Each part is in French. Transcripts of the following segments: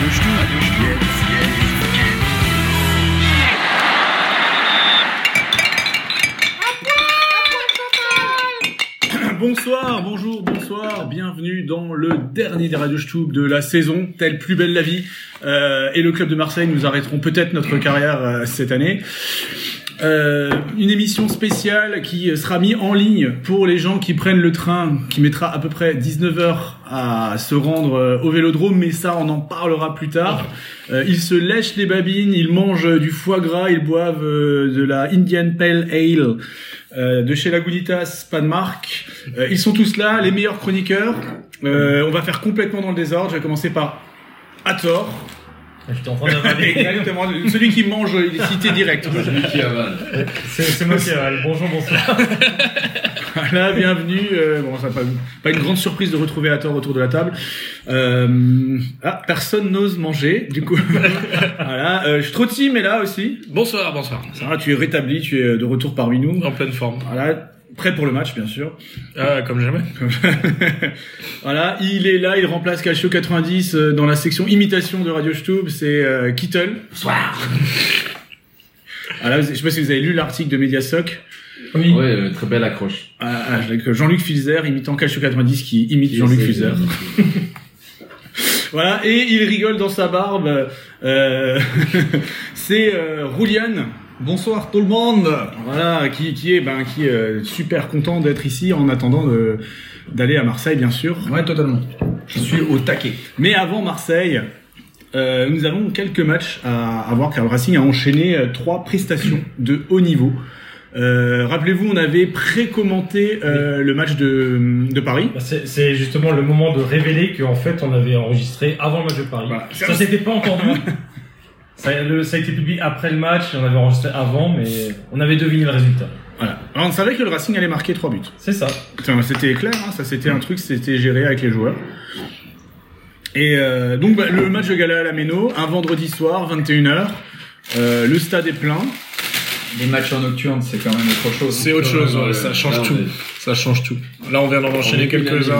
Bonsoir, bonjour, bonsoir, bienvenue dans le dernier des Radio Stub de la saison, telle plus belle la vie, et le club de Marseille, nous arrêterons peut-être notre carrière cette année. Une émission spéciale qui sera mise en ligne pour les gens qui prennent le train, qui mettra à peu près 19h à se rendre au Vélodrome, mais ça on en parlera plus tard. Ils se lèchent les babines, ils mangent du foie gras, ils boivent de la Indian Pale Ale de chez Lagunitas, pas de marque. Ils sont tous là, les meilleurs chroniqueurs. On va faire complètement dans le désordre. Je vais commencer par Hathor. J'étais en train d'avaler. Exactement, celui qui mange, il est cité direct. Celui qui avale. C'est moi qui avale. Bonjour, bonsoir. Voilà, bienvenue. Bon, ça pas une grande surprise de retrouver Hathor autour de la table. Personne n'ose manger, du coup. Voilà, Strozzi est là aussi. Bonsoir, bonsoir. Ça va, tu es rétabli, tu es de retour parmi nous. En pleine forme. Voilà. Prêt pour le match, bien sûr. Comme jamais. Voilà, il est là, il remplace Calcio 90 dans la section imitation de Radio Stub, c'est Kittel. Bonsoir. Voilà, je sais pas si vous avez lu l'article de Mediasoc. Oui. Ouais, très belle accroche. Avec Jean-Luc Filzer imitant Calcio 90 qui imite Jean-Luc Filzer. Voilà, et il rigole dans sa barbe. C'est Roulian. Bonsoir tout le monde. Voilà, qui est super content d'être ici en attendant d'aller à Marseille, bien sûr. Ouais, totalement. Je suis au taquet. Mais avant Marseille, nous avons quelques matchs à voir car le Racing a enchaîné 3 prestations de haut niveau. Rappelez-vous, on avait précommandé le match de Paris. C'est justement le moment de révéler qu'en fait on avait enregistré avant le match de Paris. Bah, ça c'était pas encore nous. Ça a été publié après le match, on avait enregistré avant, mais on avait deviné le résultat. Voilà. Alors, on savait que le Racing allait marquer 3 buts. C'est ça. C'était clair, hein, ça c'était un truc, c'était géré avec les joueurs. Et donc le match de gala à la Méno, un vendredi soir, 21h, le stade est plein. Les matchs en nocturne, c'est quand même autre chose. C'est autre chose, ouais, ça change tout. Ça change tout. Là, on vient d'en enchaîner quelques-uns.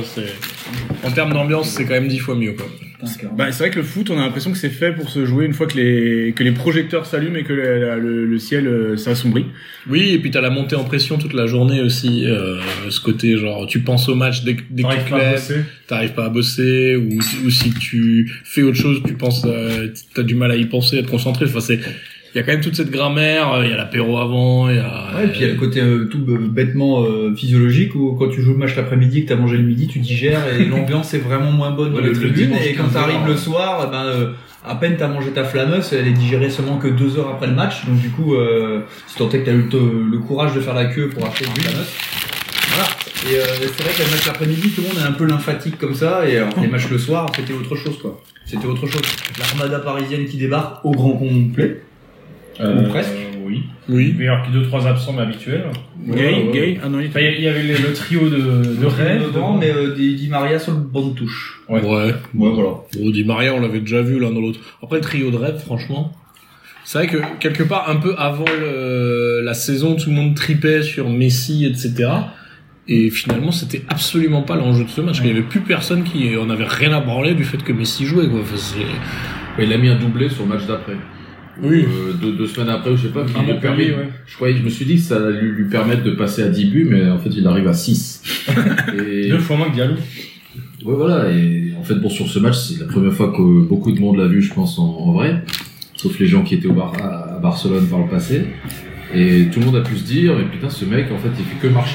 En termes d'ambiance, c'est quand même 10 fois mieux, quoi. C'est vrai que le foot, on a l'impression que c'est fait pour se jouer une fois que les projecteurs s'allument et que le ciel s'assombrit. Oui, et puis t'as la montée en pression toute la journée aussi. Ce côté, genre, tu penses au match dès que tu te lèves, t'arrives pas à bosser, ou si tu fais autre chose, tu penses, t'as du mal à y penser, à te concentrer. Enfin, il y a quand même toute cette grammaire, il y a l'apéro avant, il y a... Ouais, et puis il y a le côté tout bêtement physiologique où quand tu joues le match l'après-midi et que t'as mangé le midi, tu digères et l'ambiance est vraiment moins bonne dans les tribunes. Et quand t'arrives le soir, à peine t'as mangé ta flameuse, elle est digérée seulement que 2 heures après le match. Donc du coup, si tant est que t'as eu le courage de faire la queue pour acheter une flameuse. Voilà. Et c'est vrai que le match l'après-midi, tout le monde est un peu lymphatique comme ça, et les matchs le soir, c'était autre chose, quoi. C'était autre chose. L'armada parisienne qui débarque au grand complet. Ou presque. Oui. Il y avoir 2-3 absents mais habituels. Gay. Ah non, il y avait le trio de Rennes devant, mais Di Maria sur le banc de touche. Ouais, voilà. Bon, Di Maria, on l'avait déjà vu l'un dans l'autre. Après, le trio de rêve, franchement. C'est vrai que, quelque part, un peu avant la saison, tout le monde tripait sur Messi, etc. Et finalement, c'était absolument pas l'enjeu de ce match. Il y avait plus personne qui en avait rien à branler du fait que Messi jouait, quoi. Enfin, il a mis un doublé sur le match d'après. Oui. 2 semaines après, je sais pas, qui lui permis, je me suis dit que ça allait lui permettre de passer à 10 buts, mais en fait, il arrive à 6. Et... 2 fois moins que Diallo. Ouais, voilà, et en fait, sur ce match, c'est la première fois que beaucoup de monde l'a vu, je pense, en vrai. Sauf les gens qui étaient à Barcelone par le passé. Et tout le monde a pu se dire, mais putain, ce mec, en fait, il fait que marcher.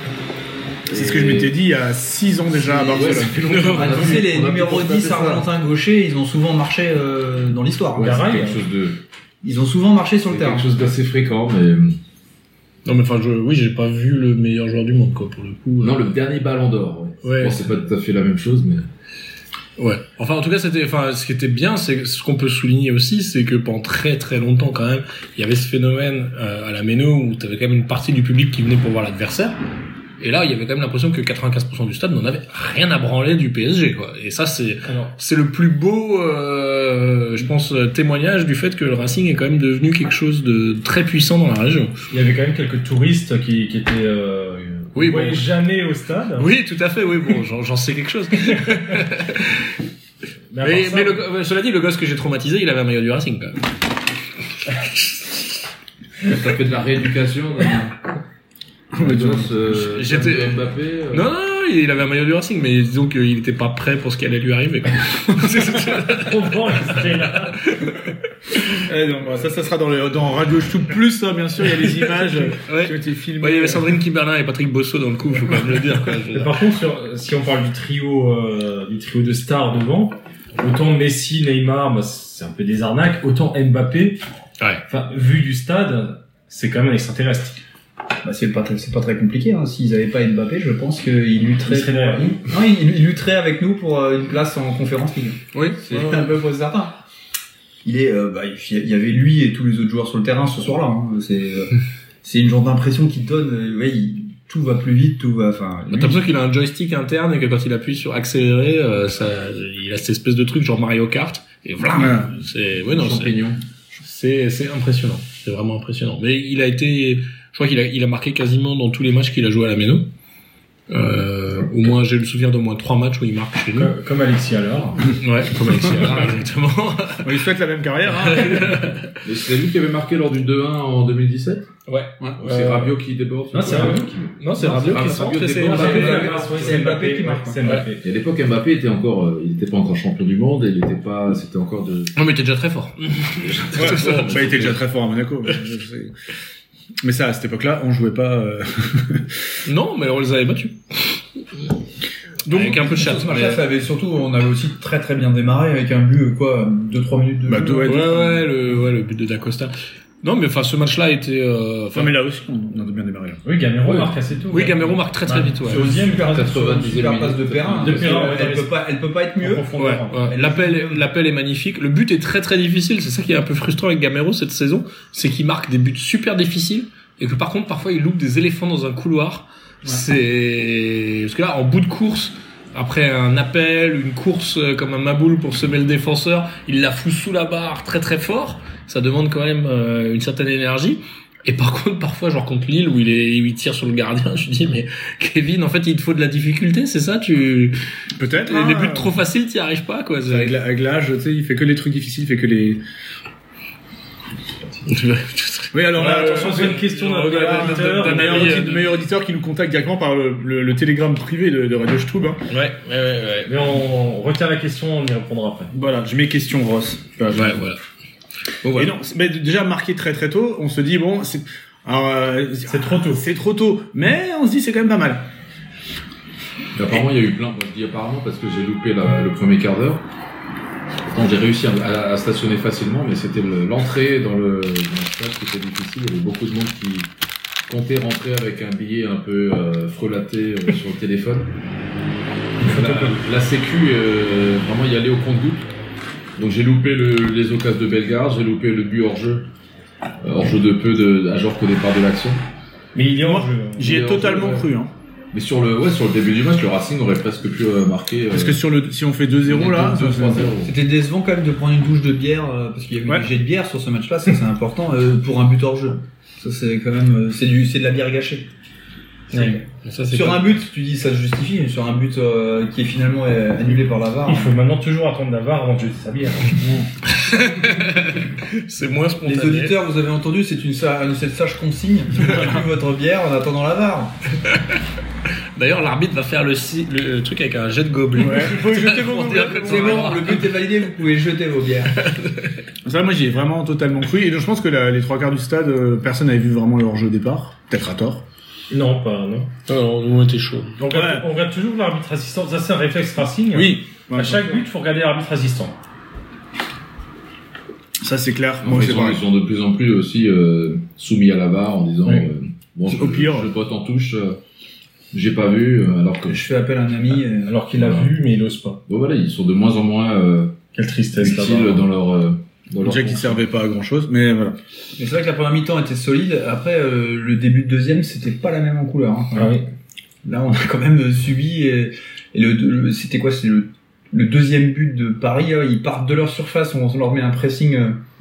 C'est ce que je m'étais dit il y a 6 ans déjà à Barcelone. Tu sais, les numéros 10 argentins gauchers, ils ont souvent marché dans l'histoire. Ouais, c'est quelque chose de... Ils ont souvent marché sur le terrain. Quelque chose d'assez fréquent, mais... Non, mais enfin, j'ai pas vu le meilleur joueur du monde, quoi, pour le coup. Non, le dernier Ballon d'Or, ouais. Bon, c'est pas tout à fait la même chose, mais... Ouais. Enfin, en tout cas, ce qui était bien, c'est ce qu'on peut souligner aussi, c'est que pendant très très longtemps, quand même, il y avait ce phénomène à la Méno où t'avais quand même une partie du public qui venait pour voir l'adversaire. Et là, il y avait quand même l'impression que 95% du stade n'en avait rien à branler du PSG, quoi. Et ça, c'est le plus beau, je pense, témoignage du fait que le Racing est quand même devenu quelque chose de très puissant dans la région. Il y avait quand même quelques touristes qui étaient jamais au stade. Oui, tout à fait. Oui, bon, j'en sais quelque chose. à part ça, cela dit, le gosse que j'ai traumatisé, il avait un maillot du Racing quand même. T'as fait de la rééducation. J'étais Mbappé. Non, il avait un maillot du Racing, mais disons qu'il était pas prêt pour ce qui allait lui arriver. Comprends, c'était là. Non, ça sera dans Radio Stoup Plus, ça, bien sûr, il y a les images Ouais. qui ont été filmées. Ouais, il y avait Sandrine Kiberlin et Patrick Bosso dans le coup, faut quand même le dire, quoi. Mais par contre, si on parle du trio de stars devant, autant Messi, Neymar, bah, c'est un peu des arnaques, autant Mbappé, Ouais. enfin, vu du stade, c'est quand même un extraterrestre. Bah, c'est pas très compliqué, hein. S'ils avaient pas Mbappé, je pense qu'ils lutteraient. Il serait derrière nous. Non, ils lutteraient avec nous pour une place en conférence League. Oui, C'est un peu pour certain. Il y avait lui et tous les autres joueurs sur le terrain ce soir-là, hein. C'est une genre d'impression qu'il donne, tout va plus vite, tout va, enfin. T'as l'impression qu'il a un joystick interne et que quand il appuie sur accélérer, il a cette espèce de truc genre Mario Kart et voilà. C'est impressionnant. C'est vraiment impressionnant. Mais il a été, je crois qu'il a marqué quasiment dans tous les matchs qu'il a joué à la Méno. Au moins, j'ai le souvenir d'au moins 3 matchs où il marque chez nous. Comme Alexis alors. Ouais, comme Alexis Allard, exactement. On lui souhaite la même carrière, hein. Mais c'est lui qui avait marqué lors du 2-1 en 2017? Ouais. C'est Rabiot qui déborde? Non, c'est Rabiot Non, c'est Rabiot qui Rabiot centre et c'est déborde. Mbappé. C'est Mbappé qui marque. C'est Mbappé. Et à l'époque, Mbappé était encore, il était pas encore champion du monde et c'était encore de. Non, mais t'es déjà très fort. Il était déjà très fort à Monaco. Mais ça, à cette époque-là, on jouait pas. Non, mais on les avait battus. Donc, avec un peu de chat. Ce match-là, on avait aussi très très bien démarré avec un but, 2-3 minutes de jeu. Le but de Da Costa. Non, mais enfin, ce match-là était, Enfin, mais là aussi, on a bien démarré. Là. Oui, Gamero marque assez tôt. Oui, Gamero marque très vite, ouais. Super passe de Perrin. Elle peut pas être mieux. Ouais. L'appel est magnifique. Le but est très très difficile. C'est ça qui est un peu frustrant avec Gamero cette saison. C'est qu'il marque des buts super difficiles et que par contre, parfois, il loupe des éléphants dans un couloir. Ouais. Parce que là, en bout de course, après un appel, une course comme un maboule pour semer le défenseur, il la fout sous la barre très très fort. Ça demande quand même une certaine énergie. Et par contre, parfois, genre contre Lille, où il tire sur le gardien, je dis, mais Kevin, en fait, il te faut de la difficulté, c'est ça? Peut-être. Les buts trop faciles, t'y arrives pas, quoi. Avec l'âge, tu sais, il fait que les trucs difficiles, il fait que les... Oui, alors là, attention, c'est une question d'un meilleur auditeur qui nous contacte directement par le télégramme privé de Radio Stoup. Hein. Ouais. Mais on retient la question, on y répondra après. Voilà, je mets question Ross. Voilà. Bon, voilà. Et non, mais déjà marqué très très tôt, on se dit bon, c'est trop tôt. C'est trop tôt, mais on se dit c'est quand même pas mal. Apparemment, il y a eu plein. Moi, je dis apparemment parce que j'ai loupé le premier quart d'heure. Pourtant, j'ai réussi à stationner facilement, mais c'était l'entrée dans le stade qui était difficile. Il y avait beaucoup de monde qui comptait rentrer avec un billet un peu frelaté sur le téléphone. La sécu, vraiment y aller au compte-gouttes. Donc j'ai loupé les occasions de Bellegarde, j'ai loupé le but hors-jeu de peu à Jorque au départ de l'action. Mais il est hors-jeu. J'y ai totalement cru, hein. Mais sur le début du match, le Racing aurait presque pu marquer. Parce que si on fait 2-0 là, 2-3-0. C'était décevant quand même de prendre une douche de bière parce qu'il y a eu des jets de bière sur ce match-là, ça c'est important pour un but hors jeu. Ça c'est quand même c'est de la bière gâchée. Ça, sur un but, tu dis ça se justifie, mais sur un but qui est finalement annulé par la VAR. Il faut maintenant toujours attendre la VAR avant de jeter sa bière. C'est moins spontané. Les auditeurs, vous avez entendu, c'est une sage consigne. Vous buvez votre bière en attendant la VAR. D'ailleurs, l'arbitre va faire le truc avec un jet de gobelet. Ouais. Il faut jeter vos bières. C'est bon, le but est validé, vous pouvez jeter vos bières. Ça, moi, j'y ai vraiment totalement cru. Et je pense que les 3/4 du stade, personne n'avait vu vraiment le hors-jeu au départ. Peut-être à tort. Non, pas, non. Non, nous, on était chaud. Donc, on regarde toujours l'arbitre assistant. Ça, c'est un réflexe Racing. Oui. À chaque but, il faut regarder l'arbitre assistant. Ça, c'est clair. Moi, ils sont de plus en plus aussi soumis à la VAR en disant au pire, je pote en touche. J'ai pas vu, alors que je fais appel à un ami, alors qu'il a vu, mais il ose pas. Bon voilà, ils sont de moins en moins quelle tristesse utiles dans leur déjà qu'ils servaient pas à grand chose, mais voilà. Mais c'est vrai que la première mi-temps était solide. Après, le début de deuxième, c'était pas la même en couleur. Hein. Ah oui. Là, on a quand même subi. Et c'était quoi? C'est le deuxième but de Paris. Ils partent de leur surface, on leur met un pressing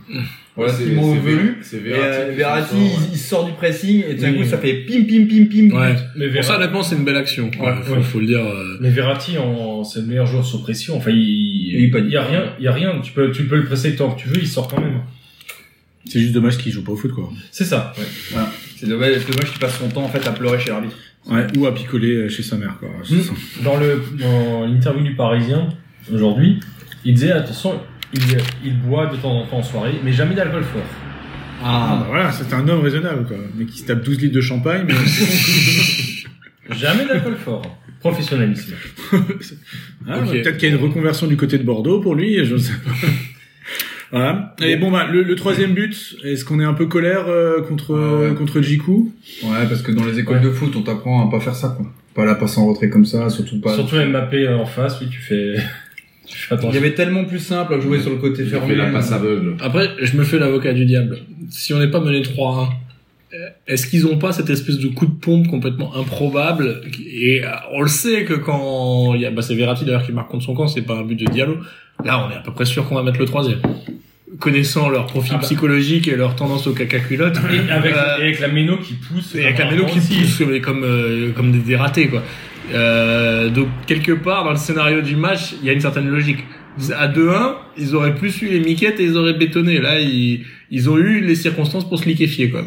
Voilà, C'est- ce qu'ils m'ont c'est velu. C'est Et Verratti. Verratti, qui s'en sort, il sort du pressing et tout d'un Oui. coup ça fait pim pim pim pim. Ouais. Mais Pour ça, Verratti, honnêtement, c'est une belle action. Ouais, ouais. Faut le dire. mais Verratti, c'est le meilleur joueur sur pression. Enfin, Il y a rien. Tu peux le presser tant que tu veux, il sort quand même. C'est juste dommage qu'il joue pas au foot, quoi. C'est ça. Ouais. Voilà. C'est dommage qu'il passe son temps en fait à pleurer chez l'arbitre. Ouais, ou à picoler chez sa mère, quoi. Dans l'interview du Parisien aujourd'hui, il disait attention, il boit de temps en temps en soirée, mais jamais d'alcool fort. Ah, bah voilà, c'est un homme raisonnable, quoi. Mais qui se tape 12 litres de champagne, mais... Jamais d'alcool fort. Professionnalisme. Ah, Ok. bah, peut-être qu'il y a une reconversion du côté de Bordeaux pour lui, je ne sais pas. Voilà. Et bon, bah, le troisième but, est-ce qu'on est un peu colère contre Djikou? Ouais, parce que dans les écoles de foot, on t'apprend à pas faire ça, quoi. Pas la passe en retrait comme ça, surtout pas. Surtout Mbappé en face, oui, tu fais Il y attention. avait tellement plus simple à jouer sur le côté Il a fermé. fait la passe aveugle. Après, je me fais l'avocat du diable. Si on n'est pas mené 3-1, est-ce qu'ils ont pas cette espèce de coup de pompe complètement improbable? Et on le sait que quand il y a, c'est Verratti d'ailleurs qui marque contre son camp, c'est pas un but de Diallo. Là, on est à peu près sûr qu'on va mettre le troisième. Connaissant leur profil psychologique et leur tendance au caca culotte. Et avec la méno qui pousse. Et avec la mélo qui pousse comme des ratés, quoi. Donc, quelque part, dans le scénario du match, il y a une certaine logique. À 2-1, ils auraient plus eu les miquettes et ils auraient bétonné. Là, ils ont eu les circonstances pour se liquéfier, quoi.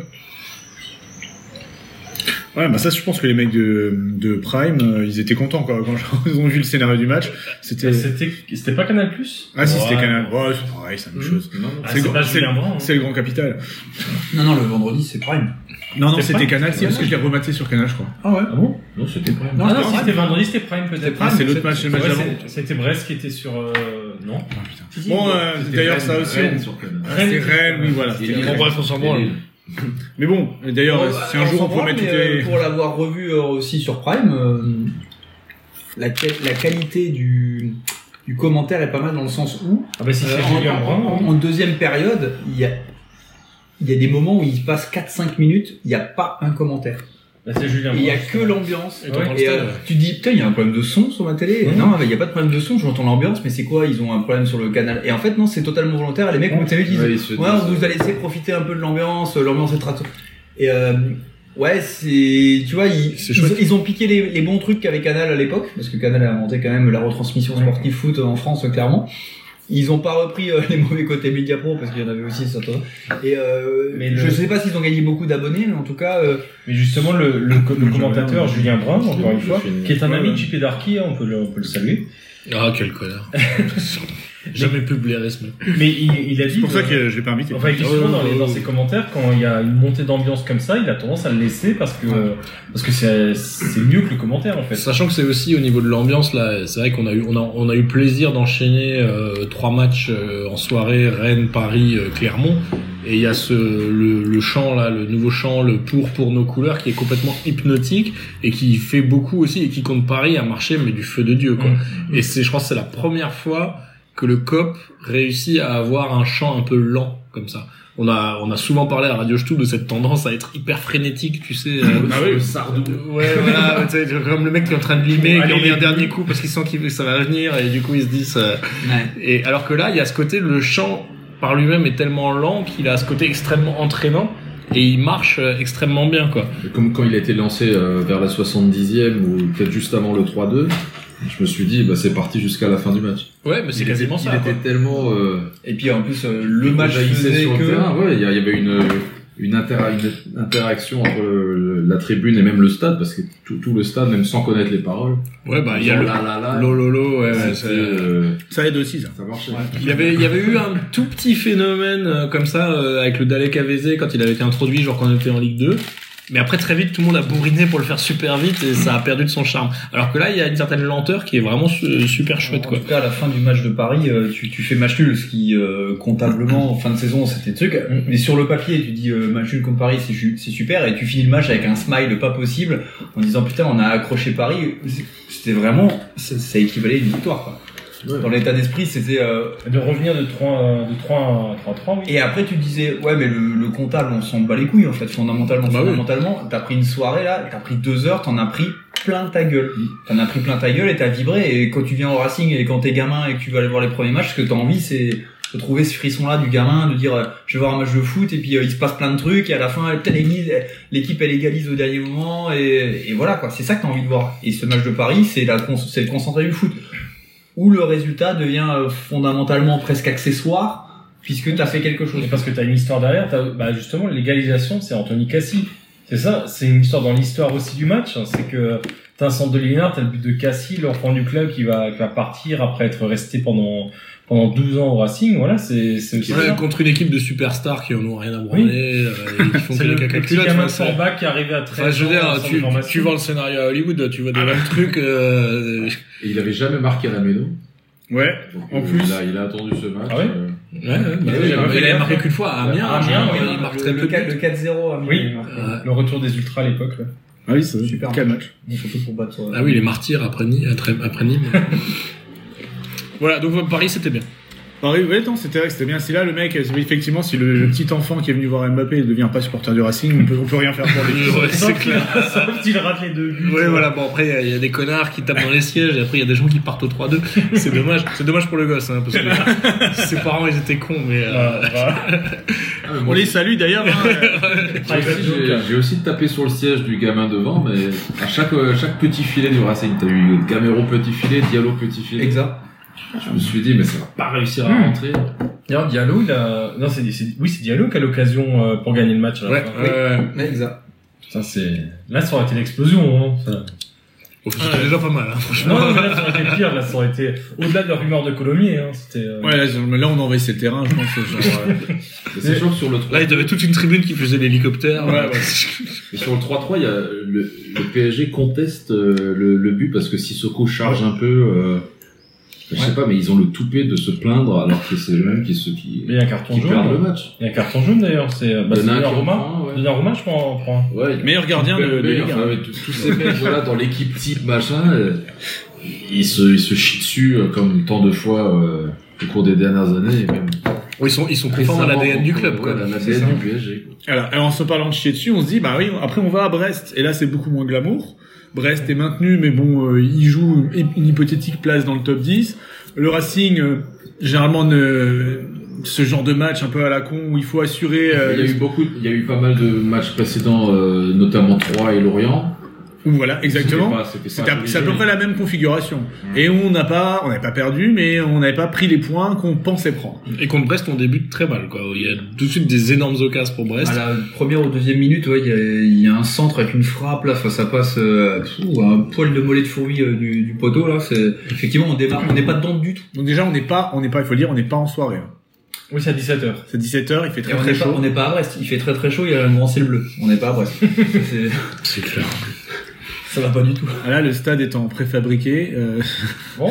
Ouais, bah ça, je pense que les mecs de Prime, ils étaient contents, quoi, quand ils ont vu le scénario du match. C'était pas Canal+. Ah si, c'était Ouais. Canal. Ouais, c'est pareil, c'est la même chose. Non, Ah, C'est c'est le- pas c'est- Julien Brand. C'est le grand capital. Non, le vendredi, c'est Prime. Non, C'était c'était Prime Canal, si, parce que je l'ai rematé sur Canal, je crois. Ah ouais. Ah bon? non, c'était pas. Non, Ah non, c'était si Prime. c'était vendredi, c'était Prime peut-être. Ah, c'est l'autre match, c'est le match Ouais, d'avant. c'était Brest qui était sur non. Ah, putain. Bon, d'ailleurs, ça aussi. sur Canal. C'est Rennes, oui, voilà. c'était Rennes. Rennes. Bref, on s'en branle. Mais bon, d'ailleurs, si un jour on peut s'en mettre branle, toutes mais, les... pour l'avoir revu aussi sur Prime, la qualité du commentaire est pas mal dans le sens où Ah bah si c'est Julien Brand. en deuxième période, il y a des moments où il se passe 4-5 minutes, il n'y a pas un commentaire. Bah c'est Julien Il y a Brand. que l'ambiance. Et toi, dans le Et stade, ouais. tu te dis, putain, il y a un problème de son sur ma télé. Ouais. Non, mais il n'y a pas de problème de son, j'entends l'ambiance, mais c'est quoi? Ils ont un problème sur le canal. Et en fait, non, c'est totalement volontaire. Les mecs, vous savez, disent, Ouais, ils se ouais, disent, on vous a laissé profiter un peu de l'ambiance est très... Et ouais, c'est... Tu vois, C'est chouette. ils ont piqué les bons trucs qu'avait Canal à l'époque, parce que Canal a inventé quand même la retransmission sportive foot en France, clairement. Ils ont pas repris les mauvais côtés Mediapro, parce qu'il y en avait aussi certains. Et Mais je sais pas s'ils ont gagné beaucoup d'abonnés, mais en tout cas... Mais justement le commentateur Julien Brand, encore une fois, Julien. qui est un ami Ouais. de JP Darky, on peut le saluer. Ah, quel connard. Jamais pu blairer ce mec. Mais il a dit C'est pour ça que je l'ai pas invité. Enfin, il dit souvent dans ses commentaires, quand il y a une montée d'ambiance comme ça, il a tendance à le laisser parce que c'est mieux que le commentaire en fait. Sachant que c'est aussi au niveau de l'ambiance là, c'est vrai qu'on a eu plaisir d'enchaîner 3 matchs en soirée, Rennes, Paris, Clermont, et il y a le chant là, le nouveau chant, le pour nos couleurs, qui est complètement hypnotique et qui fait beaucoup aussi et qui compte Paris à marcher mais du feu de Dieu quoi. Et je crois que c'est la première fois que le COP réussit à avoir un chant un peu lent comme ça. On a souvent parlé à Radio Stoup de cette tendance à être hyper frénétique, tu sais. Ah oui, Sardou. Ouais, voilà, tu sais, comme le mec qui est en train de limer, Bon, qui en allez, met un les dernier coups. coup parce qu'il sent que ça va venir et du coup il se dit ça. Et alors que là, il y a ce côté, le chant par lui-même est tellement lent qu'il a ce côté extrêmement entraînant et il marche extrêmement bien quoi. Comme quand il a été lancé vers la 70e ou peut-être juste avant le 3-2, je me suis dit, bah, c'est parti jusqu'à la fin du match. Ouais, mais c'est quasiment ça. Il quoi. était tellement, Et puis en plus, le match jaillissait faisait sur le que... terrain. Ouais, il y avait une interaction entre la tribune et même le stade, parce que tout le stade, même sans connaître les paroles. Ouais, bah il y a le là, lololo, ouais, c'était, Ça aide aussi, ça. ça marchait. Il y avait eu un tout petit phénomène comme ça avec le Dalek AVZ quand il avait été introduit, genre quand on était en Ligue 2. Mais après, très vite, tout le monde a bourriné pour le faire super vite et ça a perdu de son charme. Alors que là, il y a une certaine lenteur qui est vraiment super chouette, quoi. En tout cas, à la fin du match de Paris, tu fais match nul, ce qui comptablement en fin de saison c'était truc. Mais sur le papier, tu dis match nul contre Paris, c'est super, et tu finis le match avec un smile pas possible en disant putain, on a accroché Paris. C'était vraiment, ça équivalait à une victoire, quoi. Ouais. Dans l'état d'esprit, c'était. De revenir de 3 à 3-3, oui. Et après, tu disais, ouais, mais le comptable, on s'en bat les couilles, en fait, fondamentalement. Bah oui. Fondamentalement, t'as pris une soirée, là, t'as pris 2 heures, t'en as pris plein ta gueule. T'en as pris plein ta gueule et t'as vibré. Et quand tu viens au Racing et quand t'es gamin et que tu vas aller voir les premiers matchs, ce que t'as envie, c'est je trouvais ce frisson-là du gamin de dire je vais voir un match de foot et puis il se passe plein de trucs et à la fin l'équipe elle égalise au dernier moment et voilà quoi, c'est ça que t'as envie de voir. Et ce match de Paris, c'est le concentré du foot où le résultat devient fondamentalement presque accessoire puisque t'as fait quelque chose. Et parce que t'as une histoire derrière, justement l'égalisation, c'est Anthony Cassie. C'est ça, c'est une histoire dans l'histoire aussi du match, c'est que t'as un centre de Liénard, t'as le but de Cassie, l'enfant du club qui va partir après être resté pendant 12 ans au Racing, voilà, c'est aussi ouais, contre une équipe de superstars qui en ont rien à branler, qui font que les caca petit gamin de Forbach qui arrivait à 13 ans. Je veux dire, tu vois le scénario à Hollywood, tu vois des mêmes trucs. Et il avait jamais marqué à la Méno. Ouais, donc, en plus. Il a attendu ce match. Ah ouais il avait marqué qu'une fois à Amiens. Il marque très peu. Le 4-0 à Amiens. Oui, le retour des Ultras à l'époque. Ouais. Ah oui, c'est super. Quel match. Surtout pour battre. Ah oui, les martyrs après Nîmes. Voilà, donc Paris, c'était bien. Paris, ouais, non, c'était bien. C'est là le mec, effectivement, si le petit enfant qui est venu voir Mbappé ne devient pas supporter du Racing, on peut rien faire pour lui. Ouais, c'est clair. Sauf qu'il rate les 2 buts. Ouais, voilà. Bon, après, il y a des connards qui tapent dans les sièges, et après, il y a des gens qui partent au 3-2. C'est dommage. C'est dommage pour le gosse, hein, parce que ses parents, ils étaient cons, mais on les salue d'ailleurs. J'ai aussi tapé sur le siège du gamin devant, mais à chaque petit filet du Racing, t'as eu Gamero petit filet, Diallo petit filet. Exact. Je me suis dit, mais ça va pas réussir à rentrer. D'ailleurs, Diallo, c'est Diallo qui a l'occasion pour gagner le match à la fin. Ouais, exact. Là, ça aurait été l'explosion, hein. C'est déjà pas mal, hein, franchement. Non, mais là, ça aurait été pire, là, ça aurait été au-delà de leur rumeur de Colomiers, hein. C'était, Ouais, là, on envahissait le terrain, je pense, genre, c'est sûr que sur le 3... Là, il y avait toute une tribune qui faisait l'hélicoptère. Ouais. Et sur le 3-3, il y a le PSG conteste le but parce que Sissoko charge un peu, je sais pas, mais ils ont le toupet de se plaindre alors que c'est le même qui mais il y a un carton jaune. Perd le match. Il y a un carton jaune d'ailleurs, c'est Donnarumma, je crois. Ouais, meilleur gardien de Ligue 1. Enfin, tous ces mecs voilà dans l'équipe type machin, ils se chient dessus comme tant de fois au cours des dernières années et même ils sont conformes à l'ADN du club, quoi. L'ADN du PSG. Alors, en se parlant de chier dessus, on se dit, bah oui, après on va à Brest, et là c'est beaucoup moins glamour. Brest est maintenu, mais bon, il joue une hypothétique place dans le top 10. Le Racing, généralement, ce genre de match un peu à la con où il faut assurer... il y a eu pas mal de matchs précédents, notamment Troyes et Lorient. Voilà, exactement. C'est à peu près la même configuration. Et on n'a pas perdu, mais on n'avait pas pris les points qu'on pensait prendre. Et contre Brest, on débute très mal, quoi. Il y a tout de suite des énormes occasions pour Brest. À la première ou deuxième minute, ouais, il y a un centre avec une frappe, là, ça passe, un poil de mollet de fourmi du poteau, là, effectivement, on démarre, on n'est pas dedans du tout. Donc déjà, on n'est pas, il faut dire, on n'est pas en soirée. Hein. Oui, c'est à 17h. C'est 17h, il fait très chaud. On n'est pas à Brest, il fait très chaud, il y a un grand ciel bleu. On n'est pas à Brest. C'est clair. Ça va pas du tout. Là, le stade étant préfabriqué. Bon,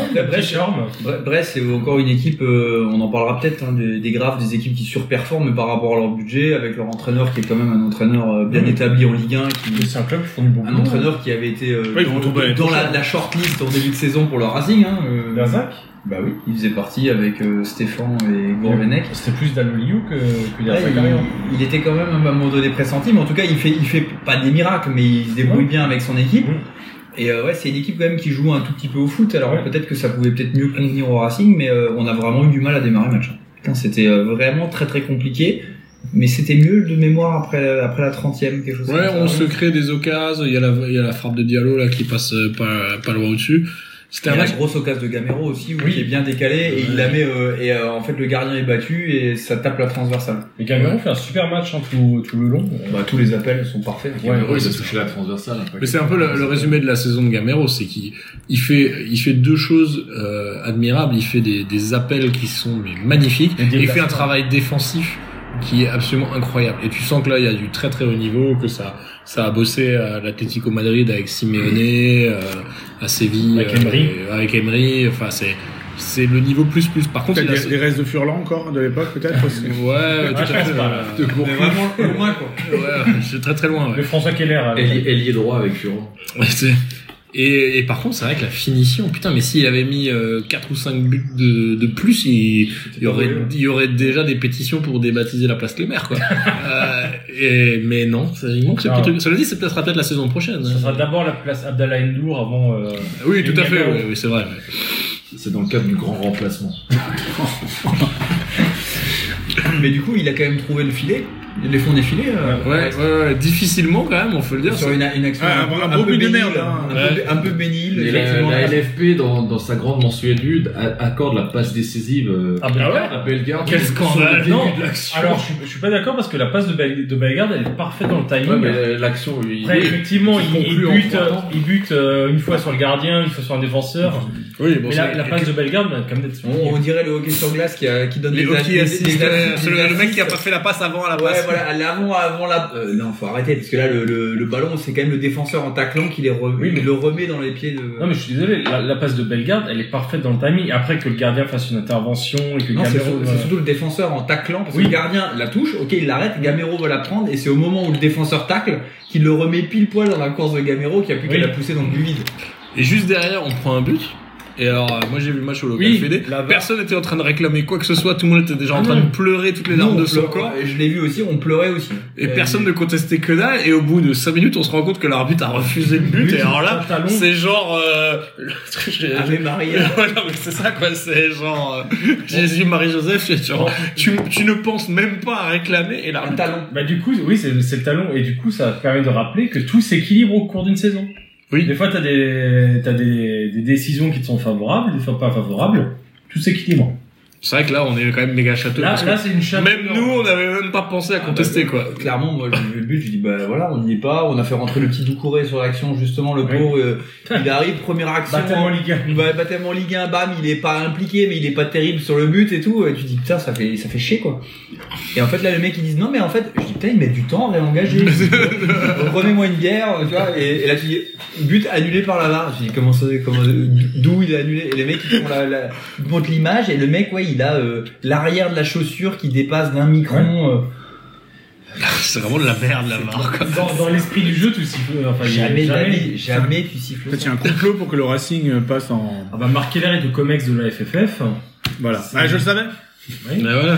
Brest, c'est encore une équipe, on en parlera peut-être, hein, des graves, des équipes qui surperforment par rapport à leur budget, avec leur entraîneur qui est quand même un entraîneur bien établi en Ligue 1. C'est un club qui font du bon boulot. Un entraîneur qui avait été dans la shortlist en début de saison pour le Racing. Berzac. Bah oui, il faisait partie avec Stéphane et Gourvenec. C'était plus Daloliou que Berzac. Il était quand même à un moment donné pressenti, mais en tout cas il fait pas des miracles, mais il se débrouille bien avec son équipe. Et c'est une équipe quand même qui joue un tout petit peu au foot. Alors peut-être que ça pouvait peut-être mieux convenir au Racing, mais on a vraiment eu du mal à démarrer le match. Putain, c'était vraiment très très compliqué. Mais c'était mieux de mémoire après la 30e, quelque chose comme ça. On se crée des occasions. Il y a la frappe de Diallo là qui passe pas loin au-dessus. C'était la grosse occasion de Gamero aussi, qui est bien décalé et il la met en fait le gardien est battu et ça tape la transversale. Et Gamero fait un super match tout le long. Tous les appels sont parfaits. Gamero il a touché la transversale. Mais c'est un peu le résumé de la saison de Gamero, c'est qu'il fait deux choses admirables. Il fait des appels qui sont magnifiques et il fait un travail défensif qui est absolument incroyable. Et tu sens que là il y a du très très haut niveau, que ça a bossé à l'Atlético Madrid avec Simeone, à Séville avec Emery. Enfin c'est le niveau plus. Par contre, il y a des restes de Furlan encore de l'époque peut-être aussi. Ouais, tout à fait. Mais vraiment loin quoi. Ouais, c'est très très loin. Ouais. Le François Keller. Ailier droit avec Furlan. Ouais, et par contre, c'est vrai que la finition, putain, mais s'il avait mis 4 ou 5 buts de plus, il y aurait déjà des pétitions pour débaptiser la place Clémer, quoi. Mais non, il manque ce petit truc. Cela dit, ça sera peut-être la saison prochaine. Ça sera d'abord la place Abdallah Ndour avant. Oui, tout à fait. Oui, c'est vrai. C'est dans le cadre du grand remplacement. Mais du coup, il a quand même trouvé le filet, les fonds des filets. Ouais, difficilement quand même, on peut le dire. Sur une action un beau but de merde, un peu bénil. Et la LFP, dans sa grande mensuelle lude, accorde la passe décisive à Bellegarde. Quel scandale. Non, alors je suis pas d'accord parce que la passe de Bellegarde, elle est parfaite dans le timing. Ouais, mais l'action, Après, effectivement, il bute une fois sur le gardien, une fois sur un défenseur. Oui, bon, mais la passe de Bellegarde, quand même, on dirait le hockey sur glace qui donne les hockey assists, le mec qui a pas fait la passe avant la passe. Ouais, voilà, avant la. Non, faut arrêter parce que là, le ballon, c'est quand même le défenseur en taclant qui le remet dans les pieds de. Non, mais je suis désolé, la passe de Bellegarde, elle est parfaite dans le timing. Après que le gardien fasse une intervention et que Gamero. C'est surtout le défenseur en taclant parce que le gardien la touche, ok, il l'arrête, Gamero va la prendre et c'est au moment où le défenseur tacle qu'il le remet pile poil dans la course de Gamero qui a plus qu'à la pousser dans le but vide. Et juste derrière, on prend un but. Et alors, moi j'ai vu le match au local Fédé. Personne n'était en train de réclamer quoi que ce soit. Tout le monde était déjà en train de pleurer toutes les larmes de son corps. Je l'ai vu aussi, on pleurait aussi. Et personne ne contestait que dalle. Et au bout de 5 minutes, on se rend compte que l'arbitre a refusé le but. Et alors là, c'est genre... Ave Maria. Non, mais c'est ça quoi. C'est genre... Jésus, Marie-Joseph. Tu ne penses même pas à réclamer. Et l'arbitre... Un talon. Bah du coup, oui, c'est le talon. Et du coup, ça permet de rappeler que tout s'équilibre au cours d'une saison. Oui. Des fois, t'as des décisions qui te sont favorables, des fois pas favorables. Tout s'équilibre. C'est vrai que là, on est quand même méga château. Là, c'est une château. Même nous, on n'avait même pas pensé à contester, quoi. Clairement, moi, j'ai vu le but, je dis, bah voilà, on n'y est pas. On a fait rentrer le petit Doucouré sur l'action, justement, le pauvre. Il arrive, première action. Baptême en Ligue 1. Baptême en Ligue 1, bam, il est pas impliqué, mais il est pas terrible sur le but et tout. Et tu dis, putain, ça fait chier, quoi. Et en fait, là, le mec, ils disent, non, mais en fait, je dis, putain, il met du temps à réengager. Prenez-moi une bière, tu vois. Et là, tu dis, but annulé par la VAR. Je dis, d'où il est annulé? Et les mecs, ils font ils montrent l'image, et le mec, ouais, il a, l'arrière de la chaussure qui dépasse d'1 micron. C'est vraiment de la merde, la VAR, quoi. Dans l'esprit du jeu, tu siffles. Enfin, jamais tu siffles. Peut-être il y a un complot pour que le Racing passe en. Ah bah, Marc Keller est de Comex de la FFF. Voilà. Ah, je le savais. Oui. Mais voilà.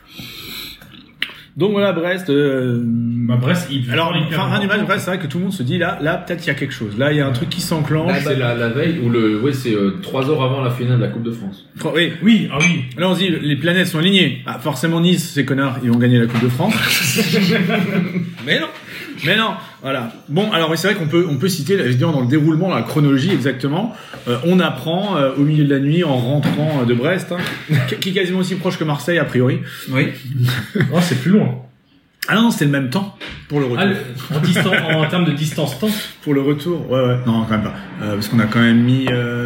Donc voilà, Brest. Brest, alors, fin du match, Brest, c'est vrai que tout le monde se dit là, peut-être il y a quelque chose. Là, il y a un truc qui s'enclenche. C'est la veille ou c'est 3 heures avant la finale de la Coupe de France. Oui. Ah oui. Là, on se dit les planètes sont alignées. Ah, forcément Nice, ces connards, ils vont gagner la Coupe de France. Mais non. Voilà. Bon, alors c'est vrai on peut citer évidemment dans le déroulement, dans la chronologie exactement. On apprend au milieu de la nuit en rentrant de Brest, qui est quasiment aussi proche que Marseille a priori. Oui. Non, c'est plus loin. Ah non, c'était le même temps pour le retour. En termes de distance-temps. Pour le retour, ouais. Non, quand même pas. Parce qu'on a quand même mis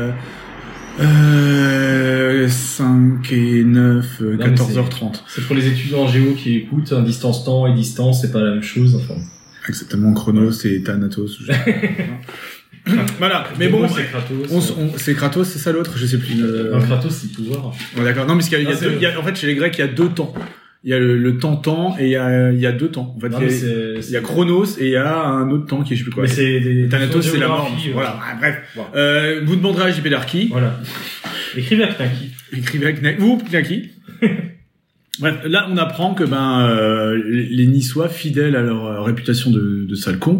5 et 9, 14h30. C'est pour les étudiants en géo qui écoutent, distance-temps et distance, c'est pas la même chose. Enfin. Exactement, Chronos et Thanatos. Voilà, mais bon, c'est Kratos. C'est Kratos, c'est ça l'autre, je sais plus. Kratos, c'est pouvoir. Ouais, d'accord. Non, mais il y a en fait, chez les Grecs, il y a 2 temps. Il y a le temps et il y a 2 temps. En fait, il y a Chronos et il y a un autre temps qui est je sais plus quoi. Mais c'est Thanatos, c'est la mort. Voilà. Bref. Vous demanderez à JP Darky. Voilà. Écrivez à Knaki. Vous, Knaki. Bref, là, on apprend que les Niçois, fidèles à leur réputation de sale con,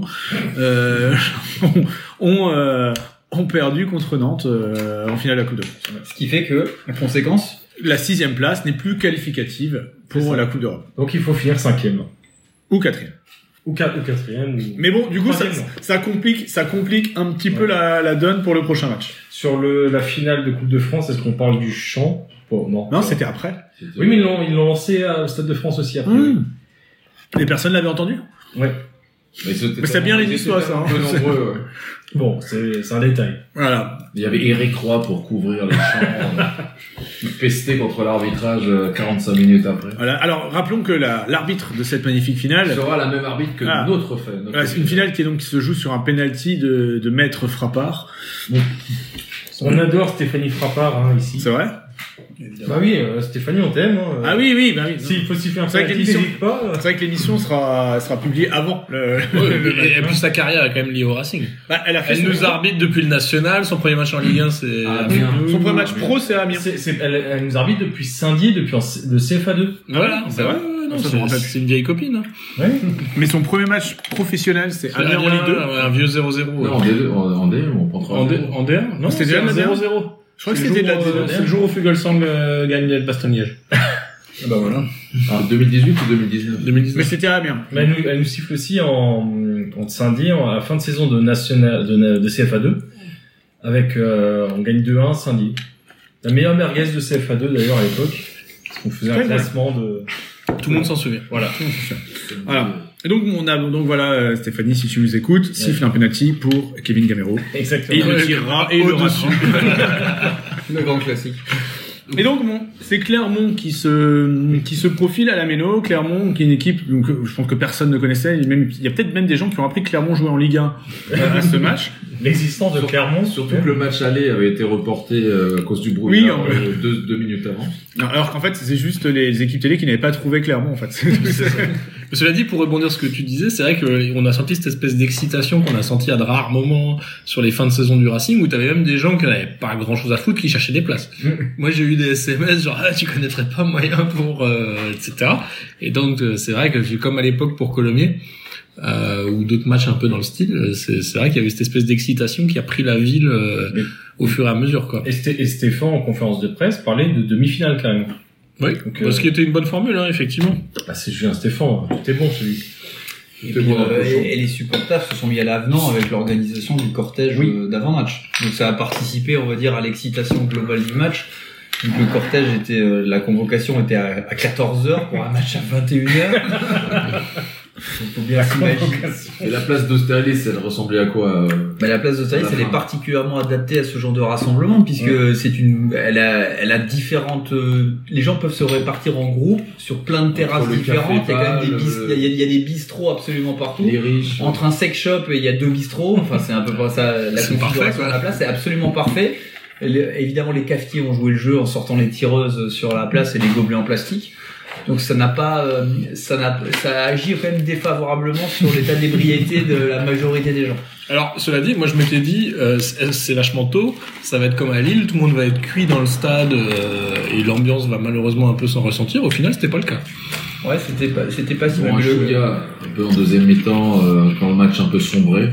ont perdu contre Nantes en finale de la Coupe de France. Ce qui fait que, en conséquence, la 6e place n'est plus qualificative pour la Coupe d'Europe. Donc il faut finir 5e. Ou 4e. Ou 4e. Mais bon, du coup, ça complique un petit peu la donne pour le prochain match. Sur la finale de Coupe de France, est-ce qu'on parle du chant? Non, c'était après. Oui, mais ils l'ont lancé au Stade de France aussi après. Les personnes l'avaient entendu? Ouais. Mais c'est bien les Niçois, ça. Un peu nombreux, ouais. Bon, c'est un détail. Voilà. Il y avait Eric Roy pour couvrir les champs. Pesté contre l'arbitrage 45 minutes après. Voilà. Alors, rappelons que l'arbitre de cette magnifique finale sera la même arbitre que notre fait. C'est une finale qui se joue sur un penalty de Maître Frappard. Bon. On adore Stéphanie Frappard, ici. C'est vrai? Bah oui, Stéphanie, on t'aime. Ah oui, oui. S'il faut s'y faire un c'est vrai que l'émission sera publiée avant et puis sa carrière est quand même liée au Racing. Elle nous arbitre depuis le national, son premier match en Ligue 1 c'est son premier match pro c'est Amiens. Elle nous arbitre depuis Saint-Dié, depuis le CFA2. Voilà, c'est vrai. C'est une vieille copine. Ouais. Mais son premier match professionnel c'est Amiens en Ligue 2. Un vieux 0-0. Non, en D2, en D, on prend En D1? Non, c'était déjà 0-0. Je crois que c'était de la c'est le jour où Fugelsang gagne le Bastogne-Liège. Ah bah voilà. 2018 ou 2019? 2019. Mais c'était à Amiens. Mais elle nous siffle aussi en Saint-Dié, à la fin de saison de national, de CFA2, avec, on gagne 2-1 Saint-Dié. La meilleure merguez de CFA2 d'ailleurs à l'époque. Parce qu'on faisait un classement de... Tout le monde s'en souvient. Voilà. Voilà. Et donc voilà, Stéphanie, si tu nous écoutes, siffle un penalty pour Kevin Gamero. Exactement. Et il le tirera et il le ratera. Le grand classique. Et donc bon, c'est Clermont qui se profile à la Méno. Clermont, qui est une équipe donc je pense que personne ne connaissait. Il y a peut-être même des gens qui ont appris que Clermont jouait en Ligue 1 à ce match. L'existence de Clermont, Surtout que le match aller avait été reporté à cause du brouillard deux minutes avant. Alors qu'en fait, c'est juste les équipes télé qui n'avaient pas trouvé Clermont en fait. Mais cela dit, pour rebondir sur ce que tu disais, c'est vrai qu'on a senti cette espèce d'excitation qu'on a senti à de rares moments sur les fins de saison du Racing, où t'avais même des gens qui n'avaient pas grand chose à foutre qui cherchaient des places. Moi, j'ai eu des SMS genre tu connaîtrais pas moyen pour etc. Et donc c'est vrai que comme à l'époque pour Colomiers ou d'autres matchs un peu dans le style, c'est vrai qu'il y avait cette espèce d'excitation qui a pris la ville au fur et à mesure quoi. Et Stéphane en conférence de presse parlait de demi-finale quand même. Oui, ce qui était une bonne formule hein, effectivement. Bah c'est Julien Stéphane, tout est bon celui. Et les supporters se sont mis à l'avenant avec l'organisation du cortège d'avant-match. Donc ça a participé, on va dire, à l'excitation globale du match. Donc le cortège était, la convocation était à 14h pour un match à 21h. Faut bien s'imaginer. Et la place d'Austerlitz, elle ressemblait à quoi La place d'Austerlitz, elle est particulièrement adaptée à ce genre de rassemblement puisque elle a différentes. Les gens peuvent se répartir en groupes sur plein de terrasses différentes. Il y a quand même il y a des bistrots absolument partout. Les riches. Entre un sex shop et il y a 2 bistrots. Enfin, c'est un peu pas ça. La configuration de la place, c'est absolument parfait. Évidemment, les cafetiers ont joué le jeu en sortant les tireuses sur la place et les gobelets en plastique. Donc ça a agi quand même défavorablement sur l'état d'ébriété de la majorité des gens. Alors, cela dit, moi je m'étais dit, c'est vachement tôt, ça va être comme à Lille, tout le monde va être cuit dans le stade et l'ambiance va malheureusement un peu s'en ressentir. Au final, c'était pas le cas. Ouais, c'était pas si mal. Un peu en deuxième mi-temps, quand le match un peu sombré.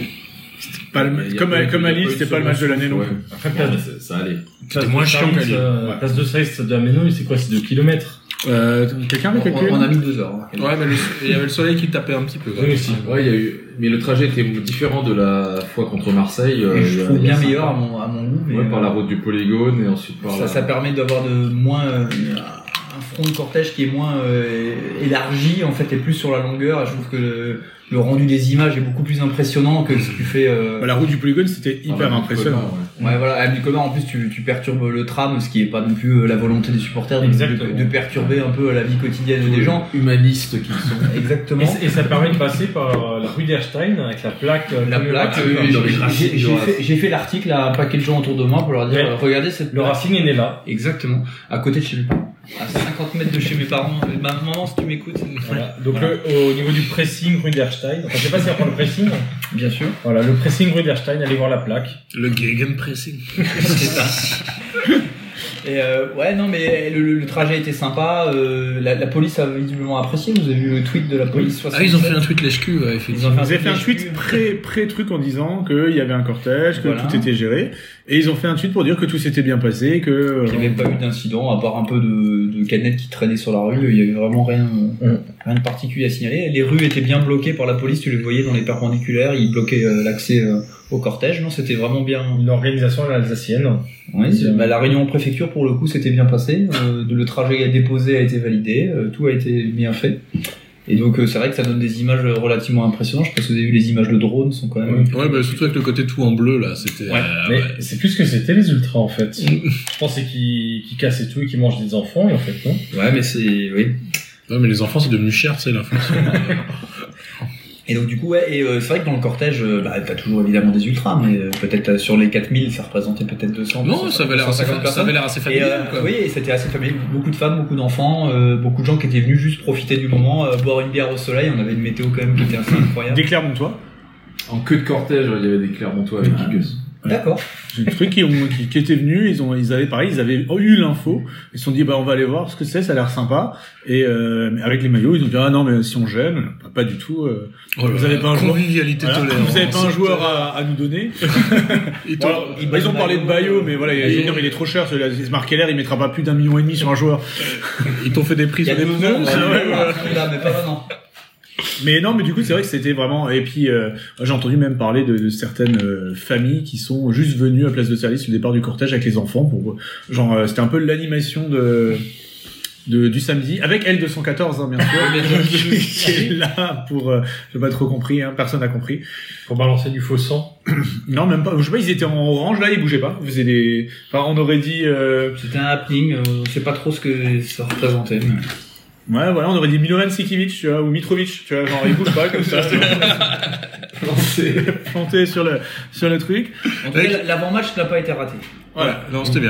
Comme à Lille, c'était pas le match de l'année non plus. Après, ça allait. C'était moins chiant qu'à Lille. Place de Saïs de Ameno, c'est quoi? C'est 2 kilomètres. Quelqu'un avait calculé? On a mis 2 heures. Ouais, mais il y avait le soleil qui tapait un petit peu. Oui, aussi. Ouais, il y a eu, mais le trajet était différent de la fois contre Marseille. Je trouve bien meilleur à mon goût. Mais par la route du Polygone et ensuite par ça permet d'avoir un front de cortège qui est moins élargi en fait et plus sur la longueur. Et je trouve que le rendu des images est beaucoup plus impressionnant que ce que tu fais. La route du Polygone, c'était hyper impressionnant. Ouais, voilà. À Milcomar, en plus, tu perturbes le tram, ce qui est pas non plus la volonté des supporters de perturber un peu la vie quotidienne des gens. Humanistes qui sont. Exactement. Et ça permet de passer par la rue d'Erstein avec la plaque. J'ai fait l'article à un paquet de gens autour de moi pour leur dire, regardez cette le Racing est né là. Exactement. À côté de chez mes parents. À 50 mètres de chez mes parents. Maman, si tu m'écoutes. Voilà. Donc, au niveau du pressing rue d'Erstein, enfin, je sais pas si on prend le pressing. Bien sûr. Voilà, le pressing rue d'Erstein, allez voir la plaque. Le gegenpressing. C'est ça. Et ouais, non, mais le trajet était sympa. La police a visiblement apprécié. Vous avez vu le tweet de la police 67. Ah, ils ont fait un tweet lèche-cul, ouais, effectivement. Ils avaient fait un tweet pré-truc en disant qu'il y avait un cortège, que tout était géré. Et ils ont fait un tweet pour dire que tout s'était bien passé, que... qu'il n'y avait pas eu d'incident, à part un peu de canettes qui traînaient sur la rue. Il y avait vraiment rien de particulier à signaler. Les rues étaient bien bloquées par la police. Tu les voyais dans les perpendiculaires. Ils bloquaient l'accès au cortège. Non, c'était vraiment bien. Une organisation à l'alsacienne. Oui, la réunion en préfecture, pour le coup, c'était bien passé. Le trajet déposé a été validé. Tout a été bien fait. Et donc c'est vrai que ça donne des images relativement impressionnantes. Je pense que vous avez vu les images de drones sont quand même. Ouais, bah, surtout avec le côté tout en bleu là, c'était. Mais c'est plus que c'était les ultras en fait. Je pensais qu'ils cassaient tout et qu'ils mangent des enfants et en fait non. Ouais, mais c'est Non, mais les enfants c'est devenu cher, c'est l'inflation. Et donc du coup c'est vrai que dans le cortège t'as toujours évidemment des ultras, mais peut-être sur les 4000 ça représentait peut-être 200. Non, ça avait l'air assez familial. Oui, et c'était assez familial, beaucoup de femmes, beaucoup d'enfants, beaucoup de gens qui étaient venus juste profiter du moment, boire une bière au soleil. On avait une météo quand même qui était assez incroyable. Des Clermontois. En queue de cortège, il y avait des Clermontois avec Gigus. D'accord. C'est un truc qui étaient venus, ils avaient eu l'info, ils se sont dit on va aller voir ce que c'est, ça a l'air sympa. Et avec les maillots, ils ont dit non mais si on gêne, pas du tout. Vous avez pas un joueur, convivialité tolérante. Vous avez pas un joueur à nous donner. Ils ont parlé de Bayo, mais voilà, il est trop cher. Marc Keller, il mettra pas plus d'1,5 million sur un joueur. Ils t'ont fait des prises sur des pneus. Mais pas maintenant. Mais non, mais du coup, c'est vrai que c'était vraiment. Et puis, j'ai entendu même parler de certaines familles qui sont juste venues à place de service au départ du cortège avec les enfants pour c'était un peu l'animation du samedi avec L214 hein, bien sûr qui est là pour j'ai pas trop compris personne n'a compris Pour balancer du faux sang. Non même pas, je sais pas, ils étaient en orange là, ils bougeaient pas, ils faisaient on aurait dit c'était un happening, on sait pas trop ce que ça représentait. Ouais, voilà, on aurait dit Milovan Sikivic, tu vois, ou Mitrovic, tu vois, genre, ils bougent pas, comme ça. Planté sur le truc. En tout cas, l'avant-match n'a pas été raté. Voilà. Non, c'était bien.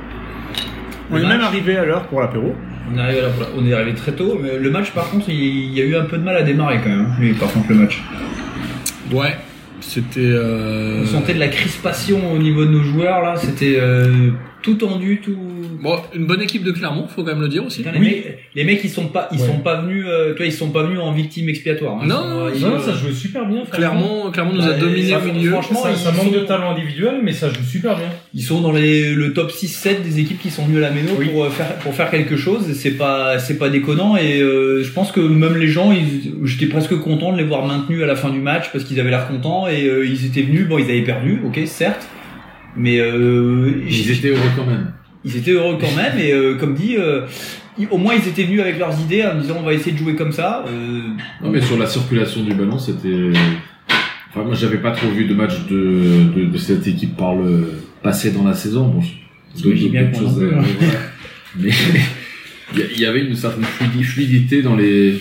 On est même arrivé à l'heure pour l'apéro. On est arrivé très tôt, mais le match, par contre, il y a eu un peu de mal à démarrer quand même, lui, par contre, le match. Ouais. C'était On sentait de la crispation au niveau de nos joueurs, là, c'était tout tendu, tout... Bon, une bonne équipe de Clermont, faut quand même le dire aussi. Putain, les mecs, ils sont pas venus, ils sont pas venus en victime expiatoire. Hein. Non, ça jouait super bien. Clermont nous a dominé au milieu. Franchement, ça manque de talent individuel, mais ça joue super bien. Ils sont dans le top 6-7 des équipes qui sont venues à la Méno pour faire quelque chose. Et c'est pas déconnant. Et je pense que même les gens, j'étais presque content de les voir maintenus à la fin du match parce qu'ils avaient l'air contents et ils étaient venus. Bon, ils avaient perdu, ok, certes, mais ils étaient heureux quand même. Ils étaient heureux quand même et comme dit, au moins ils étaient venus avec leurs idées en disant on va essayer de jouer comme ça. Non mais sur la circulation du ballon, c'était. Enfin moi j'avais pas trop vu de match de cette équipe par le passé dans la saison. Bon, j'ai bien compris. Mais il y avait une certaine fluidité dans les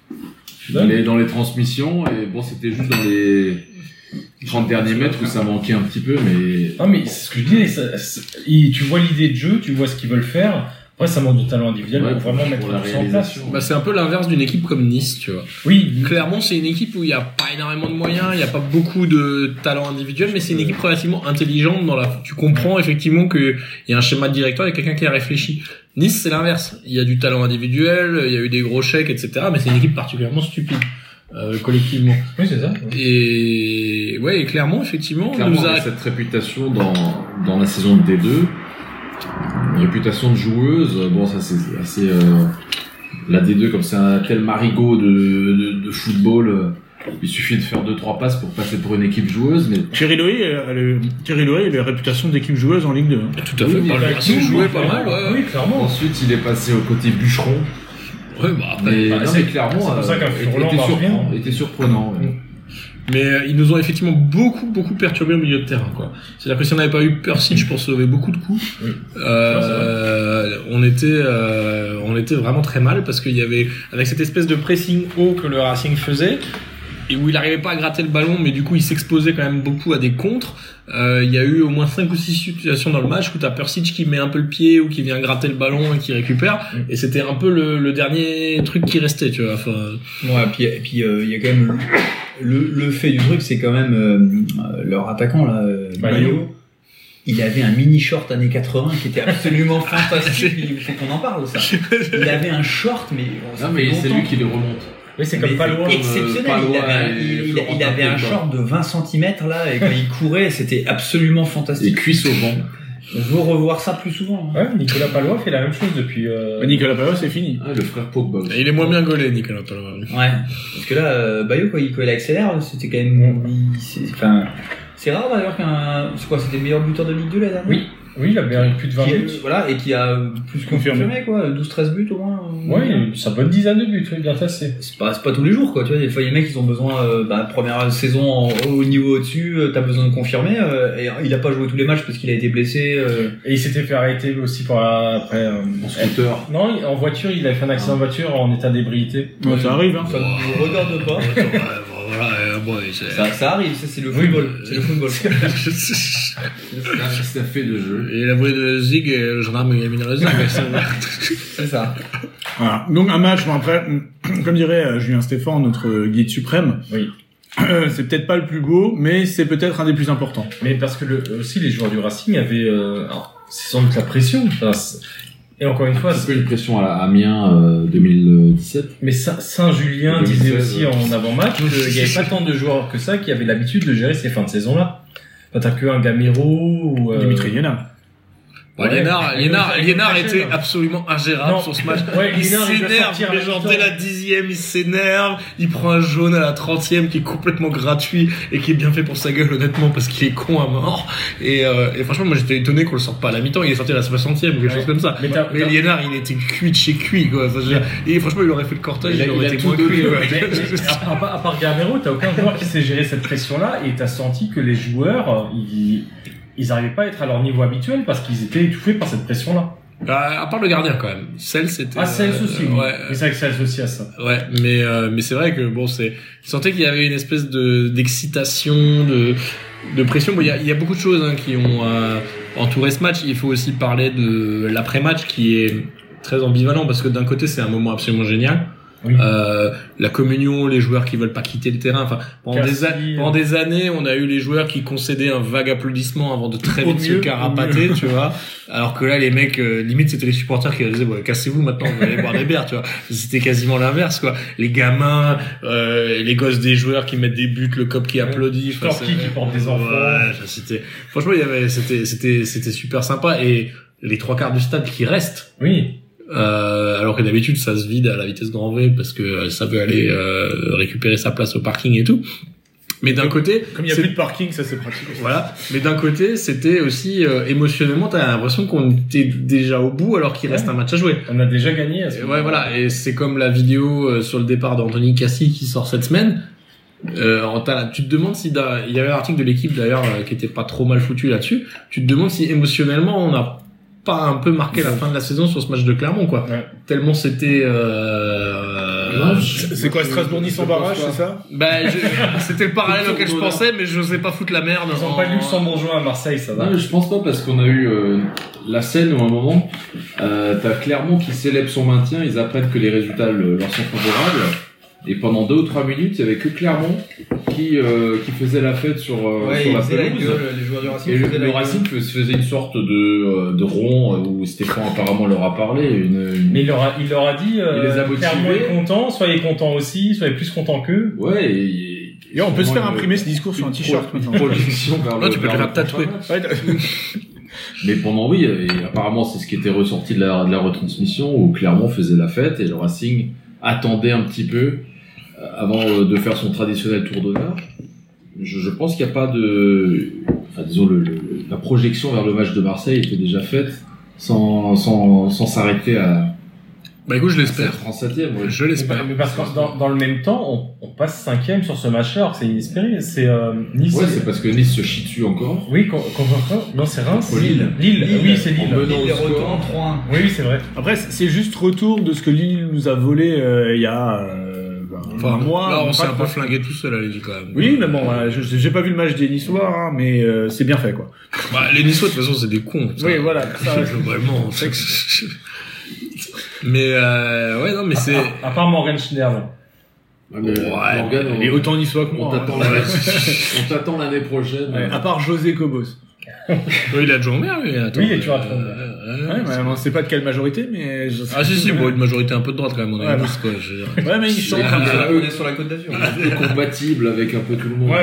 transmissions et bon c'était juste dans les 30 derniers mètres où ça manquait un petit peu, mais... Non, mais c'est ce que je disais, tu vois l'idée de jeu, tu vois ce qu'ils veulent faire. Après, ça manque de talent individuel pour vraiment mettre la réalisation en place. Bah, c'est un peu l'inverse d'une équipe comme Nice, tu vois. Oui. Clermont, c'est une équipe où il n'y a pas énormément de moyens, il n'y a pas beaucoup de talent individuel, mais c'est une équipe relativement intelligente tu comprends effectivement qu'il y a un schéma de directeur, il y a quelqu'un qui a réfléchi. Nice, c'est l'inverse. Il y a du talent individuel, il y a eu des gros chèques, etc., mais c'est une équipe particulièrement stupide. Collectivement. Oui, c'est ça. Et Clermont, effectivement, nous a cette réputation dans la saison de D2, une réputation de joueuse. Bon, ça c'est assez la D2 comme c'est un tel marigot de football. Il suffit de faire 2-3 passes pour passer pour une équipe joueuse, mais Thierry Loé a la réputation d'équipe joueuse en Ligue 2. Hein. Tout à fait. Il jouait pas mal. Oui, clairement. Ensuite, il est passé au côté bûcheron. Ouais, bah après, mais clairement, c'est pour ça qu'un était surprenant. Ouais. Mais ils nous ont effectivement beaucoup perturbé au milieu de terrain, quoi. C'est-à-dire que si on n'avait pas eu Persic pour sauver beaucoup de coups, on était vraiment très mal parce qu'il y avait, avec cette espèce de pressing haut que le Racing faisait, et où il n'arrivait pas à gratter le ballon, mais du coup il s'exposait quand même beaucoup à des contres. Il y a eu au moins 5 ou 6 situations dans le match où t'as Persic qui met un peu le pied ou qui vient gratter le ballon et qui récupère, et c'était un peu le dernier truc qui restait, tu vois. Enfin... Ouais, puis il y a quand même le fait du truc, c'est quand même leur attaquant là, Bayo. Il avait un mini short années 80 qui était absolument fantastique. Il faut qu'on en parle, ça. Il avait un short, mais non, mais c'est lui qui les remonte. Oui, c'est comme Palois. Exceptionnel. Il avait un short de 20 cm là, et quand il courait, c'était absolument fantastique. Et cuisse au vent. On veut revoir ça plus souvent. Ouais, Nicolas Palois fait la même chose depuis. Nicolas Palois, c'est fini. Ah, le frère Pogba. Il est moins bien gaulé, Nicolas Palois. Ouais. Parce que là, Bayo, quand il accélère, c'était quand même. C'est rare d'ailleurs c'était le meilleur buteur de Ligue 2 la dernière. Oui, il a bien plus de 20 buts. Voilà, et qui a plus confirmé, quoi. 12-13 buts au moins. Ouais, sa bonne dizaine de buts, bien tassé. C'est pas tous les jours, quoi. Tu vois, des fois, les mecs, ils ont besoin, première saison au niveau au-dessus, t'as besoin de confirmer, et il a pas joué tous les matchs parce qu'il a été blessé, Et il s'était fait arrêter aussi après, en scooter. Non, en voiture, il avait fait un accident de voiture en état d'ébriété. Ouais, ça arrive, hein. Ça ne vous regarde pas. Ça arrive, ça c'est le football. C'est le football. C'est un fait de jeu. Et la volée de Zig, le gendarme il a mis dans le Zig. C'est ça. Voilà. Donc un match, bon après, comme dirait Julien Stéphan, notre guide suprême. Oui. c'est peut-être pas le plus beau, mais c'est peut-être un des plus importants. Mais parce que aussi les joueurs du Racing avaient, c'est sans doute la pression. Et encore une fois, c'est pas une pression à Amiens 2017. Mais Saint-Julien 2016, disait aussi en avant-match qu'il n'y avait pas tant de joueurs que ça qui avaient l'habitude de gérer ces fins de saison-là. T'as que un Gamero ou Dimitri Liénard. Bon, Liénard était absolument ingérable sur ce match. Ouais, il s'énerve, mais genre dès la 10e, il s'énerve, il prend un jaune à la 30e qui est complètement gratuit et qui est bien fait pour sa gueule, honnêtement, parce qu'il est con à mort. Et franchement, moi j'étais étonné qu'on le sorte pas à la mi-temps, il est sorti à la 60e ou quelque chose comme ça. Mais Liénard, il était cuit de chez cuit, quoi. Et franchement, il aurait fait le cortège, il aurait été moins cuit, à part Gamero, t'as aucun joueur qui sait gérer cette pression-là et t'as senti que les joueurs, ils n'arrivaient pas à être à leur niveau habituel parce qu'ils étaient étouffés par cette pression-là. À part le gardien quand même. Cels c'était. Ah, Cels aussi. Ouais. C'est vrai que Cels aussi a ça. Ouais, mais c'est vrai que bon, je sentais qu'il y avait une espèce d'excitation, de pression. Bon, il y a beaucoup de choses qui ont entouré ce match. Il faut aussi parler de l'après-match qui est très ambivalent parce que d'un côté c'est un moment absolument génial. Oui. La communion, les joueurs qui veulent pas quitter le terrain. Enfin, pendant des années, on a eu les joueurs qui concédaient un vague applaudissement avant de très vite se carapater, tu vois. Alors que là, les mecs, limite, c'était les supporters qui disaient, cassez-vous maintenant, vous allez boire des bières, tu vois. C'était quasiment l'inverse, quoi. Les gamins, les gosses des joueurs qui mettent des buts, le cop qui applaudit. Corky qui porte des enfants. Ouais, franchement, c'était super sympa et les 3/4 du stade qui restent. Oui. Alors que d'habitude ça se vide à la vitesse grand V parce que ça veut aller récupérer sa place au parking et tout. Mais d'un côté, comme il y a plus de parking, ça c'est pratique aussi. Voilà. Mais d'un côté, c'était aussi émotionnellement, t'as l'impression qu'on était déjà au bout alors qu'il reste un match à jouer. On a déjà gagné. Ouais, voilà. Et c'est comme la vidéo sur le départ d'Anthony Cassie qui sort cette semaine. Tu te demandes si il y avait un article de l'équipe d'ailleurs qui était pas trop mal foutu là-dessus. Tu te demandes si émotionnellement on a pas un peu marqué la fin de la saison sur ce match de Clermont, quoi. Ouais. Tellement c'était c'est quoi, Strasbourg-Nice en barrage, c'est ça? C'était le parallèle auquel je pensais, mais je n'osais pas foutre la merde. Ils ont pas de luxembourgeois à Marseille, ça va. Non, mais je pense pas parce qu'on a eu la scène où à un moment t'as Clermont qui célèbre son maintien, ils apprennent que les résultats leur sont favorables. Et pendant 2 ou 3 minutes, il y avait que Clermont qui faisait la fête sur la pelouse. Les joueurs du Racing. Et le Racing faisait une sorte de rond où Stéphane apparemment leur a parlé. Mais il leur a dit Clermont est content, soyez contents aussi, soyez plus contents qu'eux. Ouais. Et on peut se faire imprimer ce discours sur un t-shirt maintenant. Tu peux le faire tatouer. Mais pendant et apparemment c'est ce qui était ressorti de la retransmission où Clermont faisait la fête et le Racing attendait un petit peu avant de faire son traditionnel tour d'honneur. Je pense qu'il n'y a pas disons la projection vers le match de Marseille était déjà faite sans s'arrêter à. Écoute, je l'espère. 37e, ouais. Je l'espère. Mais parce que dans le même temps, on passe 5e sur ce match-là, alors que c'est inespéré. C'est Nice. Ouais, c'est parce que Nice se chie dessus encore. Oui, non, c'est Reims. Lille. Oui, c'est Lille. Lille est retour 3-1. Oui, c'est vrai. Après, c'est juste retour de ce que Lille nous a volé il y a un mois. Là, on s'est un peu flingué tout seul à Lille quand même. Oui, mais bon, j'ai pas vu le match des Niçois, mais c'est bien fait, quoi. Les Niçois, de toute façon, c'est des cons. Ça. Oui, voilà. Globalement. Mais ouais, non, mais c'est. À part Morgan Schneider. Morgan, il est autant niçois que moi. On t'attend l'année prochaine. Ouais, à part José Cobos. Il a joué en mer, lui. Attends, oui, il a toujours on sait pas de quelle majorité, mais. Si, bon, une majorité un peu de droite quand même. On a Nice, quoi. Ouais, mais il chante. On est sur la Côte d'Azur. Compatible avec un peu tout le monde.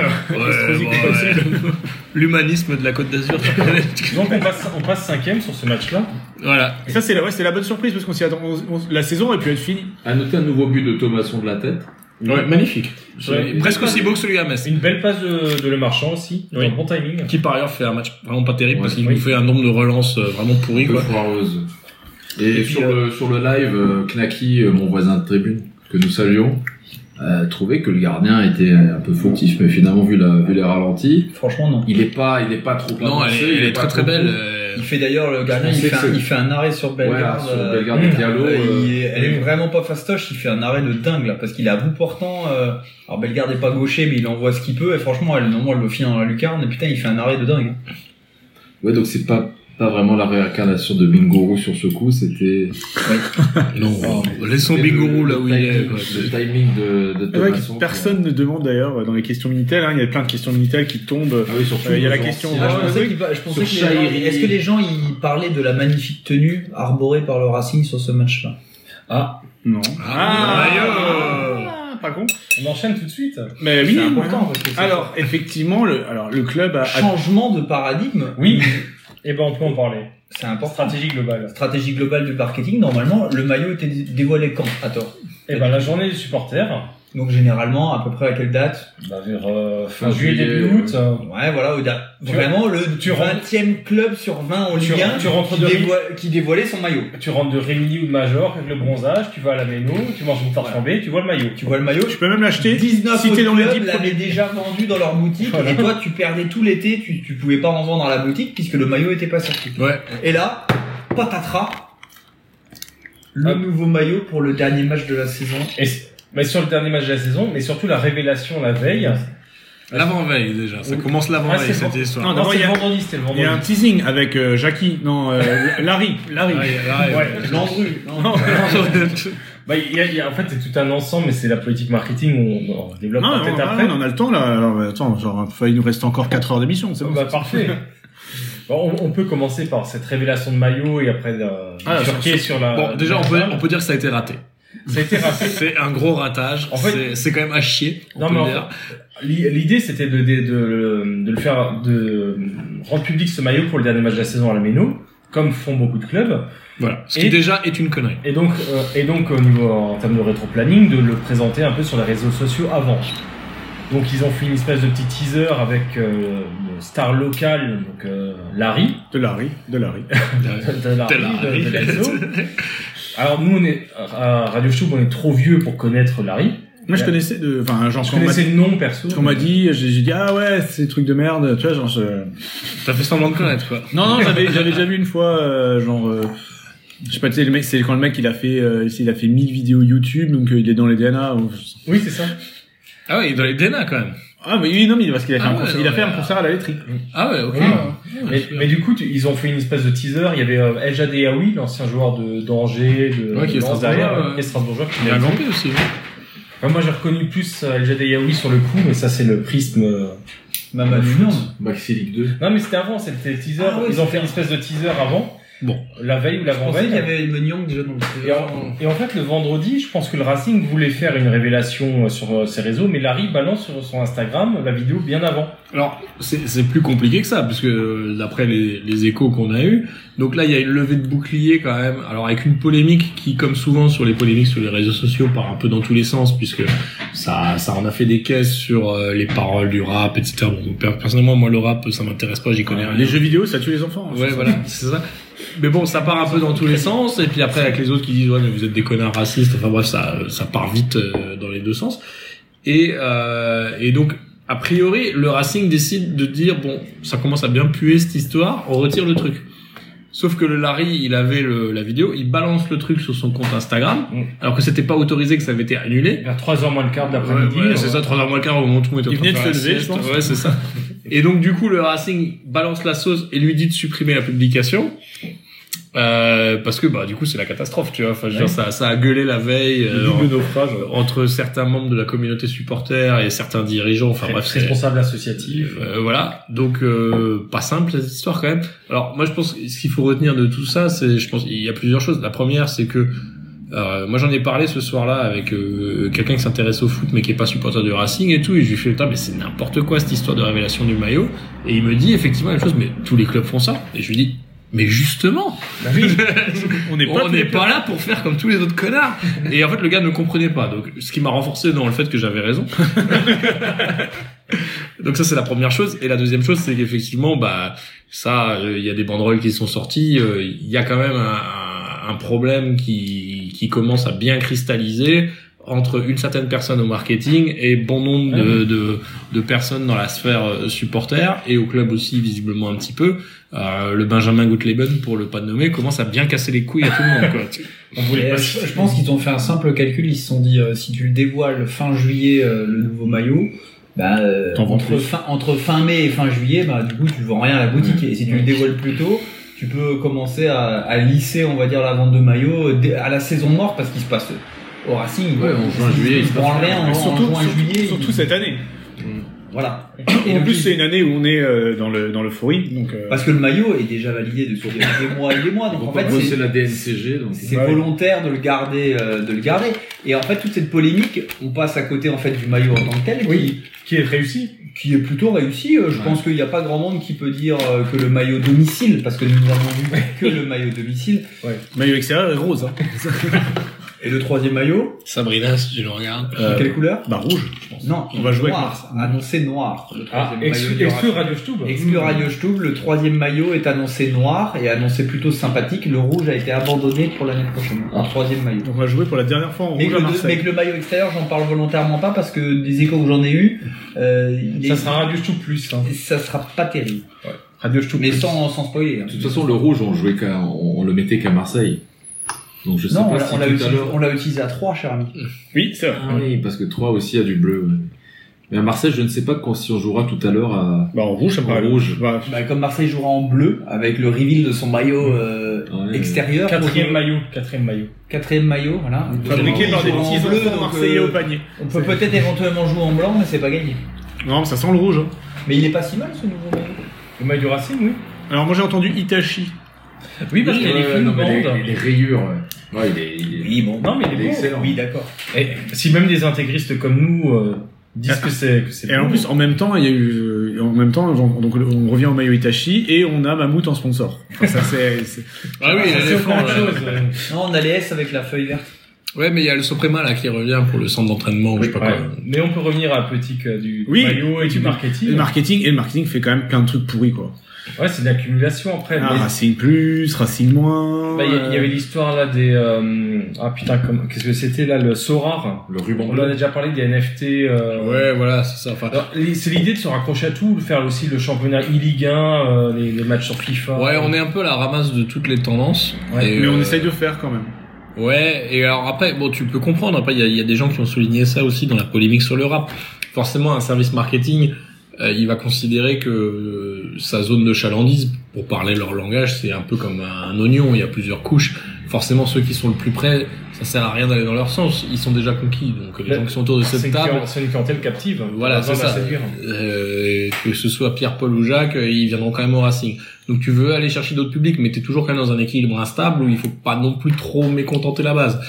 L'humanisme de la Côte d'Azur. Donc on passe 5e sur ce match-là. Voilà. Et ça, c'est la bonne surprise parce qu'on s'y attend. La saison aurait pu être finie. À noter un nouveau but de Thomasson de la tête. Ouais, magnifique. Presque aussi beau que celui à Metz. Une belle passe de Le Marchand aussi, dans un bon timing. Qui par ailleurs fait un match vraiment pas terrible parce qu'il nous fait un nombre de relances vraiment pourri, quoi. Foireuse. Et sur le live, Knacky, mon voisin de tribune, que nous saluons, trouvait que le gardien était un peu fautif, mais finalement vu les ralentis, franchement non. Il est pas trop non, elle est très très belle. Il fait d'ailleurs le gardien, il fait un arrêt sur Bellegarde. Ouais, sur Bellegarde et Diallo. Elle est vraiment pas fastoche, il fait un arrêt de dingue là, parce qu'il est à bout portant. Alors Bellegarde est pas gaucher, mais il envoie ce qu'il peut. Et franchement, elle le finit dans la lucarne. Et putain, il fait un arrêt de dingue. Ouais, donc c'est pas pas vraiment la réincarnation de Bingourou sur ce coup, c'était Non, laissons Bingourou là où il est. quoi. Le timing de Thomasson. Personne ne demande d'ailleurs dans les questions Minitel, il y a plein de questions Minitel qui tombent. Ah oui, surtout. Il y a la question. Je pensais Sur que Chahiri. est-ce que les gens ils parlaient de la magnifique tenue arborée par le Racing sur ce match-là? Non. Ah, pas con. On enchaîne tout de suite. Mais oui, C'est important. Parce que c'est- alors effectivement, le club a Changement de paradigme. Oui. Eh ben, on peut en parler. C'est important. Stratégie globale. Stratégie globale du marketing. Normalement, le maillot était dévoilé quand? À tort. Eh ben, la journée des supporters, Donc généralement, à peu près à quelle date? vers fin Fin juillet, juillet, début août. Ouais, voilà, vraiment le tu rentres- 20e club sur 20 en Ligue 1 tu rentres de qui dévoilait son maillot. Tu rentres de Rémilly ou de Major avec le bronzage, tu vas à la Méno, tu manges une tarte flambée, tu vois le maillot. Tu vois le maillot? Tu peux même l'acheter. 19 si t'es dans les autres 10 clubs l'avaient déjà vendu dans leur boutique Voilà. et toi tu perdais tout l'été, tu pouvais pas en vendre à la boutique puisque le maillot était pas sorti. Ouais. Et là, patatras, le nouveau maillot pour le dernier match de la saison. Mais sur le dernier match de la saison, mais surtout la révélation la veille. L'avant-veille déjà, ça commence l'avant-veille Ah, c'est cette bon. histoire. Non, Non, d'abord, c'était il y le a- vendredi, c'était le Il y a un vendredi. teasing avec Jackie, Larry. Landru. Bah, en fait, c'est tout un ensemble, mais c'est la politique marketing, on développe Non, peut-être après. on a le temps là. Alors, attends, il nous reste encore 4 heures d'émission, c'est bon. Bah, parfait. Bon, on peut commencer par cette révélation de maillot et après bifurquer sur la... Bon, déjà, on peut dire que ça a été raté. Ça a été raté. C'est un gros ratage. En fait- c'est quand même à chier. On Non, peut mais le en dire. fait, l'idée c'était de le faire, de rendre public ce maillot pour le dernier match de la saison à la Méno, comme font beaucoup de clubs. Voilà. Ce qui Et- déjà est une connerie. Et donc au niveau, en termes de rétro-planning, de le présenter un peu sur les réseaux sociaux avant. Donc ils ont fait une espèce de petit teaser avec une star locale, donc Larry. De Larry. de Larry, Larry. de l'Elso. Alors nous on est à Radio Show, on est trop vieux pour connaître Larry. Moi, je connaissais genre, Je connaissais le nom perso. qu'on m'a dit, j'ai dit, ah ouais, c'est des trucs de merde, tu vois, genre, T'as fait semblant de connaître, quoi. Non, j'avais déjà vu une fois, je sais pas, tu sais, le mec, c'est quand le mec, il a fait 1000 vidéos YouTube, donc il est dans les DNA. Oui, c'est ça. Ah ouais, il est dans les DNA, quand même. Ah, mais oui, non, mais parce qu'il a fait Ah un ouais, concert, il a fait un ouais. concert à la laiterie. Ah ouais, ok. Mais du coup, ils ont fait une espèce de teaser. Il y avait El Jadéaoui, l'ancien joueur d'Angers, Ouais, qui est Lens Strasbourgeois, derrière, ouais. qui est Strasbourgeois. Il y a un Gampé aussi. Oui. Enfin, moi, j'ai reconnu plus El Jadéaoui sur le coup, mais ça, c'est le prisme. Mamadou Niang. Maxi Ligue 2. Non, mais c'était avant, c'était le teaser. Ah ouais, ils ont c'était fait une espèce de teaser avant. Bon. La veille ou Je pensais qu'il y l'avant-veille. avait le Niang déjà dans le Et en fait, le vendredi, je pense que le Racing voulait faire une révélation sur ses réseaux, mais Larry balance sur son Instagram la vidéo bien avant. Alors, c'est plus compliqué que ça, puisque d'après les échos qu'on a eu, donc là, il y a une levée de bouclier quand même, alors avec une polémique qui, comme souvent sur les polémiques sur les réseaux sociaux, part un peu dans tous les sens, puisque ça en a fait des caisses sur les paroles du rap, etc. Bon, personnellement, moi, le rap, ça m'intéresse pas, j'y connais rien. Les jeux vidéo, ça tue les enfants. Ouais, voilà, c'est ça. Mais bon, ça part un peu dans tous les sens, et puis après, avec les autres qui disent, ouais, mais vous êtes des connards racistes, enfin bref, ça part vite dans les deux sens. Et donc, a priori, le Racing décide de dire, bon, ça commence à bien puer cette histoire, on retire le truc. Sauf que le Larry, il avait la vidéo, il balance le truc sur son compte Instagram, alors que c'était pas autorisé, que ça avait été annulé. Vers 3h moins le quart de l'après-midi. Ouais, c'est ça, 3h moins le quart au moment où tout le monde était Il en train venait de faire se la lever, sieste. je pense. Ouais, c'est ça. Et donc, du coup, le Racing balance la sauce et lui dit de supprimer la publication. Parce que, du coup, c'est la catastrophe, tu vois. Enfin, je veux dire, ça a gueulé la veille, naufrage. entre certains membres de la communauté supporter et certains dirigeants. Enfin, bref, c'est, Responsable associatif. voilà. Donc, pas simple, cette histoire, quand même. Alors, moi, je pense que ce qu'il faut retenir de tout ça, je pense, il y a plusieurs choses. La première, c'est que, moi, j'en ai parlé ce soir-là avec quelqu'un qui s'intéresse au foot mais qui est pas supporter du Racing et tout, et je lui fais mais c'est n'importe quoi cette histoire de révélation du maillot. Et il me dit effectivement la même chose, mais tous les clubs font ça. Et je lui dis mais justement, on n'est pas là pour faire comme tous les autres connards. Et en fait, le gars ne comprenait pas. Donc, ce qui m'a renforcé dans le fait que j'avais raison. Donc ça, c'est la première chose. Et la deuxième chose, c'est qu'effectivement, il y a des banderoles qui sont sorties. Il y a quand même un problème qui commence à bien cristalliser entre une certaine personne au marketing et bon nombre de personnes dans la sphère supporter et au club aussi visiblement un petit peu. Le Benjamin Goutleben, pour le pas de nommer, commence à bien casser les couilles à tout le monde, quoi. On voulait pas... Je pense qu'ils ont fait un simple calcul, ils se sont dit si tu le dévoiles fin juillet le nouveau maillot, entre fin mai et fin juillet, du coup tu vends rien à la boutique, et si tu le dévoiles plus tôt, tu peux commencer à lisser, on va dire, la vente de maillots à la saison morte, parce qu'il se passe au Racing. Ouais, en juin, juillet, il se branle rien en juin, juillet. Surtout cette année. Voilà. Et en plus, c'est une année où on est dans l'euphorie. Donc, parce que le maillot est déjà validé depuis des mois et des mois. Donc en fait, c'est la DNCG. Donc c'est volontaire de le garder, Et en fait, toute cette polémique, on passe à côté en fait du maillot en tant que tel, qui est réussi. Qui est plutôt réussi. Je pense qu'il n'y a pas grand monde qui peut dire que le maillot domicile, parce que nous n'avons vu que le maillot domicile. Ouais. Maillot extérieur est rose. Hein. Et le troisième maillot, Sabrina, si tu le regardes. Quelle couleur? Bah rouge, je pense. Non, on va jouer noir, annoncé noir. Le troisième maillot exclu Radio Stub. Exclu Radio Stub, le troisième maillot est annoncé noir et annoncé plutôt sympathique. Le rouge a été abandonné pour l'année prochaine. Un troisième maillot. Donc on va jouer pour la dernière fois en rouge à Marseille. Mais que le maillot extérieur, j'en parle volontairement pas parce que des échos que j'en ai eu, ça sera Radio Stub plus. Hein. Ça sera pas terrible. Ouais. Radio Stub. Mais sans spoiler. De toute façon, le rouge, on le mettait qu'à Marseille. Donc je sais pas si on l'a utilisé à 3, cher ami. Oui, c'est vrai. Ah oui, parce que 3 aussi a du bleu. Mais à Marseille, je ne sais pas si on jouera tout à l'heure à... Bah en rouge, ça me paraît rouge. Bah, comme Marseille jouera en bleu, avec le reveal de son maillot extérieur. Quatrième maillot. Quatrième maillot, voilà. Fabriqué par des petits enfants marseillais au panier. On peut peut-être éventuellement jouer en blanc, mais c'est pas gagné. Non, ça sent le rouge. Hein. Mais il est pas si mal, ce nouveau maillot. Le maillot Racing, oui. Alors moi j'ai entendu Itachi. Oui, parce qu'il y a les fines bandes. Les rayures, ouais. Oui, bon. Non, mais il est excellent. Oui, d'accord. Et si même des intégristes comme nous disent que c'est et en plus, en même temps, il y a eu, donc on revient au maillot Itachi et on a Mammouth en sponsor. Enfin, ça c'est. Ah oui, c'est autre chose. Non, on a les S avec la feuille verte. Ouais, mais il y a le Soprema là qui revient pour le centre d'entraînement, je sais pas quoi. Mais on peut revenir à la politique du maillot et du marketing. Le marketing fait quand même plein de trucs pourris, quoi. Ouais, c'est de l'accumulation après. Racing plus, Racing moins. Bah, il y avait l'histoire là des qu'est-ce que c'était là, le Sorar, le ruban. On en a déjà parlé des NFT. Ouais, voilà, c'est ça. Enfin, alors, c'est l'idée de se raccrocher à tout, de faire aussi le championnat e-Ligue 1, les matchs sur FIFA. Ouais, on est un peu à la ramasse de toutes les tendances. Ouais, mais on essaye de faire quand même. Ouais, et alors après, bon, tu peux comprendre. Après, il y a des gens qui ont souligné ça aussi dans la polémique sur le rap. Forcément, un service marketing, il va considérer que sa zone de chalandise, pour parler leur langage, c'est un peu comme un oignon, il y a plusieurs couches. Forcément, ceux qui sont le plus près, ça sert à rien d'aller dans leur sens, ils sont déjà conquis. Donc les gens qui sont autour de cette table, c'est une clientèle captive. Voilà, c'est ça. Que ce soit Pierre, Paul ou Jacques, ils viendront quand même au Racing. Donc tu veux aller chercher d'autres publics, mais t'es toujours quand même dans un équilibre instable où il faut pas non plus trop mécontenter la base.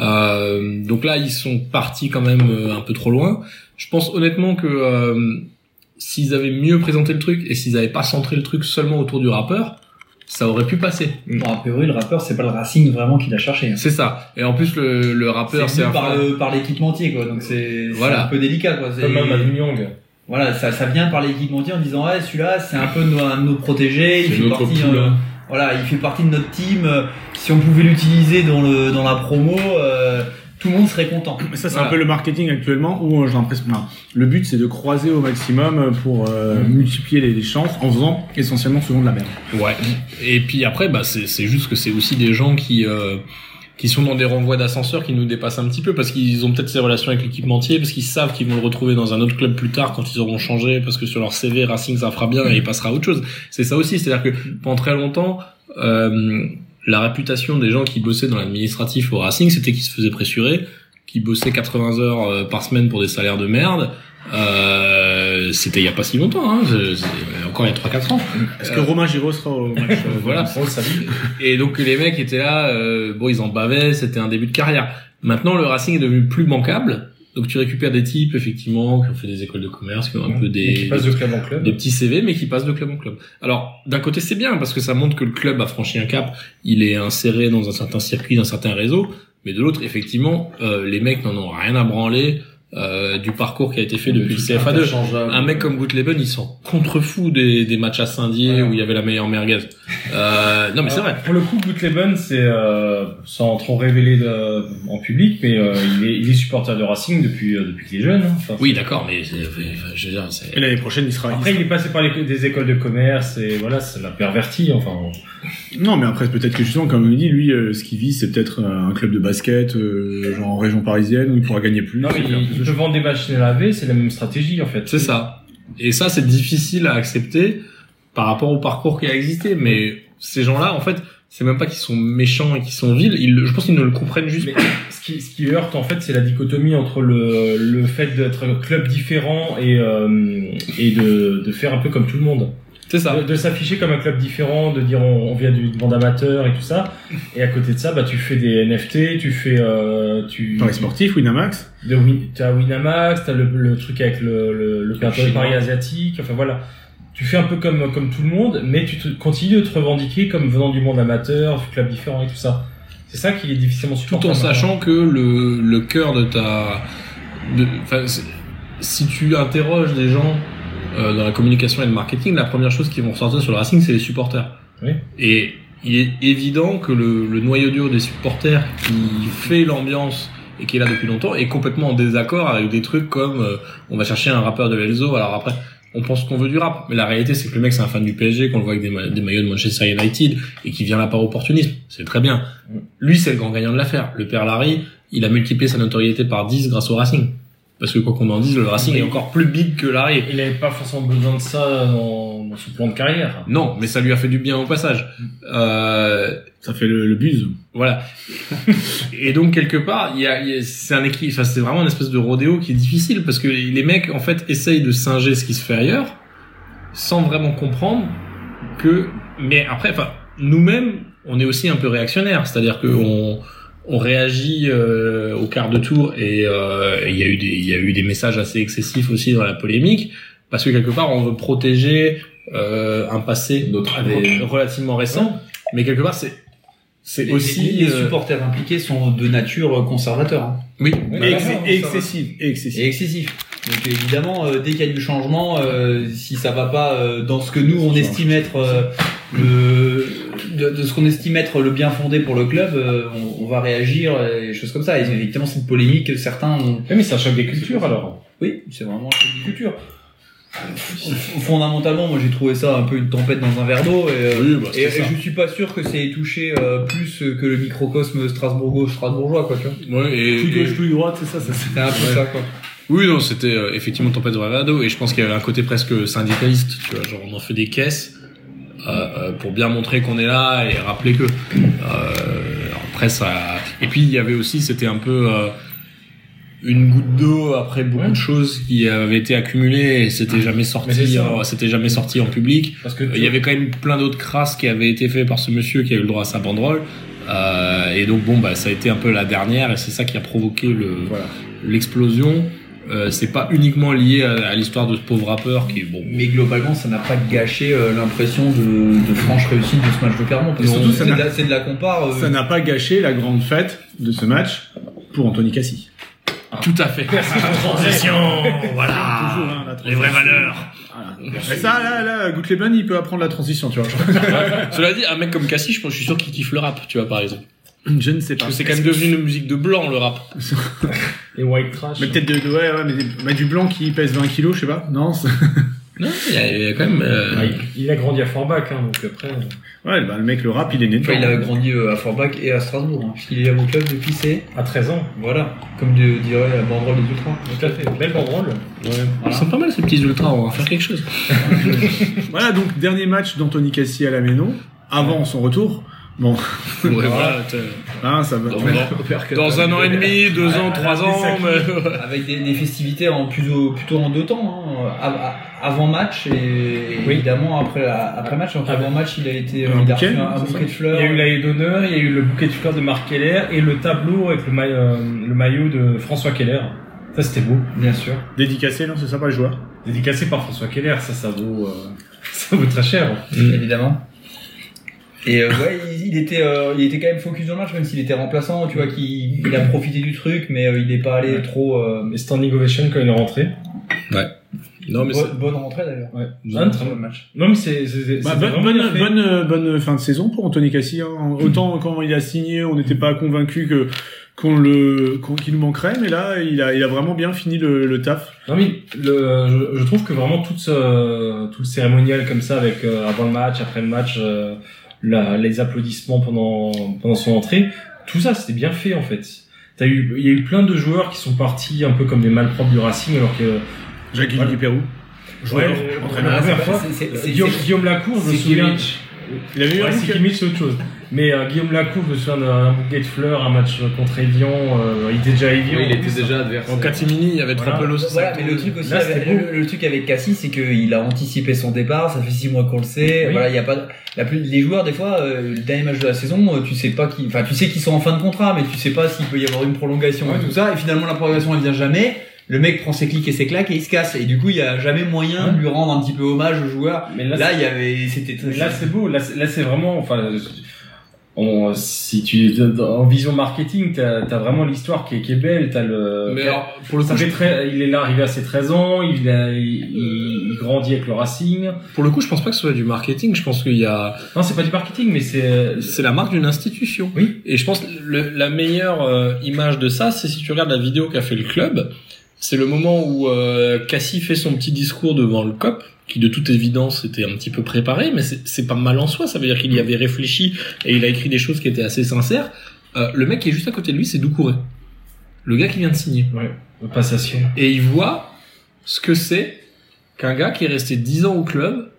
Donc là, ils sont partis quand même un peu trop loin. Je pense honnêtement que s'ils avaient mieux présenté le truc et s'ils avaient pas centré le truc seulement autour du rappeur, ça aurait pu passer. Bon, a priori, le rappeur, c'est pas le Racing vraiment qu'il a cherché. Hein. C'est ça. Et en plus, le rappeur, c'est par l'équipementier, quoi. Donc c'est un peu délicat, quoi. Comme Manu Young. Voilà, ça vient par l'équipementier en disant, ouais, celui-là, c'est un peu un de nos protégés. Il fait partie, voilà, il fait partie de notre team. Si on pouvait l'utiliser dans la promo, tout le monde serait content. Mais ça, c'est un peu le marketing actuellement où j'ai l'impression, le but, c'est de croiser au maximum pour multiplier les chances en faisant essentiellement souvent de la merde. Ouais. Et puis après, bah, c'est juste que c'est aussi des gens qui sont dans des renvois d'ascenseur qui nous dépassent un petit peu parce qu'ils ont peut-être ces relations avec l'équipementier, parce qu'ils savent qu'ils vont le retrouver dans un autre club plus tard quand ils auront changé, parce que sur leur CV, Racing, ça fera bien et il passera à autre chose. C'est ça aussi. C'est-à-dire que pendant très longtemps, la réputation des gens qui bossaient dans l'administratif au Racing, c'était qu'ils se faisaient pressurer, qu'ils bossaient 80 heures par semaine pour des salaires de merde. C'était il y a pas si longtemps, hein. Encore il y a 3-4 ans. Est-ce que Romain Giraud sera au match voilà. Et donc les mecs étaient là, bon, ils en bavaient, c'était un début de carrière. Maintenant, le Racing est devenu plus bancable. Donc tu récupères des types effectivement qui ont fait des écoles de commerce, qui ont un peu qui passent de club en club, des petits CV, mais qui passent de club en club. Alors d'un côté c'est bien parce que ça montre que le club a franchi un cap, il est inséré dans un certain circuit, dans un certain réseau. Mais de l'autre, effectivement, les mecs n'en ont rien à branler du parcours qui a été fait depuis le CFA2. Un mec comme Goutleben, il s'en contrefout des matchs à Saint-Dié où il y avait la meilleure merguez. Non mais c'est vrai. Pour le coup, Goutleben, c'est sans trop révéler en public, mais il est supporter de Racing depuis qu'il est jeune. Hein. Enfin, oui, d'accord, mais je veux dire, et l'année prochaine, il sera. Après, il est passé par des écoles de commerce et voilà, ça l'a perverti. Enfin. Non, mais après peut-être que justement, comme on dit, lui, ce qu'il vit, c'est peut-être un club de basket, genre en région parisienne où il pourra gagner plus. Non, mais il peut vendre des machines à laver, c'est la même stratégie en fait. C'est ça. Et ça, c'est difficile à accepter par rapport au parcours qui a existé, mais ces gens-là, en fait, c'est même pas qu'ils sont méchants et qu'ils sont vils, je pense qu'ils ne le comprennent juste Mais pas. ce qui heurte en fait, c'est la dichotomie entre le fait d'être un club différent et de faire un peu comme tout le monde. C'est ça. De s'afficher comme un club différent, de dire on vient du monde amateur et tout ça. Et à côté de ça, bah tu fais des NFT, tu fais Paris sportif, Winamax. T'as Winamax, t'as le truc avec le Paris asiatique. Enfin voilà. Tu fais un peu comme tout le monde, mais tu continues de te revendiquer comme venant du monde amateur, du club différent et tout ça. C'est ça qui est difficilement supportable. Tout en sachant que le cœur de si tu interroges des gens dans la communication et le marketing, la première chose qui vont ressortir sur le Racing, c'est les supporters. Oui. Et il est évident que le noyau dur des supporters qui fait l'ambiance et qui est là depuis longtemps est complètement en désaccord avec des trucs comme on va chercher un rappeur de l'Elzo, alors après on pense qu'on veut du rap, mais la réalité c'est que le mec c'est un fan du PSG, qu'on le voit avec des maillots de Manchester United et qui vient là par opportunisme, c'est très bien. Lui c'est le grand gagnant de l'affaire. Le père Larry, il a multiplié sa notoriété par 10 grâce au Racing. Parce que quoi qu'on en dise, le Racing est encore plus big que Larry. Il avait pas forcément besoin de ça dans son plan de carrière. Non, mais ça lui a fait du bien au passage. Ça fait le buzz. Voilà. Et donc quelque part, c'est un équilibre. Enfin, c'est vraiment une espèce de rodéo qui est difficile parce que les mecs en fait essayent de singer ce qui se fait ailleurs, sans vraiment comprendre que. Mais après, enfin, nous-mêmes, on est aussi un peu réactionnaires, c'est-à-dire que on réagit au quart de tour et il y a eu des messages assez excessifs aussi dans la polémique parce que quelque part on veut protéger un passé relativement récent, mais quelque part c'est aussi les supporters impliqués sont de nature conservateur. Hein. Oui, Et excessif. Donc évidemment, dès qu'il y a du changement, si ça va pas dans ce que nous on estime être de ce qu'on estime être le bien fondé pour le club, on va réagir et des choses comme ça. Et effectivement, c'est une polémique que certains ont... Oui, mais c'est un choc des cultures alors. Oui, c'est vraiment un choc des cultures. Fondamentalement, moi j'ai trouvé ça un peu une tempête dans un verre d'eau et je suis pas sûr que c'est touché plus que le microcosme strasbourgeois quoi, tu vois. Ouais, et tout gauche, tout droite, c'est ça. C'est un peu ça quoi. Oui, non, c'était effectivement tempête dans un verre d'eau et je pense qu'il y avait un côté presque syndicaliste, tu vois, genre on en fait des caisses pour bien montrer qu'on est là et rappeler que après ça. Et puis il y avait aussi, c'était un peu une goutte d'eau après beaucoup de choses qui avaient été accumulées et c'était jamais sorti en public. Parce que il y avait quand même plein d'autres crasses qui avaient été faites par ce monsieur qui a eu le droit à sa banderole. Et donc bon bah ça a été un peu la dernière et c'est ça qui a provoqué l'explosion. C'est pas uniquement lié à l'histoire de ce pauvre rappeur qui est bon. Mais globalement, ça n'a pas gâché l'impression de franche réussite de ce match de Clermont. Parce que surtout, c'est de la compare. Ça n'a pas gâché la grande fête de ce match pour Anthony Cassi. Tout à fait. Transition, voilà. Toujours, hein, les vraies valeurs. Voilà. Mais ça, là, Goutleban, il peut apprendre la transition, tu vois. Cela dit, un mec comme Cassi, je suis sûr qu'il kiffe le rap, tu vois, par exemple. Je ne sais pas. Parce que c'est quand même devenu une musique de blanc, le rap. Et white trash. Mais peut-être mais du blanc qui pèse 20 kilos, je sais pas. Non, non, il y a quand même, il a grandi à Forbach, hein, donc après. Ouais, bah, le mec, le rap, il est né. Enfin, il a grandi à Forbach et à Strasbourg, hein, puisqu'il est à mon club depuis à 13 ans. Voilà. Comme dirait la banderole des ultras. Tout à fait. Belle banderole. Ouais. Ils sont pas mal, ces petits ultras, on va faire quelque chose. Voilà, donc, dernier match d'Anthony Cassi à la Méno, avant son retour. Bon. Ouais, voilà, ça va. Dans 1 an et demi, 2 ans, 3 ans, avec des festivités plutôt en 2 temps, hein. Avant match et évidemment après match. Donc avant match, il a été un bouquet de fleurs. Il y a eu la haie d'honneur, il y a eu le bouquet de fleurs de Marc Keller et le tableau avec le maillot de François Keller. Ça c'était beau, bien sûr. Dédicacé, non, c'est ça, pas le joueur. Dédicacé par François Keller, ça vaut très cher. Évidemment. Et il était quand même focus dans le match, même s'il était remplaçant, tu vois, qu'il a profité du truc, mais il n'est pas allé trop. Et standing ovation quand il est rentré. Ouais. Non mais bonne rentrée d'ailleurs. Ouais. Un très bon match. Non mais c'est bonne fin de saison pour Anthony Cassi. Hein. Autant quand il a signé, on n'était pas convaincu qu'il nous manquerait, mais là il a vraiment bien fini le taf. Non mais je trouve que vraiment tout le cérémonial comme ça avec avant le match, après le match. Les applaudissements pendant son entrée, tout ça c'était bien fait en fait. Il y a eu plein de joueurs qui sont partis un peu comme des malpropres du Racing alors que Jacques Guilherme Pérou, joueur, entraîneur. Guillaume Lacour, je me souviens. Il avait eu un c'est Kimmich, c'est autre chose. Mais Guillaume Lacour, je me souviens d'un bouquet de fleurs, un match contre Evian, il était déjà Evian. Oui, il était déjà adversaire. En Catimini, il y avait Trampelos. Voilà, mais le truc aussi, le truc avec Cassie, c'est qu'il a anticipé son départ, ça fait 6 mois qu'on le sait. Oui. Voilà, il y a pas les joueurs, des fois, le dernier match de la saison, tu sais pas tu sais qu'ils sont en fin de contrat, mais tu sais pas s'il peut y avoir une prolongation et tout ça, et finalement la prolongation elle vient jamais. Le mec prend ses clics et ses claques et il se casse, et du coup il y a jamais moyen de lui rendre un petit peu hommage au joueur. Mais là il y avait, c'était très. Là c'est beau, là c'est vraiment, enfin, si tu en vision marketing, t'as vraiment l'histoire qui est belle. T'as le. Mais alors, pour le coup, il est là arrivé à ses 13 ans, il grandit avec le Racing. Pour le coup, je pense pas que ce soit du marketing. Je pense qu'il y a. Non, c'est pas du marketing, mais c'est la marque d'une institution. Oui. Et je pense la meilleure image de ça, c'est si tu regardes la vidéo qu'a fait le club. C'est le moment où Cassie fait son petit discours devant le COP, qui de toute évidence était un petit peu préparé, mais c'est pas mal en soi. Ça veut dire qu'il y avait réfléchi et il a écrit des choses qui étaient assez sincères. Le mec qui est juste à côté de lui, c'est Doucouré, le gars qui vient de signer. Ouais, passation. Et il voit ce que c'est qu'un gars qui est resté 10 ans au club,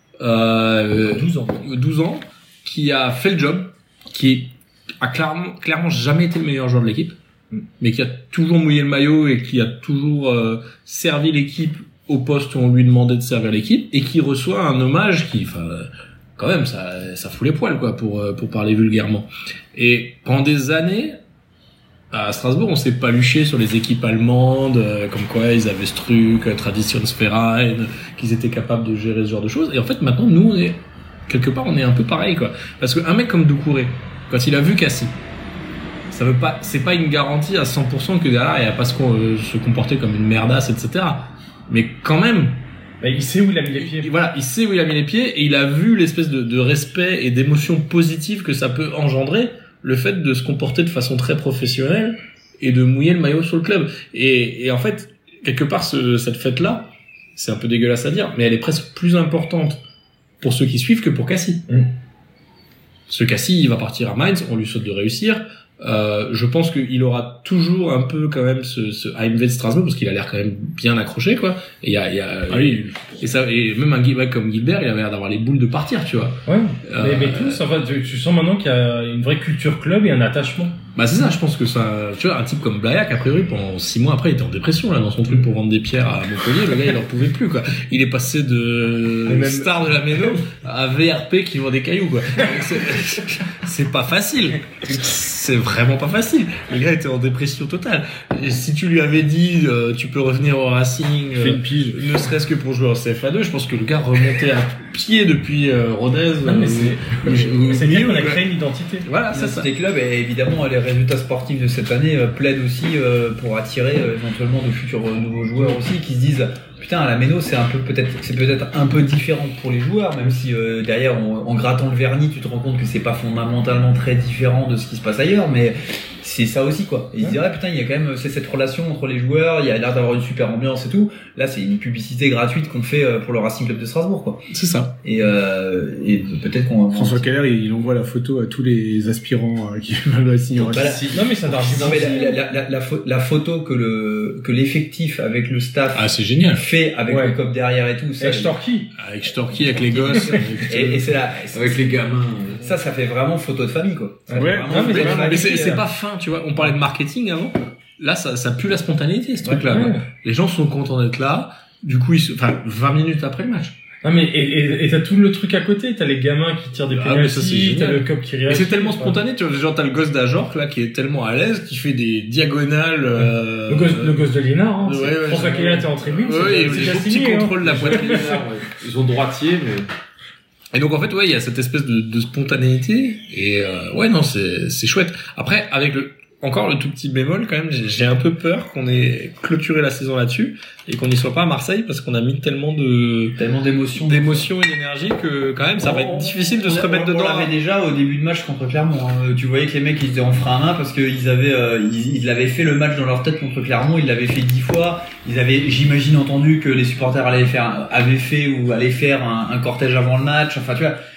12 ans, qui a fait le job, qui a clairement jamais été le meilleur joueur de l'équipe, mais qui a toujours mouillé le maillot et qui a toujours servi l'équipe au poste où on lui demandait de servir l'équipe, et qui reçoit un hommage qui, enfin, quand même, ça fout les poils, quoi, pour parler vulgairement. Et pendant des années, à Strasbourg, on s'est paluché sur les équipes allemandes, comme quoi ils avaient ce truc, Traditionsverein, qu'ils étaient capables de gérer ce genre de choses. Et en fait, maintenant, nous, quelque part, on est un peu pareil, quoi. Parce qu'un mec comme Doucouré, quand il a vu Cassie, c'est pas une garantie à 100% que derrière, il va pas se comporter comme une merdasse, etc. Mais quand même, il sait où il a mis les pieds. Voilà, il sait où il a mis les pieds, et il a vu l'espèce de respect et d'émotion positive que ça peut engendrer, le fait de se comporter de façon très professionnelle et de mouiller le maillot sur le club. Et en fait, quelque part, cette fête-là, c'est un peu dégueulasse à dire, mais elle est presque plus importante pour ceux qui suivent que pour Cassie. Ce Cassie, il va partir à Mainz, on lui souhaite de réussir. Je pense qu'il aura toujours un peu quand même ce AMV de Strasbourg, parce qu'il a l'air quand même bien accroché, quoi. Et et même un mec comme Gilbert, il avait l'air d'avoir les boules de partir, tu vois. Ouais. Mais tous, en fait, tu sens maintenant qu'il y a une vraie culture club et un attachement. Bah c'est ça, je pense que ça, tu vois, un type comme Blaillac, a priori, pendant 6 mois après, il était en dépression, là, dans son truc pour vendre des pierres à Montpellier, le gars, il en pouvait plus, quoi. Il est passé de star de la Méno à VRP qui vend des cailloux, quoi. C'est pas facile. C'est vraiment pas facile. Le gars était en dépression totale. Et si tu lui avais dit, tu peux revenir au Racing, fais une pige, ne serait-ce que pour jouer en CFA2, je pense que le gars remontait à pied depuis Rodez. Non, mais c'est bien qu'on a créé une identité. Voilà, ça. Ces clubs, et évidemment, les résultats sportifs de cette année plaident aussi pour attirer éventuellement de futurs nouveaux joueurs aussi, qui se disent, putain, à la Méno, c'est peut-être un peu différent pour les joueurs, même si derrière, en grattant le vernis, tu te rends compte que c'est pas fondamentalement très différent de ce qui se passe ailleurs, mais c'est ça aussi, quoi. Et ils se diraient, putain, il y a quand même cette relation entre les joueurs, il y a l'air d'avoir une super ambiance et tout. Là, c'est une publicité gratuite qu'on fait pour le Racing Club de Strasbourg, quoi. C'est ça. Et peut-être qu'on... François Keller, il envoie la photo à tous les aspirants qui veulent signer au Racing. Non, mais ça Non, mais la photo que l'effectif avec le staff c'est génial. fait avec le COP derrière et tout. Avec Storky. Avec Storky, avec les gosses. et c'est là. Avec les gamins. Ça fait vraiment photo de famille, quoi. Ouais. Mais c'est pas fin, tu vois. On parlait de marketing avant. Là, ça pue la spontanéité, ce truc-là. Ouais. Les gens sont contents d'être là. Du coup, 20 minutes après le match. Non, mais, et t'as tout le truc à côté. T'as les gamins qui tirent des pénaltys, t'as le cop qui réagit. Et c'est tellement spontané, tu vois. Genre, t'as le gosse d'Ajorc, là, qui est tellement à l'aise, qui fait des diagonales, le gosse de Liénard, hein. Ouais, François Keller était en tribune. Ouais, il y a des petits contrôles de la poitrine. Ils sont droitiers, mais... Et donc, en fait, ouais, il y a cette espèce de spontanéité. Et, ouais, non, c'est chouette. Après, avec encore le tout petit bémol quand même, j'ai un peu peur qu'on ait clôturé la saison là-dessus et qu'on n'y soit pas à Marseille, parce qu'on a mis tellement d'émotions et d'énergie que quand même ça va être difficile de se remettre dedans. On l'avait déjà au début de match contre Clermont. Tu voyais que les mecs ils étaient en frein à main parce qu'ils avaient fait le match dans leur tête contre Clermont, ils l'avaient fait 10 fois. Ils avaient, j'imagine, entendu que les supporters allaient faire un cortège avant le match. Enfin, tu vois.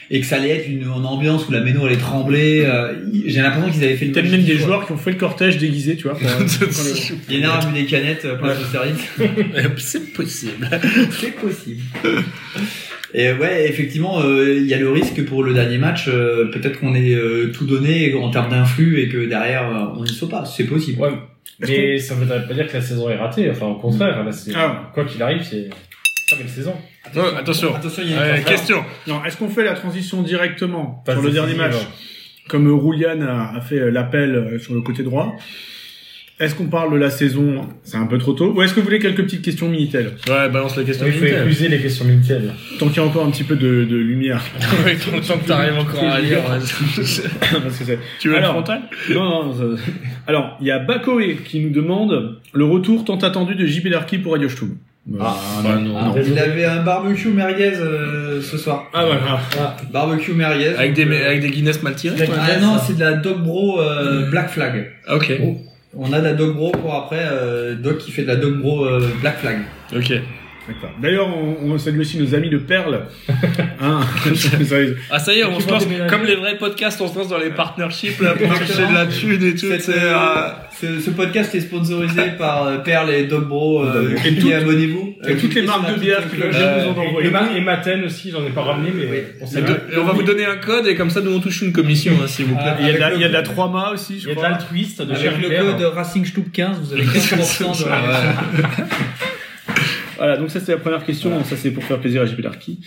et que ça allait être une ambiance où la Méno allait trembler. J'ai l'impression qu'ils avaient fait une Peut-être même des joueurs qui ont fait le cortège déguisé, tu vois. Il y en a un des canettes plein de stéroïdes. C'est possible. C'est possible. Et ouais, effectivement, il y a le risque pour le dernier match, peut-être qu'on ait tout donné en termes d'influx et que derrière on n'y soit pas. C'est possible. Ouais. Mais ça veut pas dire que la saison est ratée. Enfin, au contraire, là, quoi qu'il arrive, c'est très belle saison. Attention, il y a une question. Non, est-ce qu'on fait la transition directement Pas sur le dernier décisive. match, comme Roulian a fait l'appel sur le côté droit? Est-ce qu'on parle de la saison? C'est un peu trop tôt. Ou est-ce que vous voulez quelques petites questions Minitel? Ouais, balance la question. Il faut épuiser les questions Minitel. Tant qu'il y a encore un petit peu de lumière. Ouais, tant que t'arrives encore à lire. Parce que c'est... Tu veux le Alors, frontal? Non. Alors, il y a Bakoé qui nous demande le retour tant attendu de JP Darky pour Radio Stube. Non. Il avait un barbecue merguez ce soir. Ah voilà. Barbecue merguez. Avec des Guinness mal tirés? Ah non, c'est de la Dog Bro Black Flag. Ok. On a de la Dog Bro pour après Doc qui fait de la Dog Bro Black Flag. Ok. D'accord. D'ailleurs, on salue aussi nos amis de Perle. Hein Ah, ça y est, on se lance, comme les vrais podcasts, on se lance dans les partnerships, là, pour chercher de la thune et tout. Ce podcast est sponsorisé par Perle et Dog Bro, et abonnez-vous. Et toutes les marques de bière qui veulent bien nous en envoyer. Et Maten aussi, j'en ai pas ramené, mais Et on va vous donner un code, et comme ça, nous, on touche une commission, hein, s'il vous plaît. Il y a de la 3-mâts aussi, je il y a crois. de l'altruiste, de Avec le code Racing Stube 15, vous avez 15% de Voilà, donc ça c'est la première question. Ça c'est pour faire plaisir à JP Darky.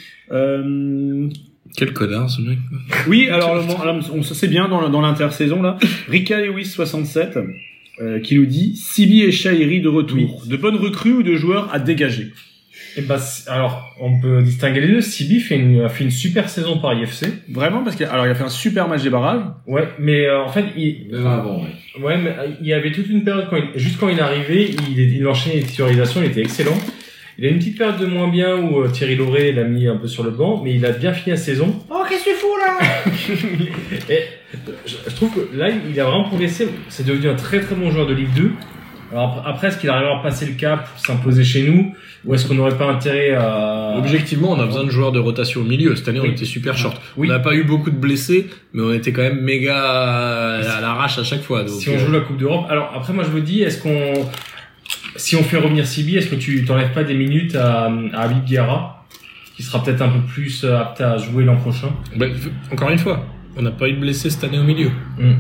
Quel connard, ce mec. Oui, alors ça c'est bien dans l'intersaison là. Rika Lewis 67 qui nous dit Sibi et Chahiri de retour. De bonnes recrues ou de joueurs à dégager? Et alors, on peut distinguer les deux. Sibi a fait une super saison par IFC. Vraiment, parce qu'il a fait un super match des barrages. Ouais, mais en fait, Même avant, ouais. Ouais, mais il y avait toute une période juste quand il est arrivé, il enchaînait les titularisations, il était excellent. Il a une petite période de moins bien où Thierry Lauré l'a mis un peu sur le banc, mais il a bien fini la saison. Oh, qu'est-ce que tu fous là? Et je trouve que là, il a vraiment progressé. C'est devenu un très très bon joueur de Ligue 2. Alors après, est-ce qu'il arrivera à passer le cap pour s'imposer chez nous, ou est-ce qu'on n'aurait pas intérêt à... Objectivement, on a besoin de joueurs de rotation au milieu. Cette année, on Oui. était super short. Oui. On n'a pas eu beaucoup de blessés, mais on était quand même méga à l'arrache à chaque fois. Donc, Si on joue la Coupe d'Europe. Alors après, moi je me dis, si on fait revenir Sibi, est-ce que tu t'enlèves pas des minutes à Habib Diarra, qui sera peut-être un peu plus apte à jouer l'an prochain? encore une fois, on n'a pas eu de blessés cette année au milieu.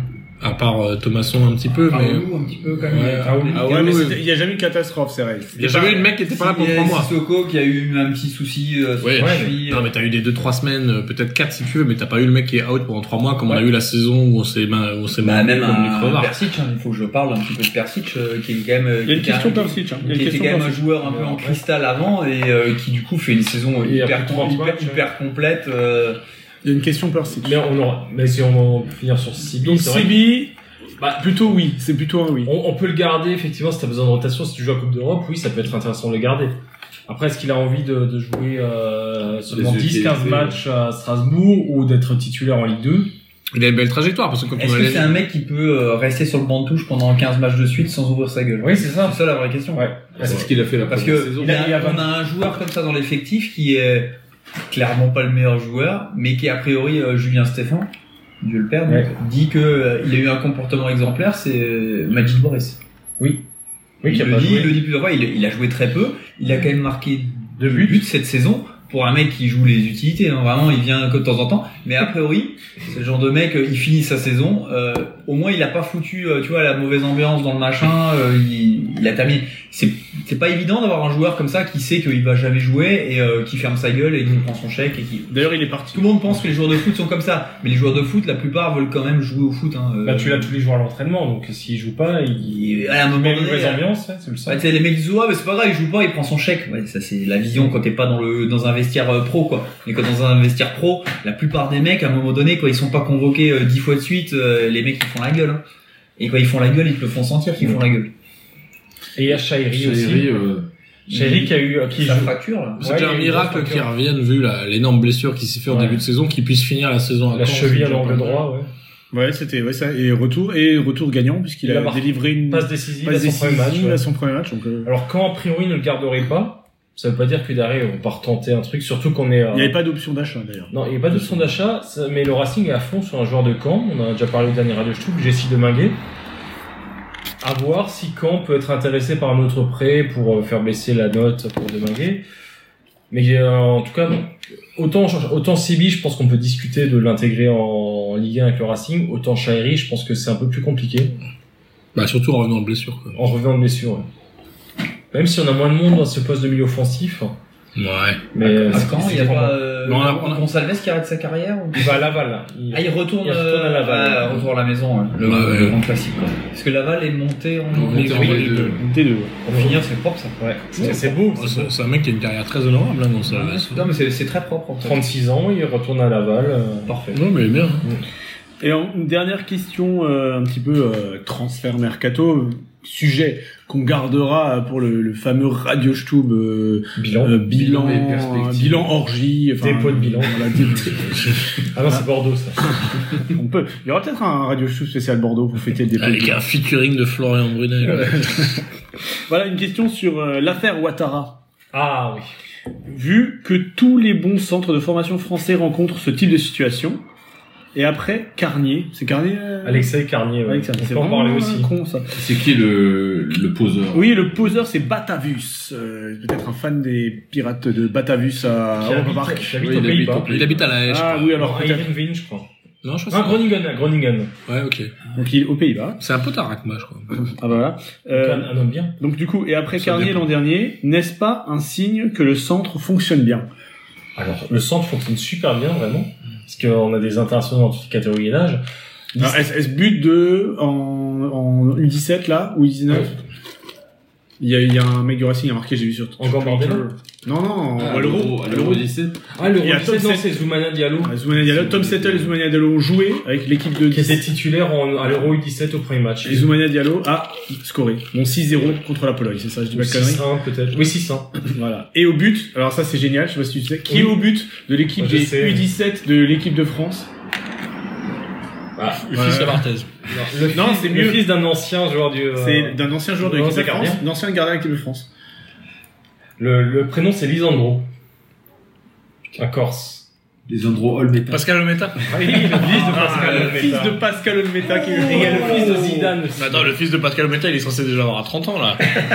À part Thomasson un petit peu, mais... Un petit peu quand même. Ouais, mais il y a jamais eu de catastrophe, c'est vrai. Il y a jamais eu de mec qui était pas là pour 3 mois. Sissoko qui a eu un petit souci sur Ouais, sa cheville. non mais t'as eu des 2-3 semaines, peut-être 4 si tu veux, mais t'as pas eu le mec qui est out pendant 3 mois comme on a eu la saison où on s'est Même comme les un crevards. Persic, il faut que je parle un petit peu de Persic, qui est quand même... Il y a une question Persic. Qui était quand même un joueur un peu en cristal avant et qui du coup fait une saison hyper complète. Il y a une question Persic. Mais si on va finir sur Sibi, Donc c'est vrai que- Sibi, plutôt oui. C'est plutôt un oui. on peut le garder effectivement si t'as besoin de rotation, si tu joues à la Coupe d'Europe, oui, ça peut être intéressant de le garder. Après, est-ce qu'il a envie de jouer seulement Les 10-15 matchs à Strasbourg ou d'être titulaire en Ligue 2? Il a une belle trajectoire parce que quand Est-ce que c'est un mec qui peut rester sur le banc de touche pendant 15 matchs de suite sans ouvrir sa gueule? Oui, c'est ça. C'est ça la vraie question. Ouais. C'est ce qu'il a fait la Parce première que saison. on a un joueur comme ça dans l'effectif qui est clairement pas le meilleur joueur, mais qui a priori Julien Stéphan, Dieu le père, donc, dit que il a eu un comportement exemplaire, c'est Majid Boris. Oui, Il qui a le pas dit, joué. il le dit plusieurs fois, il a joué très peu, il a quand même marqué 2 2 buts cette saison. Pour un mec qui joue les utilités, hein, vraiment, il vient que de temps en temps. Mais a priori, c'est le genre de mec, il finit sa saison, au moins il a pas foutu, tu vois, la mauvaise ambiance dans le machin. Il a terminé. C'est pas évident d'avoir un joueur comme ça qui sait qu'il va jamais jouer et qui ferme sa gueule et qui prend son chèque et qui. D'ailleurs, il est parti. Tout le monde pense que les joueurs de foot sont comme ça, mais les joueurs de foot, la plupart veulent quand même jouer au foot. Hein, Bah, tu l'as tous les jours à l'entraînement, donc s'il joue pas, à un moment met une donné, mauvaise ambiance, ouais, c'est le ouais, seul. tu sais, les mecs disent ouais, mais c'est pas grave, il joue pas, il prend son chèque. Ouais, ça c'est la vision quand t'es pas dans un vestiaire pro, quoi. Mais quand dans un vestiaire pro, la plupart des mecs, à un moment donné, quand ils sont pas convoqués 10 fois de suite, les mecs ils font la gueule. Hein. Et quand ils font la gueule, ils te le font sentir qu'ils font la gueule. Et il y a Chahiri aussi. Chahiri qui sa joue. fracture là. C'est déjà un miracle qu'il revienne vu l'énorme blessure qu'il s'est fait en début de saison, qu'il puisse finir la saison à La Caen, cheville c'est à déjà l'angle pas mal. droit, ouais. Ouais, c'était ça et retour gagnant puisqu'il a marqué délivré une Passe décisive passe à son premier match. décisive Ouais. à son premier match. Donc Alors quand a priori ne le garderait pas, Ça veut pas dire que derrière on part tenter un truc, surtout qu'on est. Il n'y avait pas d'option d'achat d'ailleurs. Non, il n'y a pas d'option d'achat, mais le Racing est à fond sur un joueur de Caen. On en a déjà parlé au dernier Radio Stub, Jessie Deminguet. À voir si Caen peut être intéressé par un autre prêt pour faire baisser la note pour Deminguet. Mais en tout cas, autant Sibi, je pense qu'on peut discuter de l'intégrer en Ligue 1 avec le Racing. Autant Chahiri, je pense que c'est un peu plus compliqué. Bah surtout en revenant de blessure. Quoi. En revenant de blessure, ouais. Même si on a moins de monde dans ce poste de milieu offensif. Ouais. Mais Quand il y a pas Gonçalves qui arrête sa carrière ou... il va à Laval. Là. Il retourne à Laval. retour à la maison, hein. Le grand classique. Quoi. Parce que Laval est monté en Monté en Ligue 2. T2. Pour finir, c'est propre ça. Ouais. C'est beau. C'est un mec qui a une carrière très honorable, hein, Gonçalves. Non mais c'est très propre. En fait. 36 ans, il retourne à Laval. Parfait. Non, mais bien. Et une dernière question, un petit peu transfert mercato, sujet qu'on gardera pour le fameux Radio Stub bilan orgie, enfin, dépôt de bilan. Voilà, Ah non, c'est Bordeaux ça. on peut. Il y aura peut-être un Radio Stub spécial Bordeaux pour fêter le dépôt. Avec un featuring de Florian Brunet. Voilà une question sur l'affaire Ouattara. Ah oui. Vu que tous les bons centres de formation français rencontrent ce type de situation. Et après, Carnier. C'est Carnier Alexei Carnier, ouais. Alexei, c'est on peut en parler aussi. Con, ça. C'est qui le poseur? Oui, le poseur, c'est Batavus. Peut-être un fan des pirates de Batavus à Europa Park. Qui habite aux Pays-Bas. Il habite à La Haye, je Ah crois. oui, alors peut-être. Ironville, je crois. Non, je crois Ah, Groningen. Ouais, ok. Donc il est aux Pays-Bas. C'est un peu Tarakma, je crois. Ah bah voilà. Un homme bien. Donc du coup, et après Ça Carnier dépend. l'an dernier, n'est-ce pas un signe que le centre fonctionne bien? Alors, le centre fonctionne super bien, vraiment. Parce qu'on a des internationaux dans toutes les catégories d'âge. Alors, est-ce but de en U17 là ou U19? Il y a un mec du Racing qui a marqué, j'ai vu sur Encore Bordel. Non, à l'Euro. À l'Euro 17. Ah, le Il y a Racing, Tom non, Set- c'est Zoumana Diallo. Zoumana Diallo, Tom Settle et Zoumana Diallo ont joué avec l'équipe de Qui était titulaire à l'Euro U17 au premier match. Et Zoumana Diallo a scoré. Bon, 6-0 contre la Pologne, c'est ça, je dis pas de conneries. 6-1 peut-être. Oui, 6-1 Voilà. Et au but, alors ça c'est génial, je sais pas si tu sais, qui est au but de l'équipe Moi, je des sais. U17 de l'équipe de France? Le fils de Barthez. Non, c'est Le mieux. fils d'un ancien joueur du... C'est d'un ancien joueur de l'équipe de ancien France, gardien. d'ancien gardien de l'équipe de France. Le prénom, c'est Lisandro. Un Corse. Lisandro Olmeta. Pascal Olmeta. Oui, le fils de Pascal Le Olmeta. fils de Pascal Olmeta qui Et il y a le fils de Zidane aussi. Attends, le fils de Pascal Olmeta, il est censé déjà avoir 30 ans, là.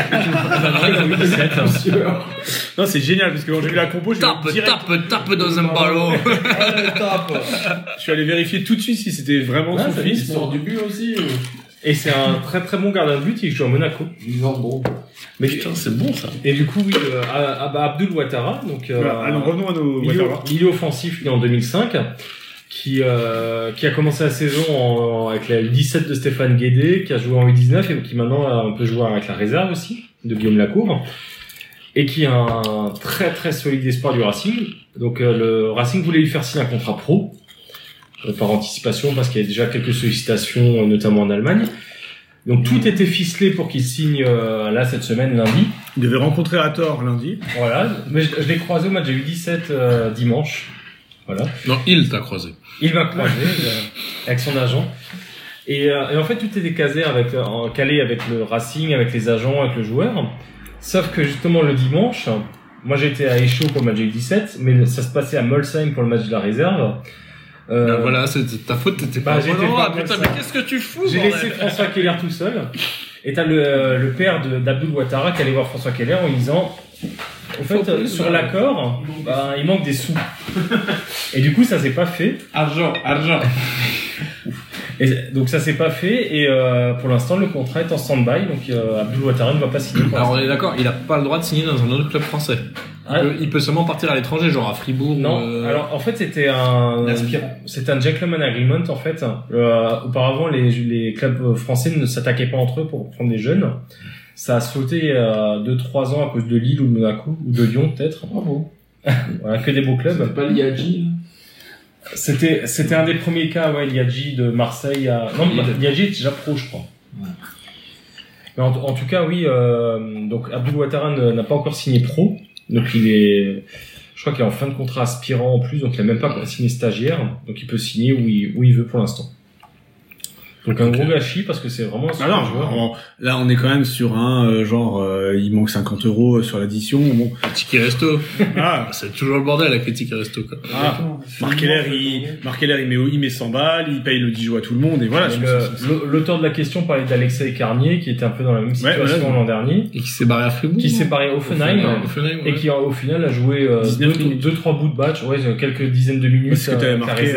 Non, c'est génial parce que quand j'ai vu la compo, Tape dans un ballon. Je suis allé vérifier tout de suite si c'était vraiment son c'est fils. du but aussi. Et c'est un très très bon gardien de but, il joue à Monaco. Lisandro. Mais Putain, c'est bon, ça. et du coup, oui, Abdul Ouattara, donc Voilà, alors revenons à nos Ouattara. milieu offensif né en 2005, qui a commencé la saison avec la U17 de Stéphane Guédé, qui a joué en U19 et qui maintenant peut jouer avec la réserve aussi de Guillaume Lacour, et qui a un très très solide espoir du Racing. Donc le Racing voulait lui faire signer un contrat pro par anticipation parce qu'il y avait déjà quelques sollicitations, notamment en Allemagne. Donc tout était ficelé pour qu'il signe là cette semaine, lundi. Il devait rencontrer à tort lundi. Voilà, mais je l'ai croisé au match de U17 dimanche. Voilà. Non, il t'a croisé. Il m'a croisé avec son agent. Et en fait, tout était casé calé avec le Racing, avec les agents, avec le joueur. Sauf que justement le dimanche, moi j'étais à Échaud pour le match de U17, mais ça se passait à Molsheim pour le match de la réserve. Ben voilà, c'est ta faute, t'étais pas j'étais vraiment pas là. Putain, mal, mais qu'est-ce que tu fous, J'ai bordel laissé François Keller tout seul. Et t'as le père d'Abdul Ouattara qui allait voir François Keller en lui disant, en fait, sur l'accord, il manque des sous. Et du coup, ça s'est pas fait. Argent. Et donc ça s'est pas fait. Et pour l'instant, le contrat est en stand-by. Donc Abdul Ouattara ne va pas signer. Pour Alors on l'instant. est d'accord, il a pas le droit de signer dans un autre club français. Il peut seulement partir à l'étranger, genre à Fribourg. Non, alors en fait c'était un gentleman agreement en fait. Auparavant les clubs français ne s'attaquaient pas entre eux pour prendre des jeunes. Ça a sauté il y a 2-3 ans à cause de Lille ou de Monaco ou de Lyon peut-être. Bravo. Voilà, que des beaux clubs. C'est pas Liadji. C'était un des premiers cas, ouais, Liadji de Marseille à... Non, Liadji est déjà pro, je crois. Ouais. Mais en tout cas, oui, donc Abdul Ouattara n'a pas encore signé pro. Donc je crois qu'il est en fin de contrat aspirant en plus, donc il a même pas signé stagiaire. Donc il peut signer où il veut pour l'instant. Donc un gros gâchis parce que c'est vraiment un super joueur. Là, on est quand même sur un il manque 50 € sur l'addition. Bon, Ticket Resto. C'est toujours le bordel avec les tickets Resto, quoi. Marc Keller, il met 100 balles, il paye le Dijon à tout le monde, et voilà. L'auteur de la question parlait d'Alexei Carnier, qui était un peu dans la même situation l'an dernier. Et qui s'est barré à Fribourg. Qui s'est barré à Offenheim. Et qui, au final, a joué 2-3 bouts de match, quelques dizaines de minutes. Parce que t'avais marqué,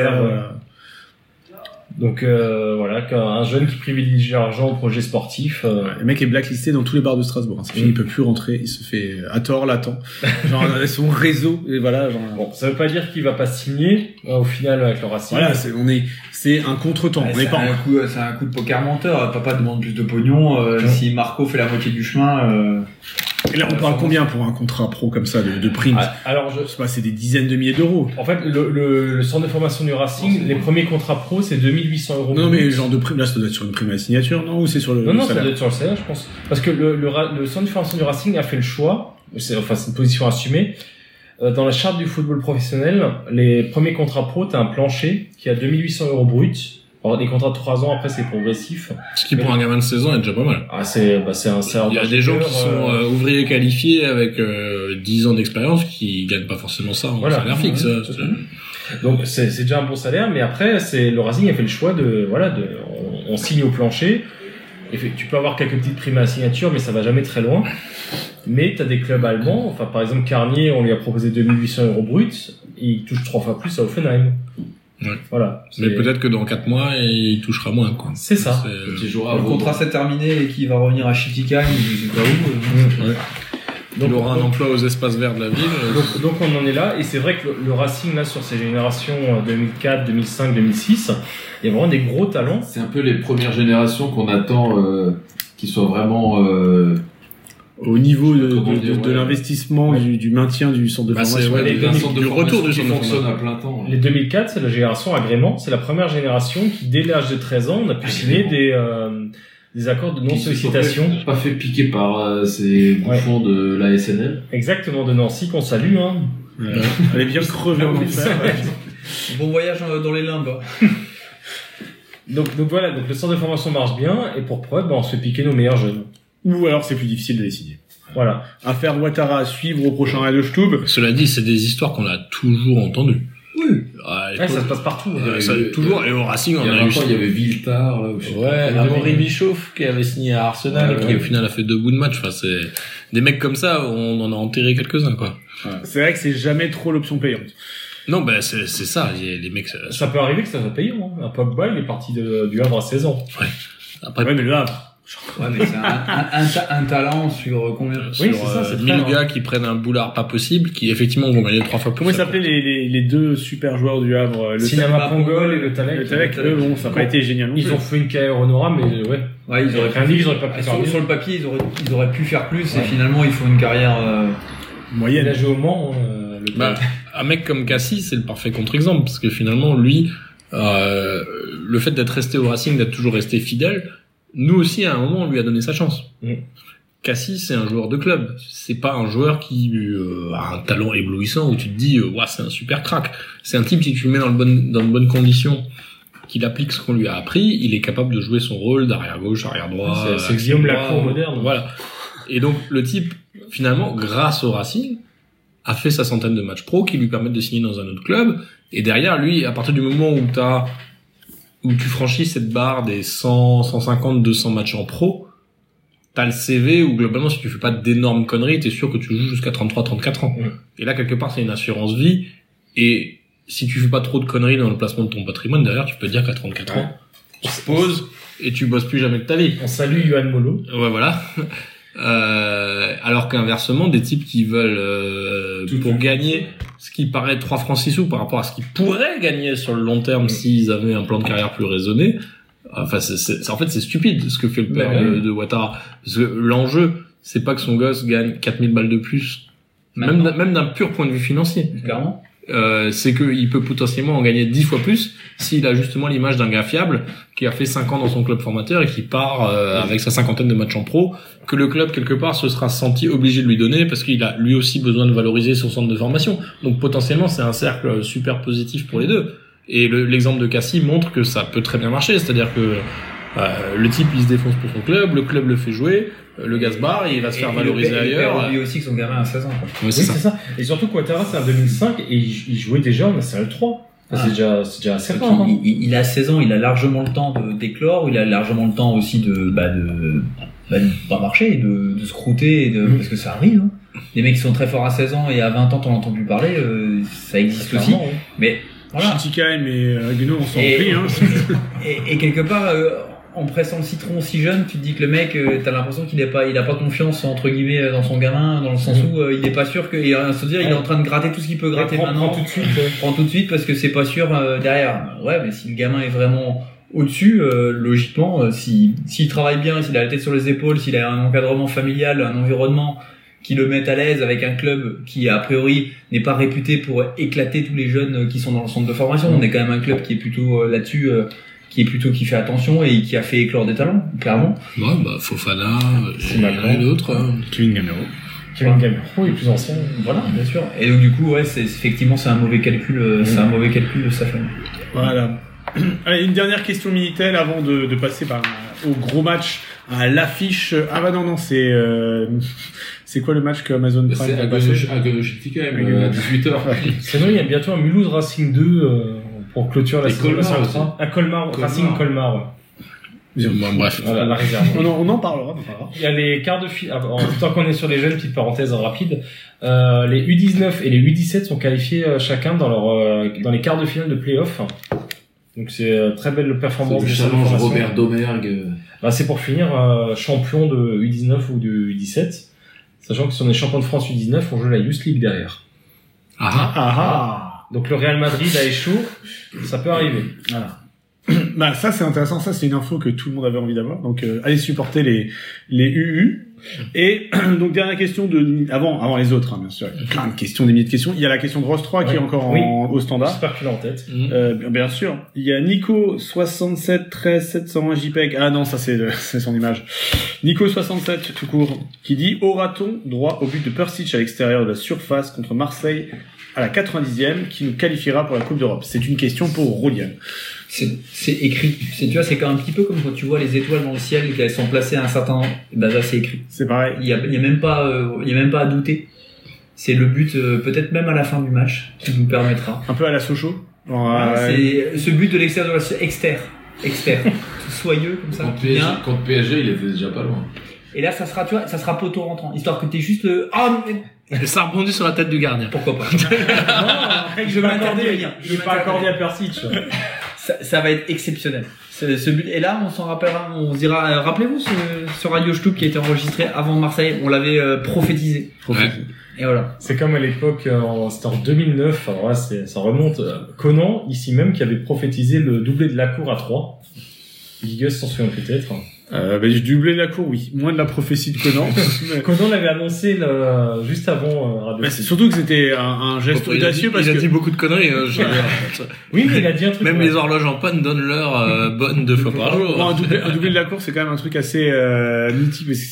Donc voilà, un jeune qui privilégie l'argent au projet sportif. Le mec est blacklisté dans tous les bars de Strasbourg. C'est fini, il peut plus rentrer. Il se fait à tort l'attend. Genre son réseau et voilà. Genre... Bon, ça veut pas dire qu'il va pas signer au final avec le Racing. Voilà, c'est un contretemps. Ouais, c'est un coup de poker menteur. Papa demande plus de pognon. Si Marco fait la moitié du chemin. Et là, on parle combien pour un contrat pro comme ça de prime? Alors, je sais pas, c'est des dizaines de milliers d'euros. En fait, le centre de formation du Racing, les premiers contrats pro, c'est 2800 €. Non, mais genre de prime, là, ça doit être sur une prime à la signature, non? Ou c'est sur le salaire? Ça doit être sur le salaire, je pense. Parce que le centre de formation du Racing a fait le choix, c'est une position assumée. Dans la charte du football professionnel, les premiers contrats pro, t'as un plancher qui a 2800 € bruts. Alors, les contrats de 3 ans, après, c'est progressif. Ce qui, pour un gamin de 16 ans, est déjà pas mal. C'est un salaire. Il y a des gens qui sont ouvriers qualifiés avec 10 ans d'expérience qui gagnent pas forcément ça en salaire fixe. Donc, c'est déjà un bon salaire, mais après, le Racing a fait le choix on signe au plancher. Et tu peux avoir quelques petites primes à la signature, mais ça va jamais très loin. Mais t'as des clubs allemands, par exemple, Carnier, on lui a proposé 2800 € bruts, il touche 3 fois plus à Offenheim. Ouais. Voilà. Mais peut-être que dans 4 mois, il touchera moins, quoi. C'est ça. Le contrat s'est terminé et qu'il va revenir à Schietigheim, je sais pas où. Donc, il aura un emploi aux espaces verts de la ville. Donc on en est là, et c'est vrai que le Racing, là, sur ces générations 2004, 2005, 2006, il y a vraiment des gros talents. C'est un peu les premières générations qu'on attend qui soient vraiment... au niveau de l'investissement, du maintien du centre de formation. Du retour du centre de formation à plein temps. Les 2004, c'est la génération agrément. C'est la première génération qui, dès l'âge de 13 ans, on a pu signer des accords de non-sollicitation. Pas fait piquer par ces bouffons de la SNL. Exactement, de Nancy, qu'on salue, hein. Elle est bien crevée en enfer. Bon voyage dans les limbes. Donc voilà, le centre de formation marche bien, et pour preuve, on se fait piquer nos meilleurs jeunes. Ou alors c'est plus difficile de décider. Voilà. Affaire Ouattara à suivre au prochain Radio Stube. Cela dit, c'est des histoires qu'on a toujours entendues. Oui. Ça se passe partout. Toujours. Et au Racing, on a eu. Il y avait Villetard, là. Amaury Bischoff, qui avait signé à Arsenal, et qui au final a fait 2 bouts de match. Enfin, c'est des mecs comme ça, on en a enterré quelques-uns, quoi. C'est vrai que c'est jamais trop l'option payante. Non, c'est ça, les mecs. Ça peut arriver que ça soit payant, hein. Un Pogba, il est parti du Havre à 16 ans. Ouais. Après, mais le Havre. Ouais, mais c'est un talent sur combien? Oui, c'est ça, c'est 1000 gars qui prennent un boulard pas possible, qui effectivement vont gagner 3 fois plus. Comment ils s'appelaient les deux super joueurs du Havre? Le Cinema Pongol et le Talek. Le Talek, bon, ça n'a pas été génial. Ils ont fait une carrière honorable, mais ouais. Ouais, ils auraient pas pu faire sur le papier, ils auraient pu faire plus, et finalement, ils font une carrière, moyenne. Il a joué au Mans, un mec comme Cassie, c'est le parfait contre-exemple, parce que finalement, lui, le fait d'être resté au Racing, d'être toujours resté fidèle, nous aussi, à un moment, on lui a donné sa chance. Cassie, c'est un joueur de club. C'est pas un joueur qui a un talent éblouissant où tu te dis, c'est un super crack. C'est un type, si tu le mets dans de bonnes conditions, qu'il applique ce qu'on lui a appris, il est capable de jouer son rôle d'arrière gauche, arrière droit. C'est Guillaume Lacour moderne. Voilà. Et donc, le type, finalement, grâce au Racing, a fait sa centaine de matchs pro qui lui permettent de signer dans un autre club. Et derrière, lui, à partir du moment où tu franchis cette barre des 100, 150, 200 matchs en pro, t'as le CV où globalement, si tu fais pas d'énormes conneries, t'es sûr que tu joues jusqu'à 33, 34 ans. Et là, quelque part, c'est une assurance vie. Et si tu fais pas trop de conneries dans le placement de ton patrimoine, derrière, tu peux te dire qu'à 34 ans, tu te poses et tu bosses plus jamais de ta vie. On salue Yohan Molo. Ouais, voilà. Alors qu'inversement, des types qui veulent pour gagner ce qui paraît 3 francs 6 sous par rapport à ce qu'ils pourraient gagner sur le long terme s'ils avaient un plan de carrière plus raisonné. Enfin, en fait, c'est stupide ce que fait le père de Ouattara. Parce que l'enjeu, c'est pas que son gosse gagne 4000 balles de plus, même d'un pur point de vue financier. Clairement. C'est qu'il peut potentiellement en gagner 10 fois plus s'il a justement l'image d'un gars fiable qui a fait 5 ans dans son club formateur et qui part avec sa 50aine de matchs en pro, que le club quelque part se sera senti obligé de lui donner parce qu'il a lui aussi besoin de valoriser son centre de formation. Donc potentiellement c'est un cercle super positif pour les deux. Et l'exemple de Cassie montre que ça peut très bien marcher, c'est-à-dire que Le type il se défonce pour son club, le club le fait jouer, le gars se barre, il va se faire valoriser ailleurs. Lui aussi que son gamin a 16 ans. Quoi. Ouais, Oui, c'est ça. Et surtout Ouattara, c'est en 2005 et il jouait déjà en National 3. C'est déjà assez fort. Hein. Il a 16 ans, il a largement le temps d'éclore, il a largement le temps aussi de pas marcher, de se croûter, parce que ça arrive. Hein. Les mecs qui sont très forts à 16 ans et à 20 ans t'en as entendu parler, ça existe aussi. Ouais. Mais voilà. Chitika et Guno, on s'en prie. Hein. Et quelque part, en pressant le citron si jeune, tu te dis que le mec, t'as l'impression qu'il a pas confiance entre guillemets dans son gamin, dans le sens où il est pas sûr que, il est en train de gratter tout ce qu'il peut gratter maintenant. Prends tout de suite parce que c'est pas sûr derrière. Ouais, mais si le gamin est vraiment au-dessus, logiquement, s'il travaille bien, s'il a la tête sur les épaules, s'il a un encadrement familial, un environnement qui le met à l'aise avec un club qui a priori n'est pas réputé pour éclater tous les jeunes qui sont dans le centre de formation. On est quand même un club qui est plutôt là-dessus, qui fait attention et qui a fait éclore des talents, clairement. Ouais, Fofana, et d'autres. Kevin Gamero. Kevin Gamero est plus ancien. Voilà, bien sûr. Et donc du coup, ouais, c'est un mauvais calcul, c'est un mauvais calcul de sa famille. Voilà. Allez, une dernière question Minitel avant de passer au gros match, à l'affiche. Ah bah non, c'est quoi le match que Amazon Prime C'est Agonoshiti quand même, à 18h. Sinon, il y a bientôt un Mulhouse Racing 2 pour clôture la saison. Colmar, Racing Colmar. Bon, bref. Voilà, la réserve. On en parlera. Il y a les quarts de finale. Tant qu'on est sur les jeunes, petite parenthèse rapide. Les U19 et les U17 sont qualifiés chacun dans les quarts de finale de play-off. Donc c'est très belle performance. Je challenge Robert Domergue. C'est pour finir champion de U19 ou de U17. Sachant que si on est champion de France U19, on joue la Youth League derrière. Donc le Real Madrid a échoué, ça peut arriver. Voilà. Ça c'est intéressant, ça c'est une info que tout le monde avait envie d'avoir. Donc allez supporter les UU. Et donc dernière question avant les autres, hein, bien sûr. Il y a plein de questions, des milliers de questions. Il y a la question de Rose 3 qui est encore au standard. J'espère que tu l'as en tête. Bien sûr. Il y a Nico 67 13 701 JPEG. Ah non, ça c'est son image. Nico 67 tout court qui dit: aura-t-on droit au but de Persic à l'extérieur de la surface contre Marseille à la 90e qui nous qualifiera pour la Coupe d'Europe? C'est une question pour Rolian. C'est écrit. Tu vois, c'est quand un petit peu comme quand tu vois les étoiles dans le ciel et qu'elles sont placées à un certain endroit. Là, c'est écrit. C'est pareil. Il y a même pas à douter. C'est le but, peut-être même à la fin du match, qui nous permettra. Un peu à la Sochaux. C'est ce but de l'extérieur de la externe. Tout soyeux, comme ça. Contre PSG, il était déjà pas loin. Et là, ça sera poteau rentrant. Histoire que t'aies juste Et ça rebondit sur la tête du gardien. Pourquoi pas? Je vais pas accorder à Persic. Ça va être exceptionnel. Ce but. Et là, on s'en rappellera, on se dira, rappelez-vous ce Radio Stub qui a été enregistré avant Marseille, on l'avait prophétisé. Ouais. Et voilà. C'est comme à l'époque, c'était en 2009, alors là, ça remonte. Conan, ici même, qui avait prophétisé le doublé de la cour à 3. Gigas s'en souvient peut-être. J'ai doublé la cour, oui. Moins de la prophétie de Conan. Conan l'avait annoncé juste avant Radio. C'est surtout que c'était un geste audacieux parce il a que dit beaucoup de conneries. Oui, mais il a dit un truc. Même les horloges en panne donnent l'heure bonne 2 fois par jour. Un doublé de la cour, c'est quand même un truc assez mythique parce que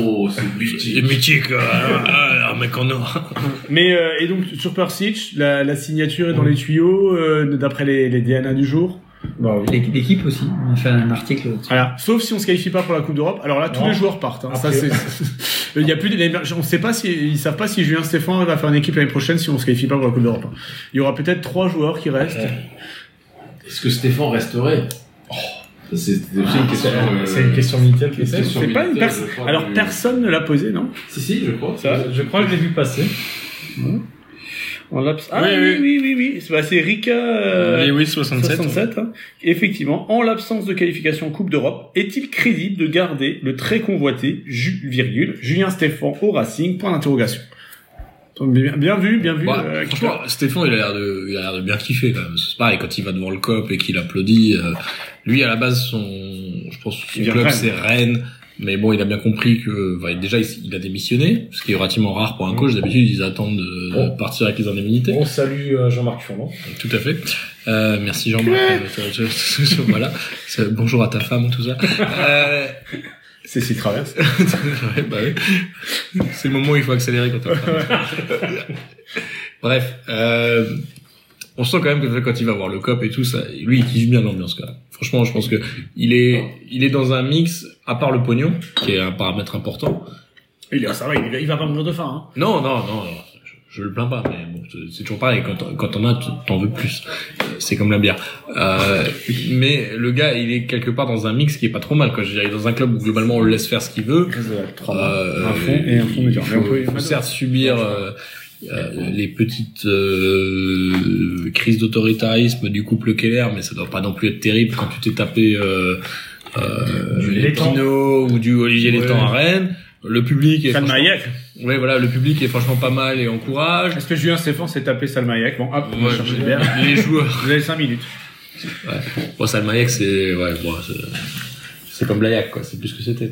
c'est mythique. Mythique. Un mec en or. Mais et donc sur Persic, la signature est dans les tuyaux d'après les DNA du jour. L'équipe aussi, on a fait un article. Voilà. Sauf si on se qualifie pas pour la Coupe d'Europe. Alors là, tous les joueurs partent. Hein. Ça, il y a plus on sait pas ils savent pas si Julien Stéphan va faire une équipe l'année prochaine si on se qualifie pas pour la Coupe d'Europe. Il y aura peut-être 3 joueurs qui restent. Est-ce que Stéphan resterait? C'est une question. C'est une question militaire. C'est pas une personne. Alors personne ne l'a posé, non? Si, je crois. Je crois que je l'ai vu passer. Oui. C'est Rika Lewis 67. Hein. Effectivement, en l'absence de qualification Coupe d'Europe, est-il crédible de garder le très convoité Julien Stéphan au Racing? Point d'interrogation. Bien vu. Franchement, Stéphan, il a l'air de bien kiffer quand même. C'est pareil quand il va devant le COP et qu'il applaudit. Lui, à la base, son club c'est Rennes. Mais bon, il a bien compris que déjà il a démissionné, ce qui est relativement rare pour un coach. D'habitude, ils attendent de partir avec les indemnités. On salue Jean-Marc Furlan. Tout à fait. Merci Jean-Marc. Voilà. Bonjour à ta femme, tout ça. Cécile Traverse. Oui. C'est le moment où il faut accélérer quand on parle. Bref. on sent quand même que quand il va voir le COP et tout ça, lui il kiffe bien l'ambiance quand même. Franchement, je pense que il est dans un mix, à part le pognon, qui est un paramètre important. Ça va, il va pas mourir de faim, hein. Non, je le plains pas, mais bon, c'est toujours pareil, quand t'en as, t'en veux plus. C'est comme la bière. Mais le gars, il est quelque part dans un mix qui est pas trop mal, quoi. Je veux dire, il est dans un club où globalement on le laisse faire ce qu'il veut. Un fond et un fond médian. Il faut certes subir les petites crises d'autoritarisme du couple Keller, mais ça doit pas non plus être terrible quand tu t'es tapé du Létang ou du Olivier Létang à Rennes. Le public est ouais, voilà, le public est franchement pas mal et encourage. Est-ce que Julien Stéphane s'est tapé Salmaïek? Bon, hop, on va chercher des bières. Les joueurs. Vous avez 5 minutes. Ouais. Bon, Salmaïek, c'est c'est comme Blaillac, quoi. C'est plus ce que c'était.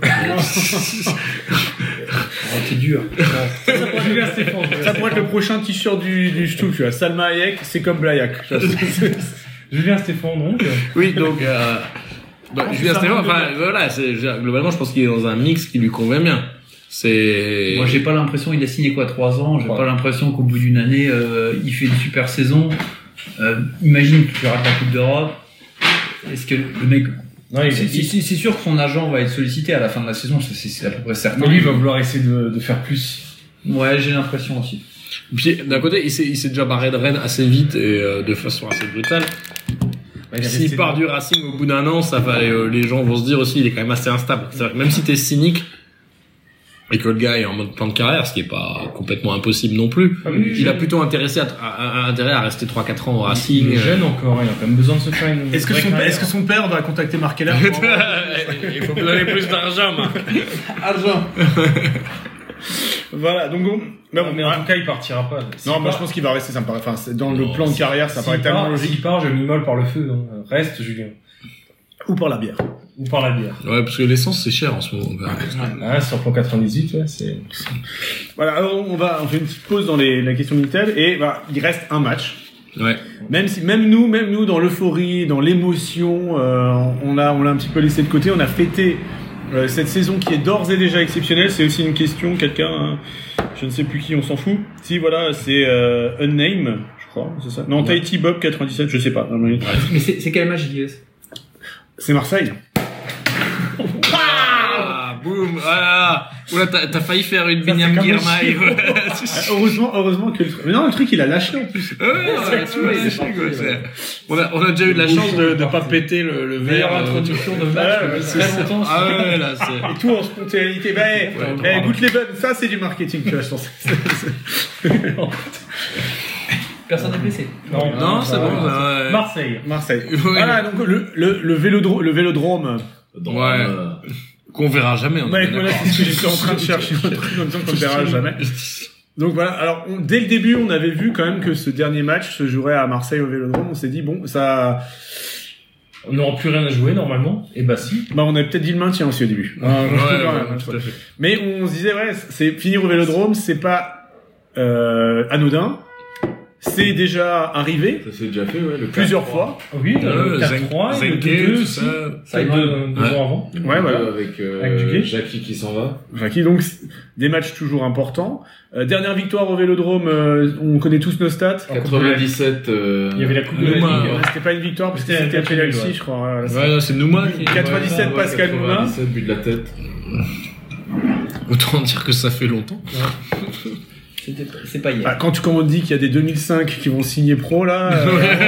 C'est dur. Ça pourrait être le prochain t-shirt du Stouff, tu vois. Salmaïek, c'est comme Blaillac. Julien Stéphane, donc. Oui, donc, Julien Stéphane, enfin, voilà, globalement, je pense qu'il est dans un mix qui lui convient bien. Moi, j'ai pas l'impression, il a signé 3 ans, j'ai pas l'impression qu'au bout d'une année, il fait une super saison. Imagine que tu rates la Coupe d'Europe. Est-ce que le mec, c'est sûr que son agent va être sollicité à la fin de la saison, c'est à peu près certain. Mais lui, il va vouloir essayer de faire plus. Ouais, j'ai l'impression aussi. Puis, d'un côté, il s'est déjà barré de Rennes assez vite et de façon assez brutale. S'il part du Racing au bout d'un an, ça va, les gens vont se dire aussi, il est quand même assez instable. C'est-à-dire que même si t'es cynique, et que le gars est en mode plan de carrière, ce qui est pas complètement impossible non plus, il a plutôt intérêt à rester 3-4 ans au Racing. Il est jeune encore, il a quand même besoin de se faire une... Est-ce que son père va contacter Marc Keller? Il faut donner plus d'argent, Marc. Argent. Voilà, donc bon. Mais en tout cas, il partira pas. Non, moi je pense qu'il va rester, ça me paraît, enfin, dans le plan de carrière, ça paraît tellement logique. S'il part, je m'immole par le feu, donc reste, Julien. Ou par la bière. Ou par la bière. Ouais, parce que l'essence c'est cher en ce moment. Sur le plan 98, ouais, c'est... Voilà, alors on fait une petite pause dans la question Minitel, et il reste un match. Ouais. Même nous, dans l'euphorie, dans l'émotion, on l'a un petit peu laissé de côté, on a fêté cette saison qui est d'ores et déjà exceptionnelle. C'est aussi une question, quelqu'un, je ne sais plus qui, on s'en fout. Si, voilà, c'est Unnamed, je crois, c'est ça. Non, Tahiti Bob 97, je sais pas. Mais c'est quel match, JS? C'est Marseille. Boum, voilà. Oula, t'as failli faire une Binyam Girmay. Heureusement que mais non, le truc, il a lâché en plus. On a déjà eu de la chance de pas péter le verre. Introduction de match, très longtemps. Ah ouais, là, c'est... Et tout en spontanéité. Goûte les bonnes. Ça, c'est du marketing, tu vois, je pense. Personne n'est blessé. Non, c'est bon. Marseille. Voilà, donc le vélodrome. Ouais. Qu'on verra jamais. Voilà, c'est ce que j'étais en train de chercher, un truc en disant qu'on ne verra jamais. Donc voilà, alors dès le début, on avait vu quand même que ce dernier match se jouerait à Marseille au Vélodrome. On s'est dit, bon, ça... On n'aura plus rien à jouer normalement. Et bah si. On avait peut-être dit le maintien aussi au début. Tout à fait. Mais on se disait, c'est finir au Vélodrome, c'est pas anodin. C'est déjà arrivé. Ça s'est déjà fait, plusieurs fois. Oui, le 4-3, le 2-2 aussi. Ça a été 2 ans avant. Ouais, voilà. Avec Jackie qui s'en va. Jackie, donc, des matchs toujours importants. Dernière victoire au Vélodrome, on connaît tous nos stats. 97, il y avait la Coupe de la Ligue. C'était pas une victoire parce que c'était à Chelsea, je crois. Ouais, c'est Nouma qui... 97, Pascal Nouma. 97, but de la tête. Autant dire que ça fait longtemps. C'est pas hier. Quand on dit qu'il y a des 2005 qui vont signer pro, là...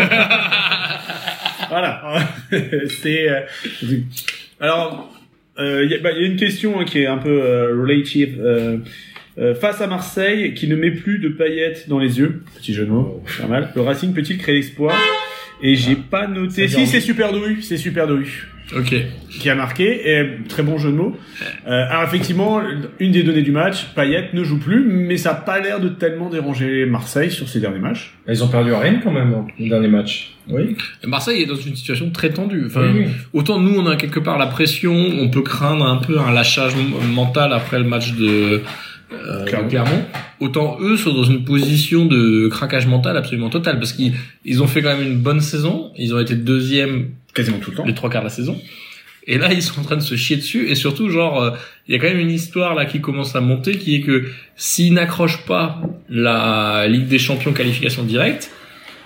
voilà. C'est... Alors, il y a une question qui est un peu relative. Face à Marseille, qui ne met plus de paillettes dans les yeux, petit jeu de mots, pas mal, le Racing peut-il créer l'exploit? Et j'ai pas noté... Si, c'est Super Douy. Ok. Qui a marqué, et très bon jeu de mots. Alors effectivement, une des données du match, Payet ne joue plus, mais ça a pas l'air de tellement déranger Marseille sur ces derniers matchs. Ils ont perdu à Rennes quand même, le dernier match. Oui. Et Marseille est dans une situation très tendue. Enfin, autant nous on a quelque part la pression, on peut craindre un peu un lâchage mental après le match de Clermont. Autant eux sont dans une position de craquage mental absolument total, parce qu'ils ont fait quand même une bonne saison, ils ont été deuxième quasiment tout le temps, les 3 quarts de la saison, et là ils sont en train de se chier dessus, et surtout il y a quand même une histoire là qui commence à monter, qui est que s'ils n'accrochent pas la Ligue des Champions qualification directe,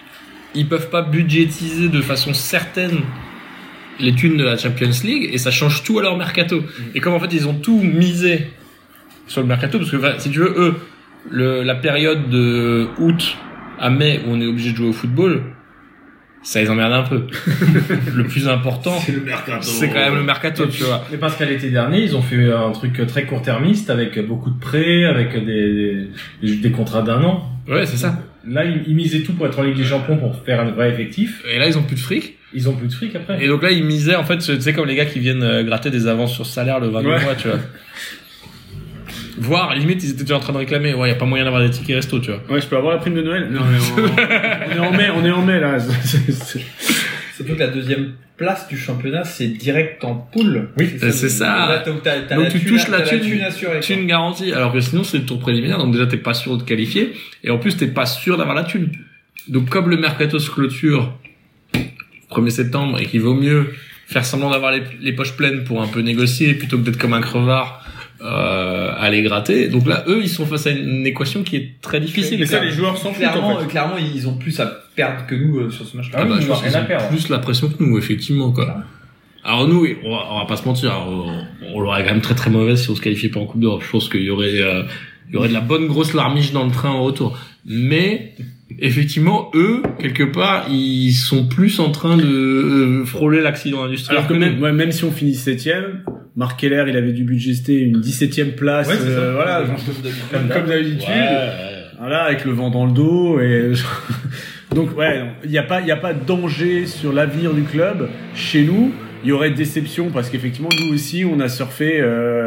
ils peuvent pas budgétiser de façon certaine les thunes de la Champions League et ça change tout à leur mercato. Et comme en fait ils ont tout misé sur le mercato, parce que si tu veux, eux, la période de août à mai où on est obligé de jouer au football, ça les emmerde un peu. Le plus important, c'est quand même le mercato, tu vois. Mais parce qu'à l'été dernier, ils ont fait un truc très court-termiste avec beaucoup de prêts, avec des contrats d'1 an. Ouais, c'est ça. Là, ils misaient tout pour être en Ligue des Champions, pour faire un vrai effectif. Et là, ils ont plus de fric. Ils ont plus de fric après. Et donc là, ils misaient, en fait, tu sais, comme les gars qui viennent gratter des avances sur salaire le 22 mois, tu vois. Voire, limite, ils étaient déjà en train de réclamer, ouais, y a pas moyen d'avoir des tickets resto, tu vois. Ouais, je peux avoir la prime de Noël? Non, mais on est en mai, là. Surtout que la deuxième place du championnat, c'est direct en poule. Oui, c'est ça. Là, t'as donc la tu thune, touches la thune thune assurée. Thune garantie. Alors que sinon, c'est le tour préliminaire, donc déjà, t'es pas sûr de te qualifier. Et en plus, t'es pas sûr d'avoir la thune. Donc, comme le mercato se clôture 1er septembre et qu'il vaut mieux faire semblant d'avoir les poches pleines pour un peu négocier plutôt que d'être comme un crevard, aller gratter. Donc là, eux, ils sont face à une équation qui est très difficile. Mais ça, les joueurs s'en foutent, en fait. Clairement, ils ont plus à perdre que nous sur ce match-là. Ah bah, je pense rien à qu'ils perdre. ont plus la pression que nous, effectivement, quoi. Clairement. Alors nous, on va pas se mentir, on l'aurait quand même très très mauvaise si on se qualifiait pas en Coupe d'Europe. Je pense qu'il y aurait de la bonne grosse larmiche dans le train au retour. Mais effectivement, eux, quelque part, ils sont plus en train de frôler l'accident industriel. Alors que même si on finit 7ème, Marc Keller, il avait dû budgéter une 17ème place, voilà, comme d'habitude. Voilà, avec le vent dans le dos et donc ouais, il y a pas de danger sur l'avenir du club chez nous. Il y aurait déception parce qu'effectivement nous aussi on a surfé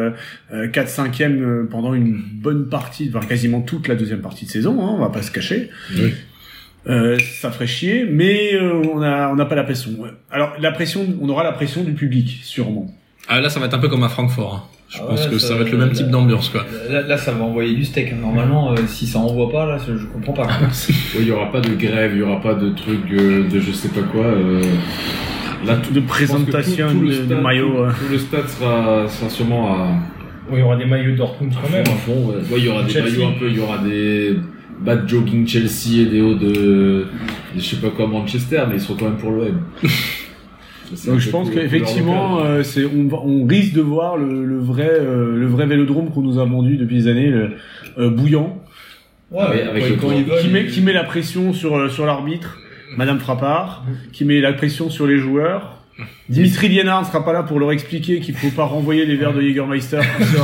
4-5e pendant une bonne partie, enfin quasiment toute la deuxième partie de saison, hein, on va pas se cacher. Oui. Ça ferait chier, mais on n'a pas la pression. Alors on aura la pression du public sûrement. Ah là, ça va être un peu comme à Francfort. Hein. Je pense que ça va être le même type d'ambiance, quoi. Là, ça va envoyer du steak. Normalement, si ça envoie pas, là, je comprends pas. Il y aura pas de grève, il y aura pas de truc de je sais pas quoi. Là, de présentation de maillots. Tout le stade sera sûrement à. Oui, il y aura des maillots Dortmund quand même. Fond, ouais, il y aura des Chelsea. maillots un peu, il y aura des bad jogging Chelsea et des hauts de je sais pas quoi Manchester, mais ils seront quand même pour l'OM. Donc je pense qu'effectivement, on risque de voir le vrai vélodrome qu'on nous a vendu depuis des années, bouillant, avec le qui met la pression sur l'arbitre, Madame Frappard, qui met la pression sur les joueurs. Dimitri Liénard ne sera pas là pour leur expliquer qu'il faut pas renvoyer les verres de Jägermeister.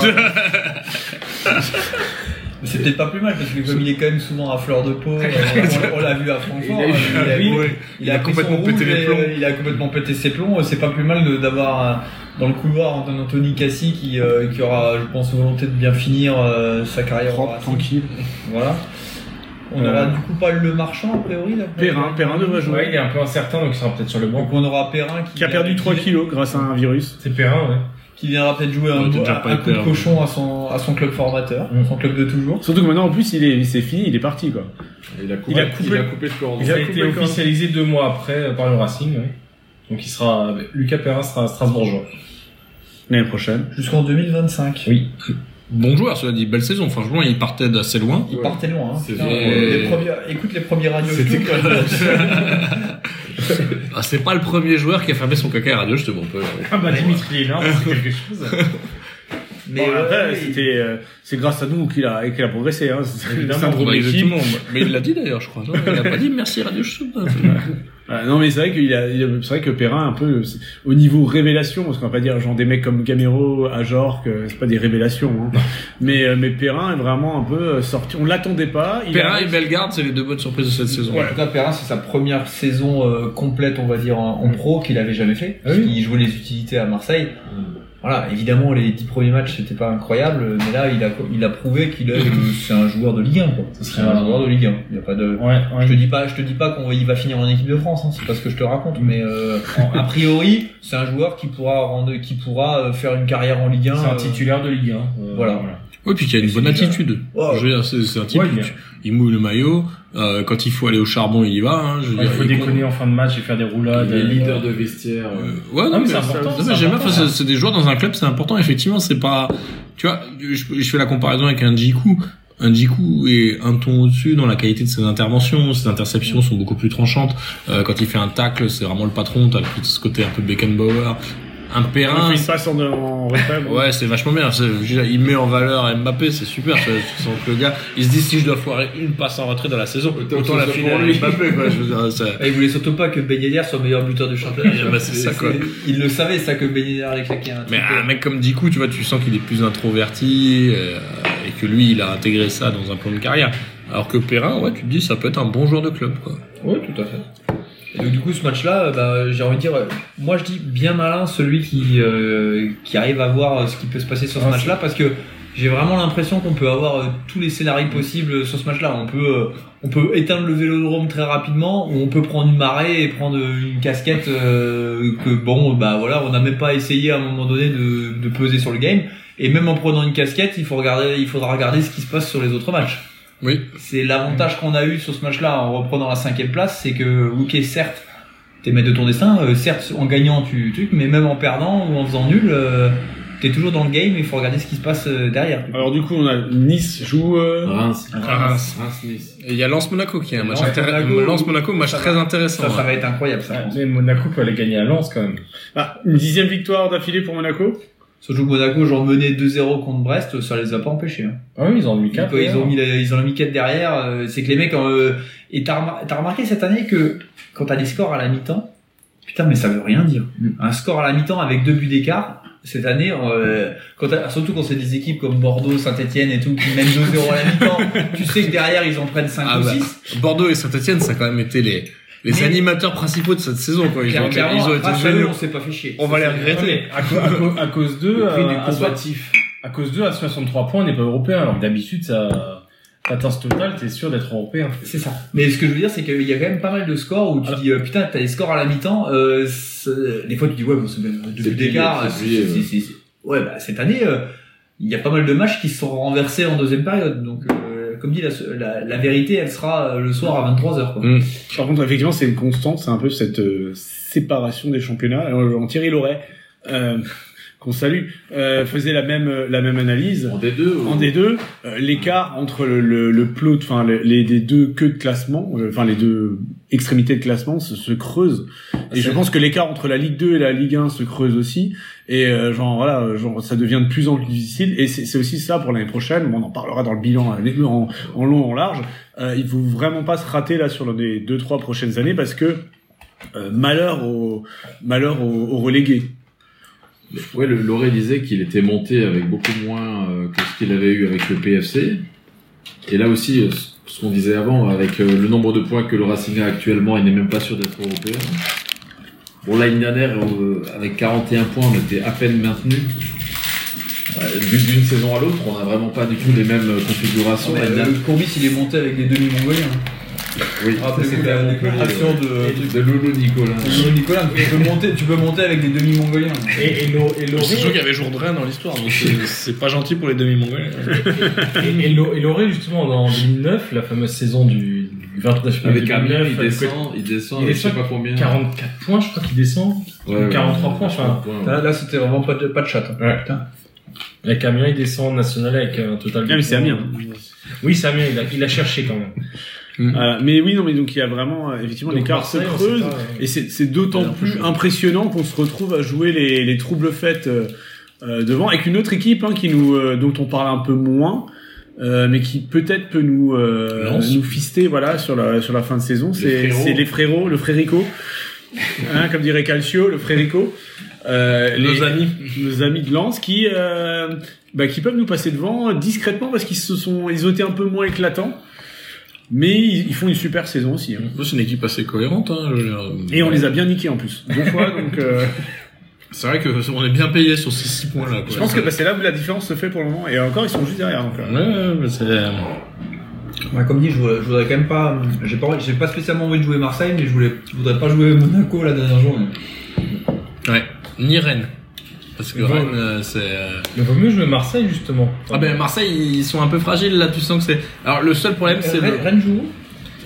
C'est peut-être pas plus mal parce que comme il est quand même souvent à fleur de peau, on l'a vu à Francfort, il a complètement pété les plombs. Il a complètement pété ses plombs. C'est pas plus mal d'avoir dans le couloir Anthony Cassie qui aura, je pense, volonté de bien finir sa carrière tranquille. Voilà. On aura du coup pas le Marchand a priori là. Perrin devrait jouer. Ouais, il est un peu incertain donc il sera peut-être sur le banc. Donc on aura Perrin qui a perdu 3 kilos grâce à un virus. C'est Perrin, ouais. Qui viendra peut-être jouer un coup de cochon à son club formateur, son club de toujours. Surtout que maintenant en plus c'est fini, il est parti quoi. Il a coupé le cordon. Il a été officialisé 2 mois après par le Racing, ouais. Donc Lucas Perrin sera strasbourgeois. L'année prochaine. Jusqu'en 2025. Oui. Bon joueur, cela dit, belle saison. Franchement, il partait d'assez loin. Il partait loin. Hein. Écoute les premiers radios. C'est pas le premier joueur qui a fermé son caca à Radio, je te comprends. Ah bah Dimitri Liénard, c'est quelque chose. Mais après, c'est grâce à nous qu'il a progressé. Hein. Évidemment, syndrome tout d'équipe. le monde. Mais il l'a dit d'ailleurs, je crois. Non, il a pas dit merci Radio Choup. Non mais c'est vrai c'est vrai que Perrin un peu au niveau révélation, parce qu'on va pas dire genre des mecs comme Gamero, Ajorc, c'est pas des révélations, hein. mais Perrin est vraiment un peu sorti, on l'attendait pas. Perrin et Bellegarde, c'est les 2 bonnes surprises de cette saison. En tout cas, Perrin, c'est sa première saison complète, on va dire, en pro qu'il avait jamais fait. Parce qu'il jouait les utilités à Marseille. Voilà, évidemment, les 10 premiers matchs, c'était pas incroyable, mais là, il a prouvé c'est un joueur de Ligue 1, quoi. C'est un joueur de Ligue 1. Il y a pas de, je te dis pas qu'il va finir en équipe de France, hein. C'est pas ce que je te raconte, mais, a priori, c'est un joueur qui pourra faire une carrière en Ligue 1. C'est un titulaire de Ligue 1. Voilà. Oui, puis qui a une bonne attitude. Je veux dire, c'est un type, il mouille le maillot, quand il faut aller au charbon, il y va, hein. Il faut déconner en fin de match et faire des roulades. Les leaders de vestiaire. Ouais, non, mais c'est important. J'aime bien, c'est des joueurs dans un club, c'est important, effectivement, c'est pas, tu vois, je fais la comparaison avec un Djikou. Ndjikou est un ton au-dessus dans la qualité de ses interventions. Ses interceptions sont beaucoup plus tranchantes. Quand il fait un tacle, c'est vraiment le patron. T'as ce côté un peu Beckenbauer. Un Perrin. Il se passe en retrait. Ouais, c'est vachement bien. Il met en valeur Mbappé, c'est super. Tu sens que le gars, il se dit si je dois foirer une passe en retrait dans la saison, autant la finale avec Mbappé, quoi. Je veux dire, ça... Il voulait surtout pas que Ben Yedder soit meilleur buteur du championnat. Bah, c'est ça, quoi. Il le savait, ça, que Ben Yedder allait claquer un truc. Mais un mec comme Ndjikou, tu vois, tu sens qu'il est plus introverti, et que lui, il a intégré ça dans un plan de carrière. Alors que Perrin, ouais, tu te dis, ça peut être un bon joueur de club, quoi. Ouais, tout à fait. Et donc, du coup, ce match-là, j'ai envie de dire, moi je dis bien malin celui qui arrive à voir ce qui peut se passer sur ce match-là, parce que j'ai vraiment l'impression qu'on peut avoir tous les scénarios possibles sur ce match-là. On peut éteindre le vélodrome très rapidement, ou on peut prendre une marée et prendre une casquette on n'a même pas essayé à un moment donné de peser sur le game. Et même en prenant une casquette, il faudra regarder ce qui se passe sur les autres matchs. Oui. C'est l'avantage qu'on a eu sur ce match-là en reprenant la 5e place, c'est que, ok, certes, t'es maître de ton destin, certes, en gagnant, mais même en perdant ou en faisant nul, t'es toujours dans le game, il faut regarder ce qui se passe derrière. Alors du coup, on a Nice joue Reims. Nice. Et il y a Lens-Monaco qui est un match Lens-Monaco, match très intéressant. Ça va être incroyable, ça. Mais Monaco peut aller gagner à Lens quand même. Une 10e victoire d'affilée pour Monaco. Surtout que Monaco, genre mené 2-0 contre Brest, ça les a pas empêchés. Hein. Ah oui, ils ont mis 4. Ils ont mis 4 derrière. C'est que les mecs, et t'as remarqué cette année que quand t'as des scores à la mi-temps, putain, mais ça veut rien dire. Un score à la mi-temps avec 2 buts d'écart, cette année, surtout quand c'est des équipes comme Bordeaux, Saint-Etienne et tout, qui mènent 2-0 à la mi-temps, tu sais que derrière ils en prennent 5 ou 6. Bordeaux et Saint-Etienne, ça a quand même été les animateurs principaux de cette saison, quoi. Ils ont été on s'est pas fait chier. On va les regretter. À cause d'eux, à cause d'eux, à 63 points, on n'est pas européen. Alors d'habitude, ça, atteinte totale, t'es sûr d'être européen. C'est ça. Mais ce que je veux dire, c'est qu'il y a quand même pas mal de scores où tu dis, putain, t'as des scores à la mi-temps, des fois tu dis, ouais, bon, c'est même 2 buts d'écart. Ouais, cette année, il y a pas mal de matchs qui se sont renversés en deuxième période. Donc, comme dit, la vérité, elle sera le soir à 23h, quoi. Par contre, effectivement, c'est une constante, c'est un peu cette séparation des championnats. Alors, Thierry Loret, qu'on salue, faisait la même analyse. En D2. En D2, l'écart entre le plot, enfin les deux queues de classement, enfin les deux extrémités de classement se creuse. Et je pense que l'écart entre la Ligue 2 et la Ligue 1 se creuse aussi. Et ça devient de plus en plus difficile. Et c'est aussi ça pour l'année prochaine. On en parlera dans le bilan en long, en large. Il faut vraiment pas se rater là sur les 2-3 prochaines années, parce que malheur aux relégués. Ouais, Loré disait qu'il était monté avec beaucoup moins que ce qu'il avait eu avec le PFC. Et là aussi, ce qu'on disait avant, avec le nombre de points que le Racing a actuellement, il n'est même pas sûr d'être européen. Bon, l'année dernière, avec 41 points, on était à peine maintenu. D'une saison à l'autre, on n'a vraiment pas du tout les mêmes configurations. Courbis, il est monté avec des demi-mongoliens. Oui, c'était la déclaration de Lolo Nicolas. Nicolas, tu peux monter avec des demi-mongoliens. Et Loré. C'est sûr qu'il y avait Jourdain dans l'histoire, donc c'est pas gentil pour les demi-mongoliens. Et Loré, justement, en 2009, la fameuse saison du 29 mai. Avec Amiens, il descend avec je sais pas combien. 44 points, je crois qu'il descend. Ouais, 43 points, enfin. Là, c'était vraiment pas de chat. Ouais. Putain. Avec Amiens, il descend en national avec un total de. Ah, mais c'est Amiens. Oui, c'est Amiens, il a cherché quand même. Mais oui, non, mais donc il y a vraiment effectivement l'écart se creuse, et c'est d'autant plus impressionnant qu'on se retrouve à jouer les troubles fêtes devant, avec une autre équipe dont on parle un peu moins, mais qui peut-être peut nous fister, voilà, sur la fin de saison. C'est les frérots, le Frérico, comme dirait Calcio, le Frérico. Nos amis de Lens qui peuvent nous passer devant discrètement, parce ils ont été un peu moins éclatants. Mais ils font une super saison aussi. Hein. C'est une équipe assez cohérente. Hein, et on les a bien niqués en plus. 2 fois, donc... C'est vrai qu'on est bien payé sur ces 6 points-là. Je pense que c'est là où la différence se fait pour le moment. Et encore, ils sont juste derrière. Donc, mais c'est... comme dit, je voudrais quand même pas... J'ai pas spécialement envie de jouer Marseille, mais je voudrais pas jouer Monaco la dernière journée. Ouais. Ni Rennes. Parce que Rennes, c'est... Mais vaut mieux jouer Marseille, justement. Ah ben, Marseille, ils sont un peu fragiles, là, tu sens que c'est... Alors, le seul problème, c'est... Rennes joue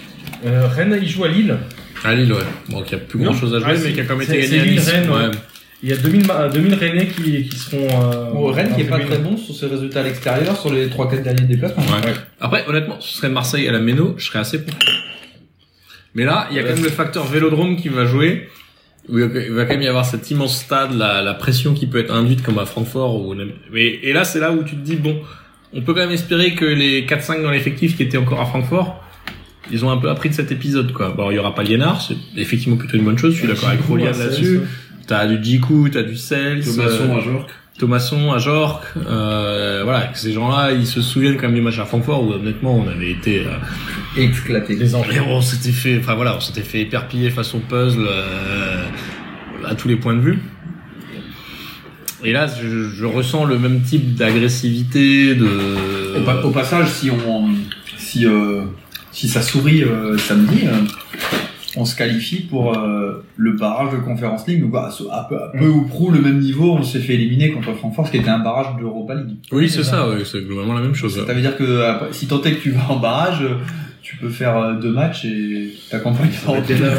Rennes, il joue à Lille. À Lille, ouais. Bon, il n'y a plus grand chose à jouer, mais qui a quand même été gagné à Nice. Rennes, ouais. Il y a 2000 Rennais qui seront... Rennes qui est pas très bon sur ses résultats à l'extérieur, sur les 3-4 derniers déplacements. Ouais. Après, honnêtement, ce serait Marseille à la Méno, je serais assez content. Mais là, il y a quand même le facteur Vélodrome qui va jouer. Il va quand même y avoir cet immense stade, la pression qui peut être induite comme à Francfort. Et là, c'est là où tu te dis, bon, on peut quand même espérer que les 4-5 dans l'effectif qui étaient encore à Francfort, ils ont un peu appris de cet épisode, quoi. Bon, il y aura pas Liénard, c'est effectivement plutôt une bonne chose, je suis d'accord avec Rolian là-dessus. T'as du Djikou, t'as du Cels. Thomasson à Jork. Voilà, que ces gens-là, ils se souviennent quand même du match à Francfort où honnêtement on avait été éclaté. Mais on s'était fait éperpiller façon puzzle à tous les points de vue. Et là, je ressens le même type d'agressivité Au passage, si ça sourit samedi, on se qualifie pour le barrage de Conference League. Donc à peu ou prou le même niveau, on s'est fait éliminer contre Francfort, ce qui était un barrage d'Europa League. Oui, c'est ça, ouais, c'est globalement la même chose. Ça veut dire que si tant est que tu vas en barrage, tu peux faire 2 matchs et ta campagne va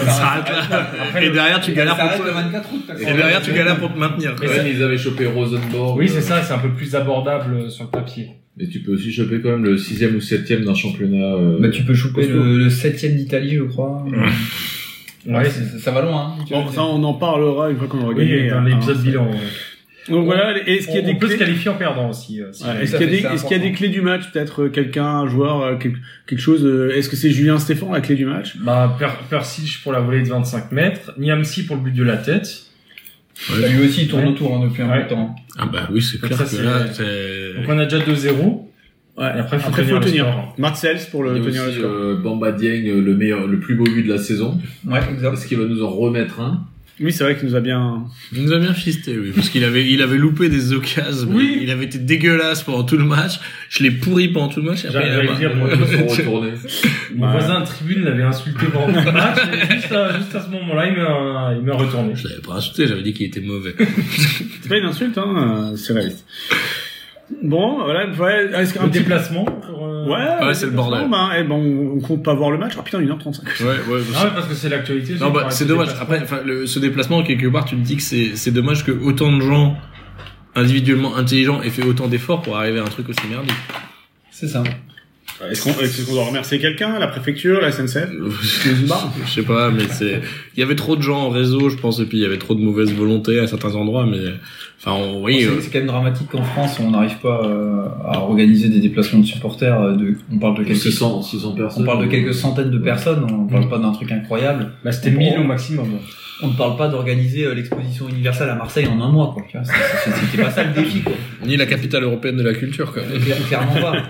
Et derrière tu galères pour te maintenir. Mais ils avaient chopé Rosenborg. Oui, c'est ça, c'est un peu plus abordable sur le papier. Et tu peux aussi choper quand même le 6e ou 7e d'un championnat. Tu peux choper le 7e d'Italie, je crois. Ouais, ça va loin. Bon, ça, on en parlera une fois qu'on aura gagné. Dans l'épisode bilan. Donc voilà, est-ce qu'il y a des on peut clés... se qualifier en perdant aussi. Est-ce qu'il y a des clés du match, peut-être quelqu'un, un joueur, quelque chose. Est-ce que c'est Julien Stéphan la clé du match? Persich pour la volée de 25 mètres, Niamsi pour le but de la tête. Ouais. Lui aussi il tourne autour depuis un temps. Ah bah oui, c'est clair que là c'est... Donc on a déjà 2-0. Ouais. Et après faut tenir. Marcels pour le tenir le score. Bamba Dieng, le plus beau but de la saison. Ouais, exact. Est-ce qu'il va nous en remettre un? Oui, c'est vrai qu'il nous a bien fisté, oui, parce qu'il avait loupé des occasions. Oui. Il avait été dégueulasse pendant tout le match. Je l'ai pourri pendant tout le match. J'allais dire pour retourner. Mon voisin de tribune l'avait insulté pendant tout le match. Et juste à ce moment-là, il m'a retourné. Je l'avais pas insulté, j'avais dit qu'il était mauvais. C'est pas une insulte, hein, c'est réaliste. Bon, voilà, est-ce qu'un déplacement ouais, c'est le bordel. On compte pas voir le match. Ah putain, 1h35. Ouais, parce que c'est l'actualité. Non, c'est dommage. Après, ce déplacement, quelque part, tu te dis que c'est dommage que autant de gens individuellement intelligents aient fait autant d'efforts pour arriver à un truc aussi merdique. C'est ça. Est-ce qu'on doit remercier quelqu'un, la préfecture, la SNCF? Je sais pas, mais il y avait trop de gens en réseau, je pense, et puis il y avait trop de mauvaise volonté à certains endroits, mais c'est quand même dramatique qu'en France, on n'arrive pas à organiser des déplacements de supporters on parle de quelques 600 personnes. On parle de quelques centaines de personnes, on parle pas d'un truc incroyable. C'était 1000 au maximum. On ne parle pas d'organiser l'exposition universelle à Marseille en un mois, quoi. C'était pas ça le défi, quoi. Ni la capitale européenne de la culture, quoi. Clairement pas.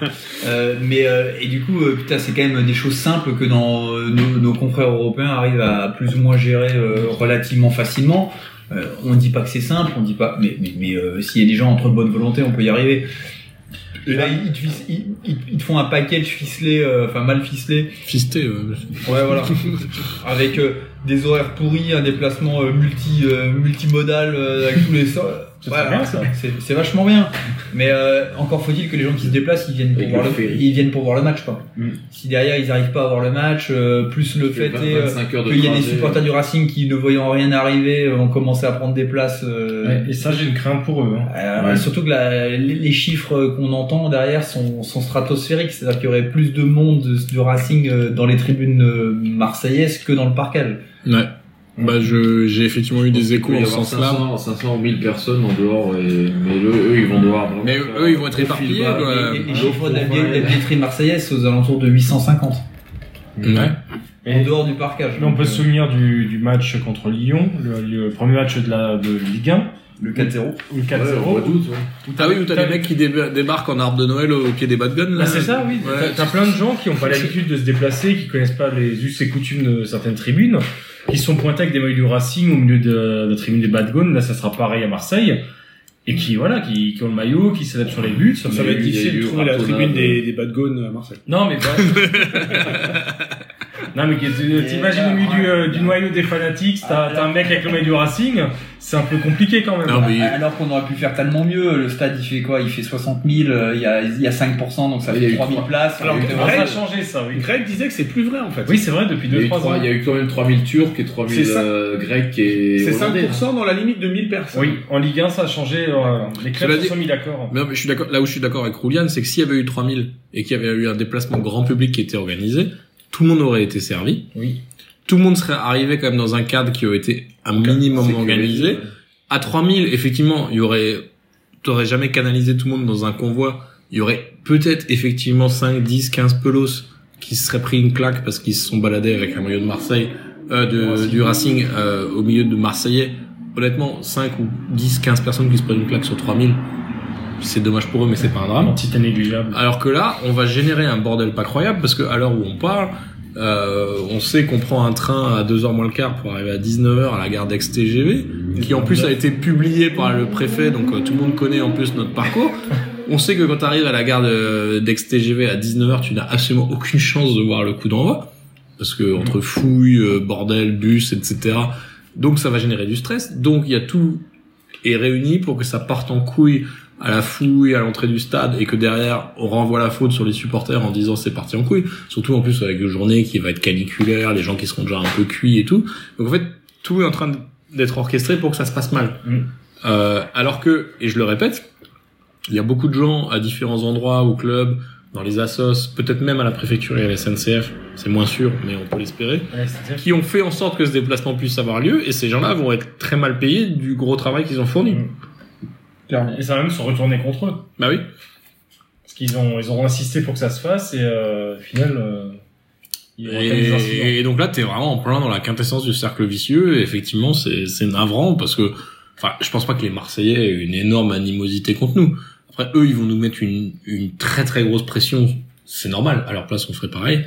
Et du coup, putain, c'est quand même des choses simples que nos confrères européens arrivent à plus ou moins gérer relativement facilement. On dit pas que c'est simple, on dit pas, mais s'il y a des gens entre bonne volonté, on peut y arriver. Là, ils te font un package ficelé, mal ficelé. Fisté, ouais, voilà. Avec des horaires pourris, un déplacement multimodal avec tous les sorts. C'est vachement bien. Mais encore faut-il que les gens qui se déplacent, ils viennent pour voir le match, quoi. Si derrière ils arrivent pas à voir le match, plus le fait est qu'il y a des supporters du Racing qui, ne voyant rien arriver, ont commencé à prendre des places. Et ça, j'ai une crainte pour eux. Surtout que les chiffres qu'on entend derrière sont stratosphériques. C'est-à-dire qu'il y aurait plus de monde du Racing dans les tribunes marseillaises que dans le parcage. Ouais. J'ai effectivement eu des échos en ce sens-là. 500 ou 1000 personnes en dehors, mais eux, ils vont devoir vraiment. Mais eux, ils vont être éparpillés, quoi. Les chiffres de la billetterie marseillaise, c'est aux alentours de 850. Ouais. En dehors du parcage. On peut se souvenir du match contre Lyon, le premier match de Ligue 1. Le 4-0. Le 4-0. Ah oui, où t'as les mecs qui débarquent en arbre de Noël au pied des Badguns, là. C'est ça, oui. Ouais. T'as plein de gens qui ont pas l'habitude de se déplacer, qui connaissent pas les us et coutumes de certaines tribunes, qui sont pointés avec des maillots du Racing au milieu de la tribune des Badguns. Là, ça sera pareil à Marseille. Et qui ont le maillot, qui s'adaptent sur les buts. Ça va être difficile de trouver la tribune des Badguns à Marseille. Non, mais Non, mais t'imagines au milieu du noyau des fanatiques, t'as un mec avec le maillot du Racing, c'est un peu compliqué quand même. Non, mais... Alors qu'on aurait pu faire tellement mieux. Le stade, il fait quoi? Il fait 60 000, il y a 5%, donc ça fait 3 000 places. Alors, ça a changé, ça, oui. Greg disait que c'est plus vrai, en fait. Oui, c'est vrai, depuis 2-3 ans. Il y a eu quand même 3000 Turcs et 3000 Grecs et c'est Hollandais. 5% dans la limite de 1000 personnes. Oui, en Ligue 1, ça a changé, les clubs se sont mis d'accord. Mais je suis d'accord, là où je suis d'accord avec Roulian, c'est que s'il y avait eu 3000 et qu'il y avait eu un déplacement grand public qui était organisé, tout le monde aurait été servi. Oui. Tout le monde serait arrivé quand même dans un cadre qui aurait été un minimum organisé. À 3000, effectivement, t'aurais jamais canalisé tout le monde dans un convoi. Il y aurait peut-être effectivement 5, 10, 15 pelos qui se seraient pris une claque parce qu'ils se sont baladés avec un maillot de Marseille, du Racing, au milieu de Marseillais. Honnêtement, 5 ou 10, 15 personnes qui se prennent une claque sur 3000, c'est dommage pour eux, mais c'est pas un drame. C'était négligeable. Alors que là, on va générer un bordel pas croyable parce que à l'heure où on parle, on sait qu'on prend un train à 2h moins le quart pour arriver à 19h à la gare d'Aix-TGV, qui en plus a été publié par le préfet, donc tout le monde connaît en plus notre parcours. On sait que quand tu arrives à la gare d'Aix-TGV à 19h, tu n'as absolument aucune chance de voir le coup d'envoi, parce que entre fouilles, bordel, bus, etc. Donc ça va générer du stress. Donc il y a tout est réuni pour que ça parte en couille à la fouille, à l'entrée du stade, et que derrière, on renvoie la faute sur les supporters en disant c'est parti en couille. Surtout en plus avec une journée qui va être caniculaire, les gens qui seront déjà un peu cuits et tout. Donc en fait, tout est en train d'être orchestré pour que ça se passe mal. Alors que, et je le répète, il y a beaucoup de gens à différents endroits, au club, dans les assos, peut-être même à la préfecture et à la SNCF, c'est moins sûr, mais on peut l'espérer, qui ont fait en sorte que ce déplacement puisse avoir lieu, et ces gens-là vont être très mal payés du gros travail qu'ils ont fourni. Et ça va même se retourner contre eux. Bah oui. Parce qu'ils ont insisté pour que ça se fasse, et au final, et donc là, t'es vraiment en plein dans la quintessence du cercle vicieux, et effectivement, c'est navrant, parce que, enfin, je pense pas que les Marseillais aient une énorme animosité contre nous. Après, eux, ils vont nous mettre une très très grosse pression. C'est normal. À leur place, on ferait pareil.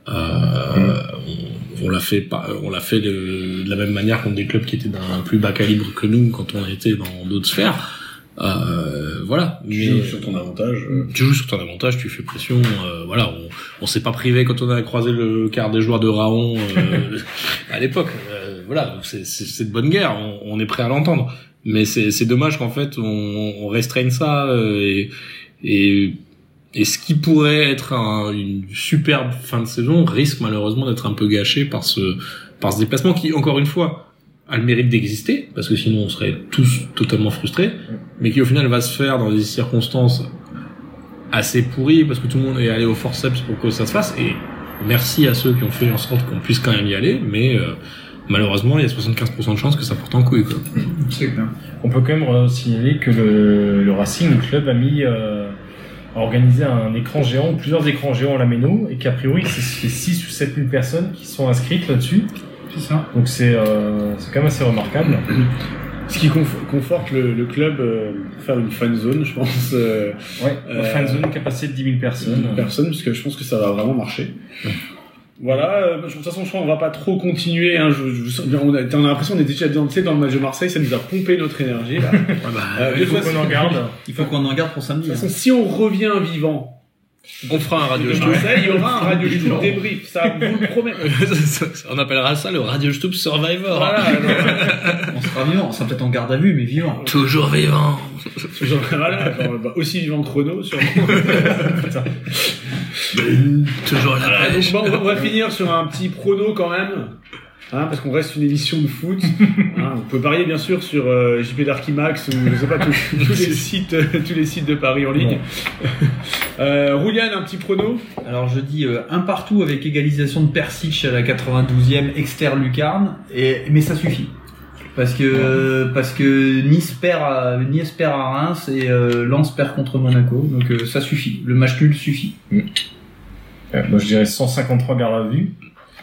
On l'a fait de la même manière contre des clubs qui étaient d'un plus bas calibre que nous quand on était dans d'autres sphères. Voilà. Tu joues sur ton avantage. Tu joues sur ton avantage, tu fais pression. Voilà. On s'est pas privé quand on a croisé le quart des joueurs de Raon à l'époque. Voilà. Donc c'est de bonne guerre. On est prêt à l'entendre. Mais c'est dommage qu'en fait on restreigne ça et ce qui pourrait être une superbe fin de saison risque malheureusement d'être un peu gâché par ce déplacement qui, encore une fois, a le mérite d'exister, parce que sinon on serait tous totalement frustrés, mais qui au final va se faire dans des circonstances assez pourries, parce que tout le monde est allé au forceps pour que ça se fasse, et merci à ceux qui ont fait en sorte qu'on puisse quand même y aller, mais malheureusement il y a 75% de chances que ça porte en couille, quoi. C'est clair. On peut quand même signaler que le Racing, le club, a organisé un écran géant, ou plusieurs écrans géants à la Méno, et qu'a priori c'est 6 ou 7 000 personnes qui sont inscrites là-dessus. C'est ça. Donc c'est quand même assez remarquable. Ce qui conforte le club pour faire une fan zone, je pense. Fan zone, capacité de 10 000 personnes. Parce que je pense que ça va vraiment marcher. Voilà, de toute façon, je crois qu'on va pas trop continuer. Hein, on a l'impression qu'on était déjà dans le match de Marseille, ça nous a pompé notre énergie. Là. Il faut qu'on en garde. Il faut qu'on en garde pour samedi. De toute façon, si on revient vivant, on fera un radio il y aura un radio Stoup débrief, ça vous le promet. On appellera ça le radio Stoup Survivor. Voilà, on sera vivant, on sera peut-être en garde à vue, mais vivant. Toujours vivant. Voilà, aussi vivant que Renaud, sûrement. Toujours à la pêche. On va finir sur un petit prono quand même. Hein, parce qu'on reste une émission de foot. Hein, vous pouvez parier bien sûr sur JP Darkimax ou je sais pas tous les sites de paris en ligne. Roulian, un petit prono. Alors je dis un partout avec égalisation de Persic à la 92e, Exter-Lucarne, mais ça suffit. Parce que Nice perd à Reims et Lens perd contre Monaco, donc ça suffit. Le match nul suffit. Moi je dirais 153 gardes à vue.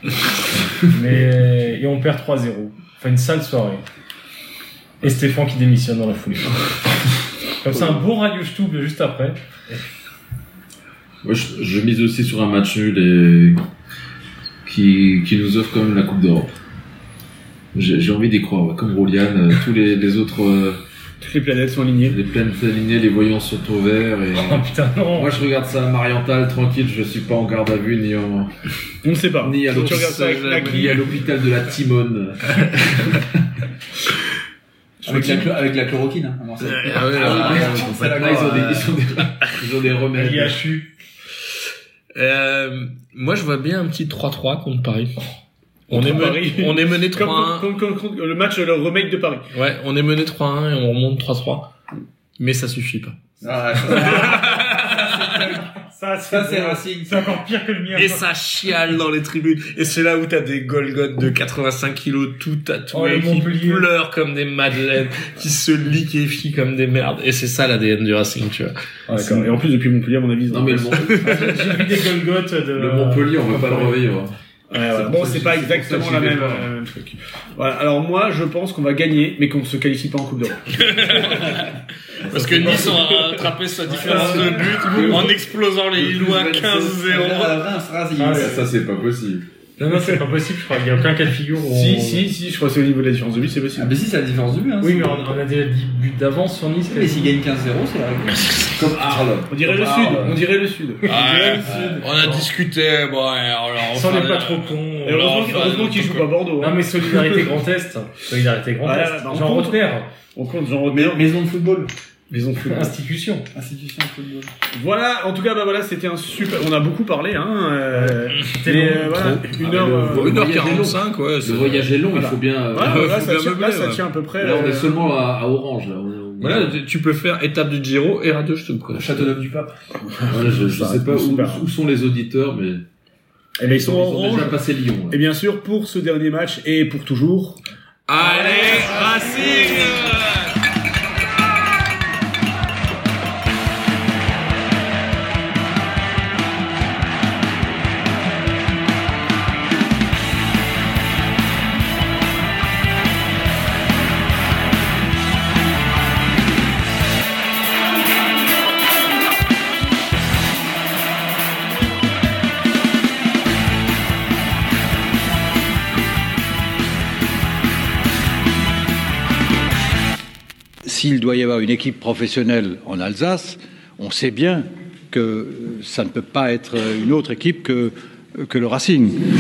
Et on perd 3-0. Enfin, une sale soirée. Et Stéphane qui démissionne dans la foulée. Comme ça, un bon radio Stoup juste après. Moi, je mise aussi sur un match nul et qui nous offre quand même la Coupe d'Europe. J'ai envie d'y croire, comme Roulian, tous les autres Toutes les planètes sont alignées. Les planètes alignées, les voyants sont au vert. Et... Oh putain, non. Moi, je regarde ça à Marienthal, tranquille, je suis pas en garde à vue, On ne sait pas. ni à Tu regardes ça avec l'hôpital de la Timone. Avec la chloroquine. Hein, Ils ont des remèdes. IHU. Moi, je vois bien un petit 3-3 contre Paris. On Contre est Paris. mené 3-1. Comme le match, le remake de Paris. Ouais, on est mené 3-1 et on remonte 3-3. Mais ça suffit pas. Ça, c'est Racing. C'est encore pire que le mien. Et ça chiale dans les tribunes. Et c'est là où t'as des Golgoth de 85 kilos tout tatoués, qui pleurent comme des madeleines, qui se liquéfient comme des merdes. Et c'est ça l'ADN du Racing, tu vois. Ah, d'accord. Et en plus, depuis Montpellier, à mon avis, Non, mais J'ai vu des Golgoth de... le Montpellier, on va pas le revivre. Bon, c'est pas exactement la même truc. Voilà. Alors moi, je pense qu'on va gagner, mais qu'on ne se qualifie pas en Coupe d'Europe. Parce que Nice a rattrapé sa différence de but en explosant les Lillois 15-0. Ça, c'est pas possible. Non, c'est pas possible, je crois. Il y a aucun cas de figure où Si, je crois que c'est au niveau de la différence de but, c'est possible. Ah, mais si, c'est la différence de but, hein. Oui, mais on a déjà 10 buts d'avance sur Nice. Mais s'ils gagnent 15-0, c'est la règle. Comme Arles. On dirait le Sud. On a discuté, bon, alors Ça, on est pas trop con. Et heureusement qu'ils jouent pas Bordeaux. Non, mais Solidarité Grand Est. Solidarité Grand Est. Jean Rotner. On compte Jean Rotner. Maison de football. Maison de football. Institution. Institution de football. Voilà, en tout cas, voilà, c'était un super. On a beaucoup parlé, hein. C'était Mais long, voilà, 1h45, ouais. Le voyage est long, il faut bien. Voilà, ça faut bien meubler, ça tient à peu près. Là, on est seulement à Orange, là. Voilà, tu peux faire étape du Giro et Radio Stub, quoi. Châteauneuf-du-Pape. Voilà, je sais pas où sont les auditeurs, mais. Eh ben, ils sont ont orange. déjà passé Lyon. Là. Et bien sûr, pour ce dernier match et pour toujours. Allez, Racing! S'il doit y avoir une équipe professionnelle en Alsace, on sait bien que ça ne peut pas être une autre équipe que le Racing.